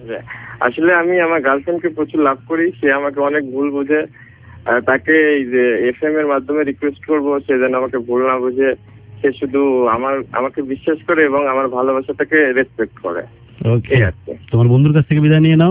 আসলে আমি আমার গার্লফ্রেন্ডকে প্রচুর লাভ করি, সে আমাকে অনেক ভুল বোঝে। তাকে এই যে এফ এম এর মাধ্যমে রিকোয়েস্ট করবো সে যেন আমাকে ভুল না বুঝে, সে শুধু আমার আমাকে বিশ্বাস করে এবং আমার ভালোবাসাটাকে রেসপেক্ট করে। ওকে, তোমার বন্ধুর কাছ থেকে বিদায় নিয়ে নাও।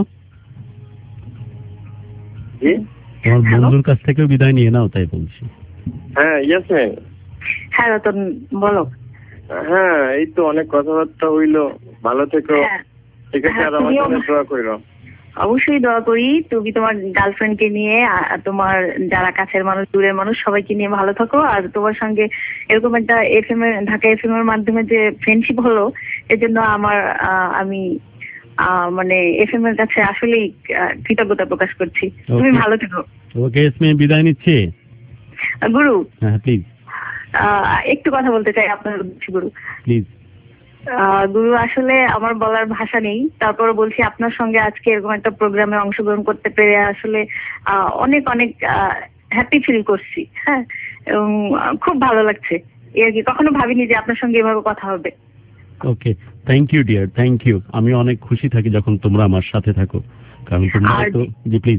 জি, তোমার বন্ধুর কাছ থেকে বিদায় নিয়ে নাও, তাই বলছি। হ্যাঁ, ইয়েস ম্যাম। হ্যাঁ রতন, বলো। হ্যাঁ, এই তো অনেক কথাবার্তা হইলো, ভালো থেকো। ঠিক আছে, আর আমার জন্য দোয়া করো। অবশ্যই দোয়া করি, তুমি তোমার গার্লফ্রেন্ডকে নিয়ে, তোমার যারা কাছের মানুষ, দূরের মানুষ সবাইকে নিয়ে ভালো থাকো। আর তোমার সঙ্গে এরকম একটা এফ এম এর, ঢাকা এফ এম এর মাধ্যমে যে ফ্রেন্ডশিপ হলো, এর জন্য আমার আমি মানে এফ এম এর কাছে আসলেই কৃতজ্ঞতা প্রকাশ করছি। তুমি ভালো থেকো। ওকে, ইসমি বিদায় নিচ্ছি। গুরু, হ্যাঁ প্লিজ একটু কথা বলতে চাই আপনার গুরু। প্লিজ। গুরু, আসলে আমার বলার ভাষা নেই, তারপর বলছি আপনার সঙ্গে আজকে এরকম একটা প্রোগ্রামে অংশগ্রহণ করতে পেরে আসলে অনেক অনেক হ্যাপি ফিল করছি। হ্যাঁ, এবং খুব ভালো লাগছে এর কি, কখনো ভাবিনি যে আপনার সঙ্গে এভাবে কথা হবে। Okay, thank you dear, thank you. আমি অনেক খুশি থাকি যখন তোমরা আমার সাথে থাকো, কারণ তোমরা তো। জি প্লিজ।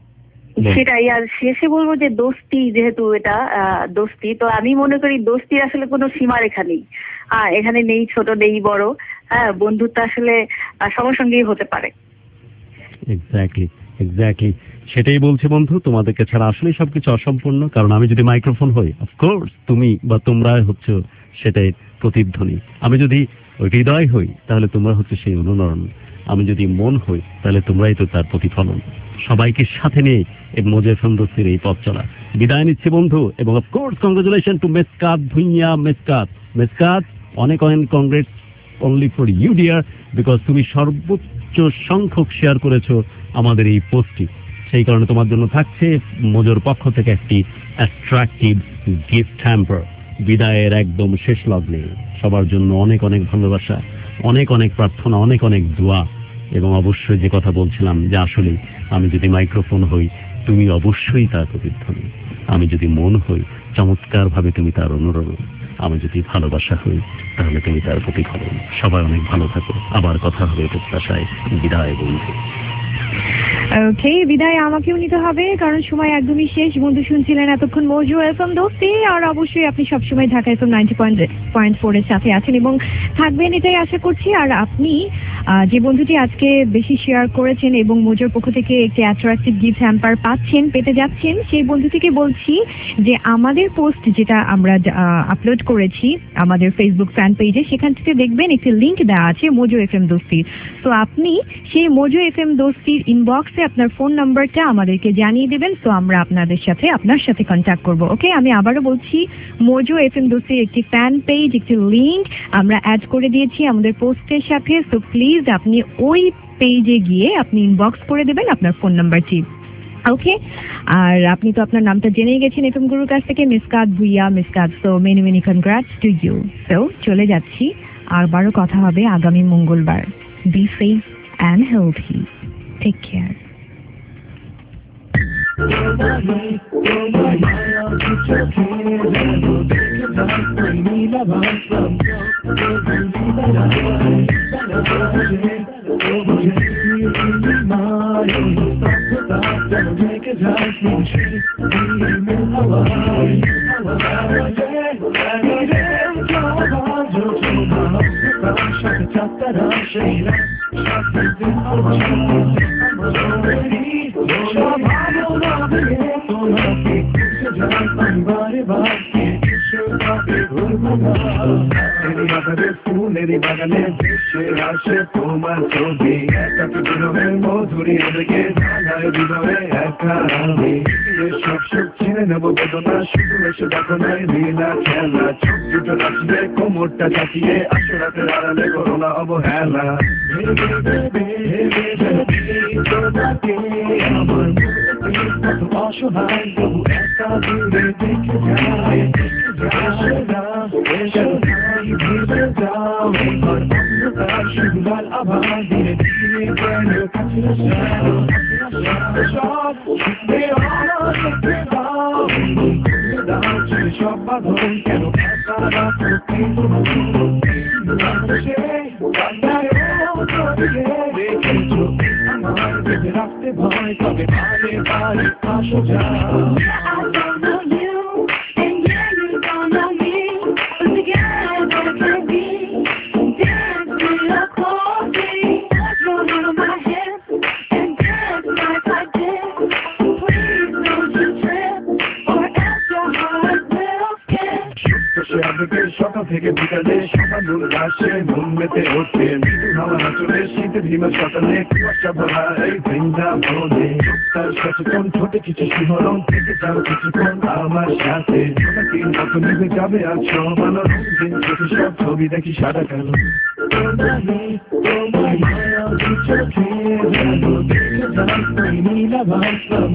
সেটাই। আর শেষে বলবো যে দোস্তি, যেহেতু এটা দোস্তি, তো আমি মনে করি দোস্তির আসলে কোনো সীমারেখা নেই। হ্যাঁ, এখানে নেই ছোট নেই বড়। হ্যাঁ, বন্ধুত্ব আসলে সবার সঙ্গেই হতে পারে। এক্স্যাক্টলি, এক্স্যাক্টলি সেটাই বলছি বন্ধু, তোমাদেরকে ছাড়া আসলে সবকিছু অসম্পূর্ণ। কারণ আমি যদি মাইক্রোফোন হই, অফকোর্স তুমি বা তোমরা হচ্ছে সেটাই প্রতিধ্বনি। আমি যদি হৃদয় হই, তাহলে তোমরা হচ্ছে সেই অনুরণন। আমি যদি মন হই, তাহলে তোমরাই তো তার প্রতিফলন। সবাইকে সাথে নিয়ে মজে ফন্দস্তির এই পথ চলা। বিদায় নিচ্ছি বন্ধু, এবং of course congratulation to Meskat Bhuiyan. Meskat Meskat অনেক অনেক congrats only for you dear, because তুমি সর্বোচ্চ সংখ্যক শেয়ার করেছো আমাদের এই পোস্টটি। সেই কারণে তোমার জন্য থাকছে মজুর পক্ষ থেকে একটি অ্যাট্রাকটিভ গিফট হ্যাম্পার। বিদায়ের একদম শেষ লগ্নে সবার জন্য অনেক অনেক ভালোবাসা, অনেক অনেক প্রার্থনা, অনেক অনেক দোয়া, এবং অবশ্যই যে কথা বলছিলাম যে আসলে আমি যদি মাইক্রোফোন হই, তুমি অবশ্যই তার প্রতিধ্বনি। আমি যদি মন হই, চমৎকার ভাবে তুমি তার অনুরণন। আমি যদি ভালোবাসা হই, তাহলে তুমি তার প্রতিফলন। সবাই অনেক ভালো থাকো, আবার কথা হবে প্রত্যাশায়। বিদায় বন্ধু। ওকে, বিদায় আমাকেও নিতে হবে, কারণ সময় একদমই শেষ। বন্ধু শুনছিলেন এতক্ষণ মজু এফএম দোস্তি, আর অবশ্যই আপনি সবসময় Dhaka FM ninety point four এর সাথে আছেন এবং থাকবেন, এটাই আশা করছি। আর আপনি যে বন্ধুটি আজকে বেশি শেয়ার করেছেন এবং মজুর পক্ষ থেকে একটি অ্যাট্রাকটিভ গিফট হ্যাম্পার পাচ্ছেন, পেতে যাচ্ছেন, সেই বন্ধুটিকে বলছি যে আমাদের পোস্ট যেটা আমরা আপলোড করেছি আমাদের ফেসবুক ফ্যান পেজে, সেখান থেকে দেখবেন একটি লিঙ্ক দেওয়া আছে মজু এফএম দোস্তির। তো আপনি সেই মজু এফএম দোস্তির ইনবক্সে আপনার ফোন নাম্বারটা আমাদেরকে জানিয়ে দেবেন, তো আমরা আপনাদের সাথে আপনার সাথে কন্ট্যাক্ট করব। ওকে, আমি আবারও বলছি, মজু এফএম দোস্তির একটি ফ্যান পেজ, একটি লিঙ্ক আমরা অ্যাড করে দিয়েছি আমাদের পোস্টের সাথে। সো প্লিজ আপনি ওই পেজে গিয়ে আপনি ইনবক্স করে দেবেন আপনার ফোন নাম্বারটি। ওকে, আর আপনি তো আপনার নামটা জেনেই গেছেন এফএম গুরুর কাছ থেকে, Miskat Bhuiyan. Miskat, so many many congrats to you. So চলে যাচ্ছি, আবারও কথা হবে আগামী মঙ্গলবার। Be safe and healthy, take care. ফুলেরই বাগানে ভেসে আসে তোমার ছবি, মধুরী এদিকে জানায় হৃদয়ে একা আমি। সব সুখ ছেড়ে নেবো বেদনা, শুধু এসে দেখো নাই লীলা খেলা। চোখ দুটো নাচিয়ে কোমরটা চাচিয়ে আসো রাতের আড়ালে করো না অবহেলা। অসহায় তবু একা দূরে দেখে যায়, ভেবে যাও এবার অন্ধকার শুভলাল আভার ধীরে ধীরে কেন কাছে সব সব বাঁধন কেন একা রাখো রেখেছো আমার বেঁধে রাখতে ভয় তবে বারে বারে আসো যা সকাল থেকে বিকালে সকাল আসে মন মেতে ওঠে মৃদু হাওয়া চলে শীতে ধীমা সকালে কুয়াশা ভরা এই বৃন্দাবনে তার সচেতন ছোটে কিছু শিহরণ থেকে যাও কিছুক্ষণ আমার সাথে কি মতো নিভে যাবে আর সমানো রঙিন ছোট সব ছবি দেখি সাদা কালো তোমার মায়া দু চোখে যেন দেখে যাই তুই নীলা ভাবলাম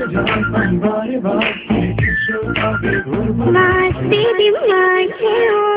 My city, my hero.